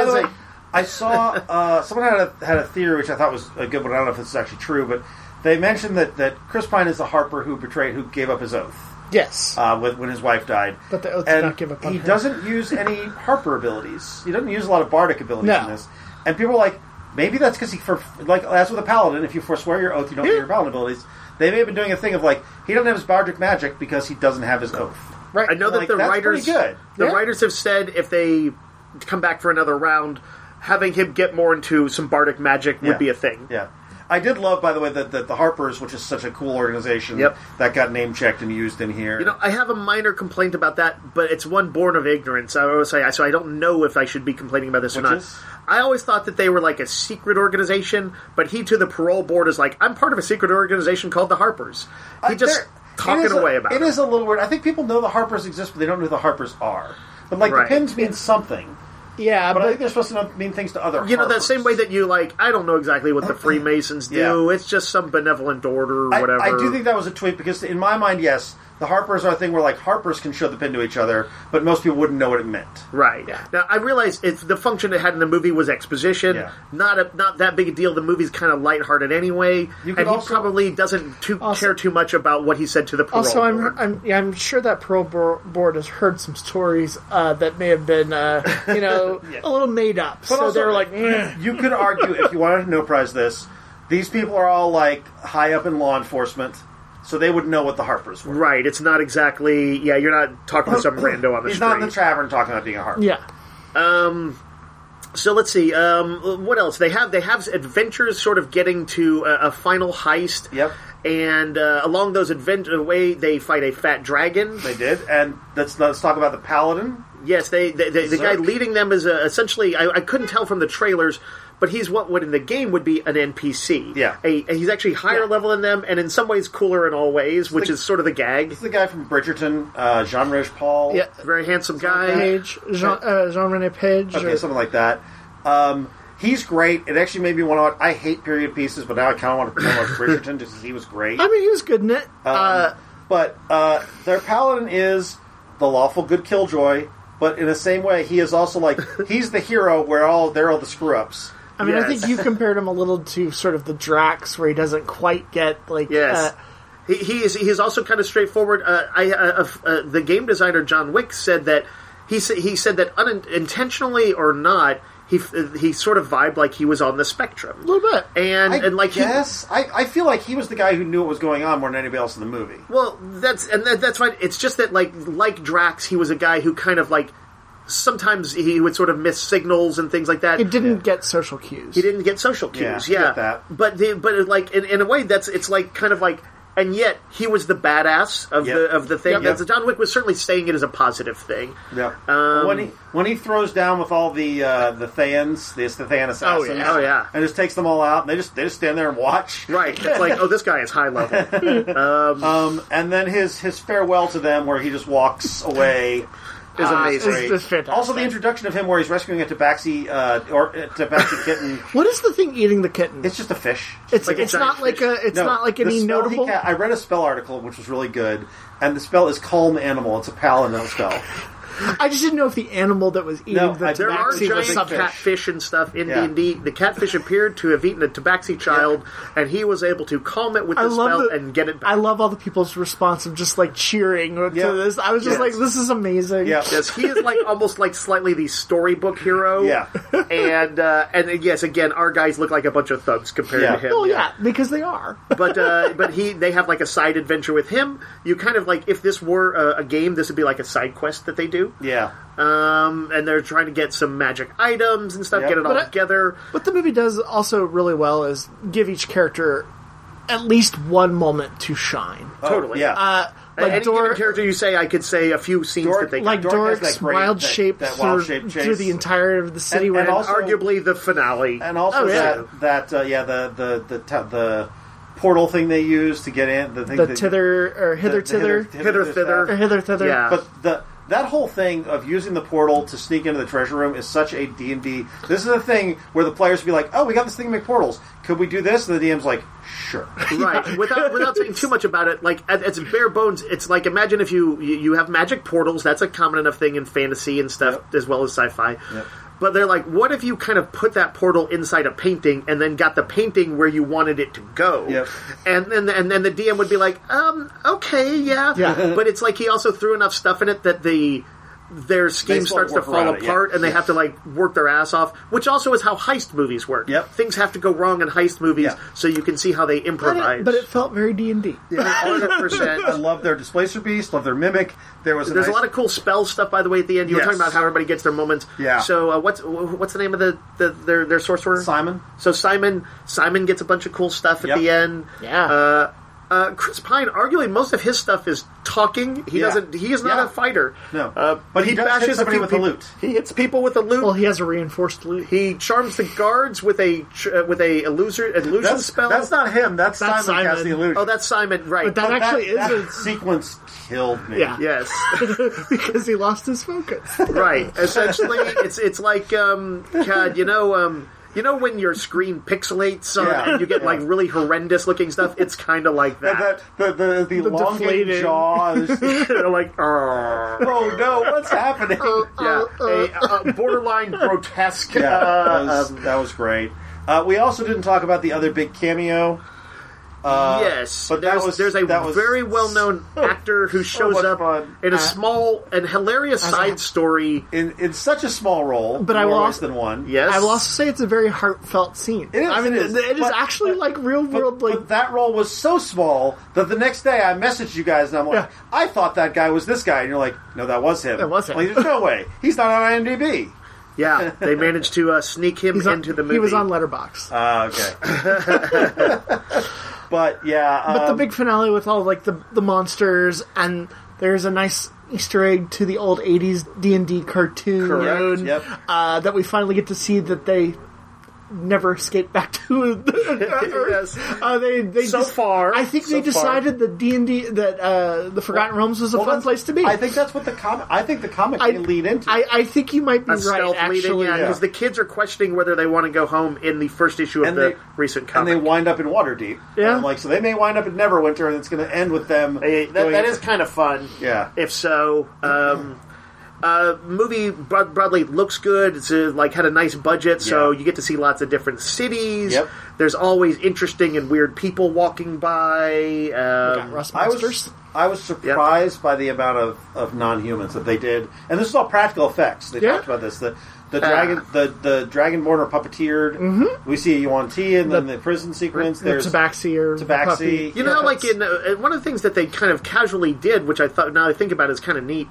I saw someone had a theory which I thought was a good one. I don't know if this is actually true, but they mentioned that Chris Pine is the Harper who gave up his oath. Yes. When his wife died. But the oath did not give up on he her. doesn't use any Harper abilities. He doesn't use a lot of bardic abilities in this. And people are like, maybe that's because as with a paladin, if you forswear your oath, you don't get your paladin abilities. They may have been doing a thing of like, he doesn't have his bardic magic because he doesn't have his oath. Right. I know that the writers writers have said if they come back for another round, having him get more into some bardic magic would be a thing. Yeah. I did love, by the way, that the Harpers, which is such a cool organization, that got name-checked and used in here. You know, I have a minor complaint about that, but it's one born of ignorance. I always say, so I don't know if I should be complaining about this or not. I always thought that they were like a secret organization, but he to the parole board is like, I'm part of a secret organization called the Harpers. He just talking away about it. It is a little weird. I think people know the Harpers exist, but they don't know who the Harpers are. But, like, the pins mean something. Yeah, but I think they're supposed to mean things to other You know, that same way that you, like, I don't know exactly what the Freemasons do. It's just some benevolent order or whatever. I do think that was a tweet, because in my mind, yes, the Harpers are a thing where, like, Harpers can show the pin to each other, but most people wouldn't know what it meant. Right. Yeah. Now, I realize the function it had in the movie was exposition. Yeah. Not that big a deal. The movie's kind of lighthearted anyway, and he probably doesn't care too much about what he said to the parole board. I'm sure that parole board has heard some stories that may have been, a little made up. But so also, they were like, you could argue, if you wanted to no prize this, these people are all, like, high up in law enforcement. So they would know what the Harpers were. Right. It's not exactly... Yeah, you're not talking to some rando on the street. He's not in the tavern talking about being a Harper. Yeah. So let's see. What else? They have adventures sort of getting to a final heist. Yep. And along those way, they fight a fat dragon. They did. And let's talk about the Paladin. Yes, the guy leading them is essentially... I couldn't tell from the trailers... But he's what in the game would be an NPC. Yeah. He's actually higher level than them, and in some ways cooler in all ways, which is sort of the gag. This is the guy from Bridgerton, Jean-Reg Paul. Yeah, very handsome guy. Jean-René Page. Okay, something like that. He's great. It actually made me want to watch... I hate period pieces, but now I kind of want to watch Bridgerton just because he was great. I mean, he was good in it. But their paladin is the lawful good killjoy, but in the same way, he is also like... he's the hero where they're all the screw-ups. I mean, I think you compared him a little to sort of the Drax, where he doesn't quite get, like... Yes. He is also kind of straightforward. The game designer, John Wick, said that... He said that unintentionally or not, he sort of vibed like he was on the spectrum. A little bit. I feel like he was the guy who knew what was going on more than anybody else in the movie. Well, that's fine. It's just that, like Drax, he was a guy who kind of, like... sometimes he would sort of miss signals and things like that. It didn't get social cues. He didn't get social cues. Yeah, Yeah, get that. but like in a way, it's like kind of like. And yet, he was the badass of the thing. Yep. John Wick was certainly saying it as a positive thing. Yeah. When he throws down with all the Thayans, the Thayan assassins, Oh, yeah. and just takes them all out, and they just stand there and watch. Right. It's like, oh, this guy is high level. And then his farewell to them, where he just walks away. Is amazing. It's fantastic. Also, the introduction of him where he's rescuing a Tabaxi kitten. What is the thing eating the kitten? It's just a fish. It's like a not giant like fish. it's not like any the spell notable. I read a spell article which was really good, and the spell is calm animal. It's a paladin spell. I just didn't know if the animal that was eating the There are tabaxi was giant something. catfish and stuff in Yeah. D&D. The catfish appeared to have eaten a tabaxi child, and he was able to calm it with the spell and get it back. I love all the people's response of just like cheering to this. I was just like, "This is amazing." Yeah. Yes, he is like almost like slightly the storybook hero. Yeah. and yes, again, our guys look like a bunch of thugs compared Yeah. to him. Oh yeah, because they are. But they have like a side adventure with him. You kind of like, if this were a game, this would be like a side quest that they do. Yeah. And they're trying to get some magic items and stuff, Yep. get it all But together. What the movie does also really well is give each character at least one moment to shine. Totally. Yeah. Like Any given character you say, I could say a few scenes Dork- that they like Dork has Dork's that great- wild that- shape that wild shape chase. through the entire of the city, And where also- arguably the finale. And also Oh, yeah. the portal thing they use to get in. The thing the that, tither or hither the tither, Hither thither. or hither thither. Yeah. But that whole thing of using the portal to sneak into the treasure room is such a D&D. This is a thing where the players will be like, "Oh, we got this thing to make portals. Could we do this?" And the DM's like, "Sure." Right. Without saying too much about it, like it's bare bones. It's like, imagine if you have magic portals. That's a common enough thing in fantasy and stuff, as well as sci-fi. Yep. But they're like, what if you kind of put that portal inside a painting and then got the painting where you wanted it to go? Yep. And then the DM would be like, okay, yeah. But it's like he also threw enough stuff in it that their scheme still starts to work fall around it, apart, yeah. and they have to like work their ass off, which also is how heist movies work. Yep. Things have to go wrong in heist movies, Yeah. so you can see how they improvise. But it felt very D&D. 100%. I love their Displacer Beast, love their Mimic. There's a lot of cool spell stuff, by the way, at the end. You were Yes. talking about how everybody gets their moments. Yeah. So what's the name of their sorcerer? Simon. So Simon gets a bunch of cool stuff at Yep. the end. Yeah. Chris Pine, arguably most of his stuff is talking. He Yeah. is not Yeah. a fighter. No. But he does hit bashes somebody few with a people. loot. He hits people with a loot. Well, he has a reinforced loot. He charms the guards with a illusion spell. That's not him. That's Simon Simon. casting the illusion. Oh, that's Simon, right? But that actually that is sequence killed me. Yeah. yes. because he lost his focus. Right. Essentially, it's like God, you know when your screen pixelates and you get like really horrendous looking stuff. It's kind of like that. The elongated deflating. jaws. They're like, Oh no, what's happening? a borderline grotesque. That was great. We also didn't talk about the other big cameo. Yes, but there's a very well-known actor who shows much up fun. in a small and hilarious side story. in such a small role, But I will more ways also- than one. Yes, I will also say it's a very heartfelt scene. It is, I mean, it is. it is But- actually like real world. Like But that role was so small that the next day I messaged you guys and I'm like, Yeah. I thought that guy was this guy, and you're like, no, that was him. That was him. Like, there's no way. He's not on IMDb. yeah, they managed to sneak him he's on- into the movie. he was on Letterboxd. Okay. But yeah, But the big finale with all like the monsters, and there's a nice Easter egg to the old '80s D&D cartoon. Correct, yep. That we finally get to see that they never escaped back to Earth. Yes. They So far. I think they So far. decided that D&D that the Forgotten Realms was a fun place to be. I think that's what the comic. I think the comic I- may lead into. I think you might be A right. stealth leading, Actually, because the kids are questioning whether they want to go home in the first issue of And the they- recent and comic. they wind up in Waterdeep. Yeah. And I'm like, so they may wind up in Neverwinter, and it's going to end with them. That is kind of fun. Yeah. If so, movie broadly looks good. It's had a nice budget, so Yeah. you get to see lots of different cities. Yep. There's always interesting and weird people walking by. Rust I monsters. was surprised by the amount of non-humans that they did, and this is all practical effects. They Yeah. talked about this. The dragon, the dragonborn are puppeteered. Mm-hmm. We see a Yuan Ti, and then the prison sequence. The There's Tabaxi or Tabaxi. Puppy. You know, like in one of the things that they kind of casually did, which I thought now I think about is kind of neat.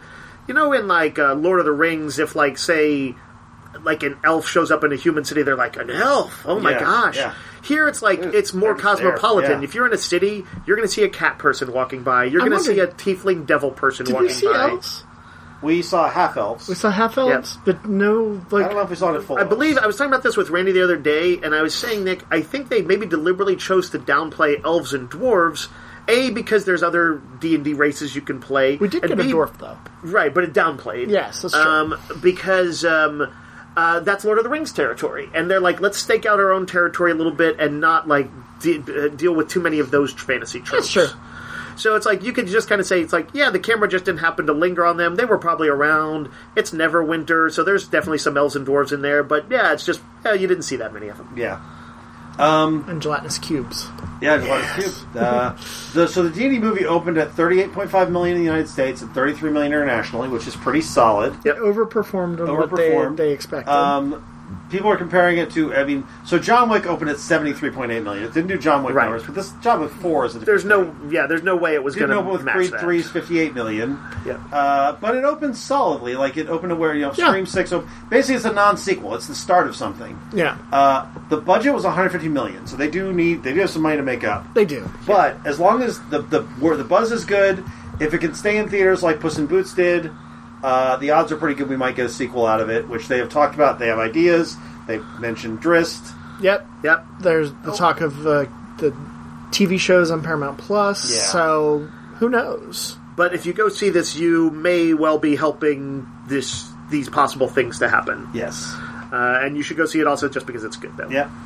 in like Lord of the Rings, if like say like an elf shows up in a human city, they're like, an elf? Oh my gosh. Yeah. Here it's like it's more cosmopolitan. There, yeah. If you're in a city, you're going to see a cat person walking by. You're going to see a tiefling devil person walking by. Did we see elves? We saw half elves. We saw half elves, but no. Like, I don't know if we saw it full. I believe I was talking about this with Randy the other day, and I was saying, Nick, I think they maybe deliberately chose to downplay elves and dwarves. A, because there's other D&D races you can play. We did get a dwarf, though. Right, but it downplayed. Yes, that's true. Because that's Lord of the Rings territory. And they're like, let's stake out our own territory a little bit and not, like, deal with too many of those fantasy tropes. That's true. So it's like, you could just kind of say, it's like, yeah, the camera just didn't happen to linger on them. They were probably around. It's Neverwinter, so there's definitely some elves and dwarves in there. But, yeah, it's just, you didn't see that many of them. Yeah. And gelatinous cubes. Yeah, gelatinous cubes. So the D&D movie opened at $38.5 million in the United States and $33 million internationally, which is pretty solid. It overperformed on what they expected. People are comparing it to, so John Wick opened at $73.8 million. It didn't do John Wick numbers, but this John Wick 4 is a different there's no way it was going to match with Creed 3's $58 million. Yeah. But it opened solidly. Like, it opened to where, Scream 6, basically it's a non-sequel. It's the start of something. Yeah. The budget was $150 million, so they do have some money to make up. They do. But as long as the buzz is good, if it can stay in theaters like Puss in Boots did, the odds are pretty good we might get a sequel out of it, which they have talked about. They have ideas. They mentioned Drizzt. Yep. There's the talk of the TV shows on Paramount Plus, so who knows? But if you go see this, you may well be helping these possible things to happen. Yes. And you should go see it also just because it's good, though. Yeah,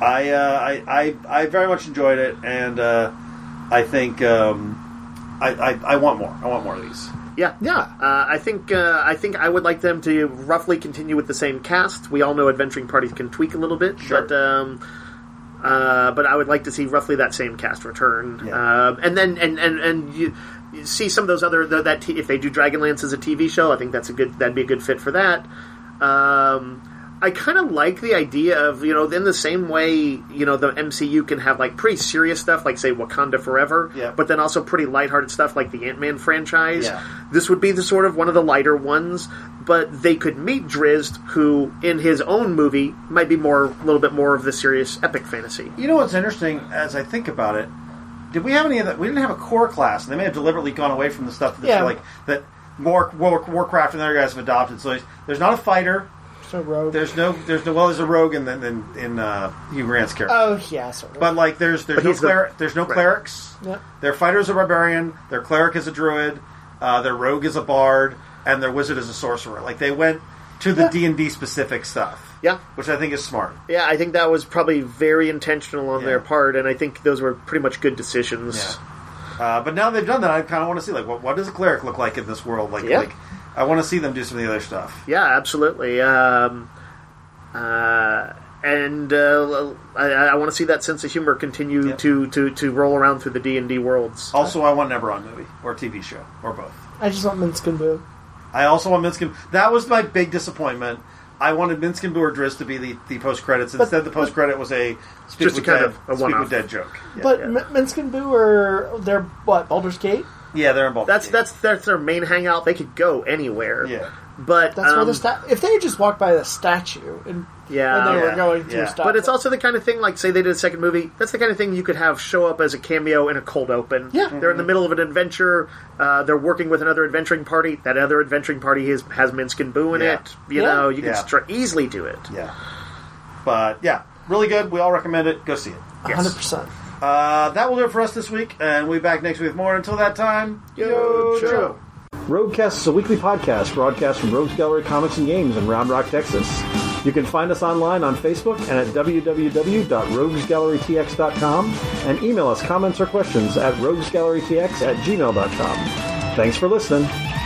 I very much enjoyed it, and I think I want more. I want more of these. Yeah. I think I would like them to roughly continue with the same cast. We all know adventuring parties can tweak a little bit, sure. but I would like to see roughly that same cast return. Yeah. And then you see some of those other if they do Dragonlance as a TV show, I think that'd be a good fit for that. I kind of like the idea of, in the same way, the MCU can have, like, pretty serious stuff, like, say, Wakanda Forever, but then also pretty lighthearted stuff like the Ant-Man franchise. Yeah. This would be the sort of one of the lighter ones, but they could meet Drizzt, who, in his own movie, might be a little bit more of the serious epic fantasy. You know what's interesting, as I think about it, did we have any of that? We didn't have a core class, and they may have deliberately gone away from the stuff that Warcraft and other guys have adopted. So there's not a fighter. No rogue. There's a rogue in Hugh Grant's character. Oh yeah, sort of. But like there's no clerics. Yep. Their fighter is a barbarian. Their cleric is a druid. Their rogue is a bard, and their wizard is a sorcerer. Like they went to the D&D specific stuff. Yeah, which I think is smart. Yeah, I think that was probably very intentional on their part, and I think those were pretty much good decisions. Yeah. But now they've done that, I kind of want to see what does a cleric look like in this world? Like I want to see them do some of the other stuff. Yeah, absolutely. And I want to see that sense of humor continue to roll around through the D&D worlds. Also, I want an Eberron movie or a TV show or both. I just want Minsc and Boo. I also want Minsc and Boo. That was my big disappointment. I wanted Minsc and Boo or Drizzt to be the post credits. Instead, the post credit was a Speak with Dead joke. Yeah. But Minsc and Boo they're Baldur's Gate? Yeah, they're in Baldur's Gate. That's their main hangout. They could go anywhere. Yeah. But that's where if they had just walked by the statue and when they were going through stuff. But it's also the kind of thing, like, say they did a second movie, that's the kind of thing you could have show up as a cameo in a cold open. Yeah. They're in the middle of an adventure, they're working with another adventuring party, that other adventuring party has Minsc and Boo in it. You can easily do it. Yeah. But, really good. We all recommend it. Go see it. Yes. 100%. That will do it for us this week, and we'll be back next week with more. Until that time, yo, Joe. Roguecast is a weekly podcast broadcast from Rogues Gallery Comics and Games in Round Rock, Texas. You can find us online on Facebook and at www.roguesgallerytx.com and email us comments or questions at roguesgallerytx@gmail.com. Thanks for listening.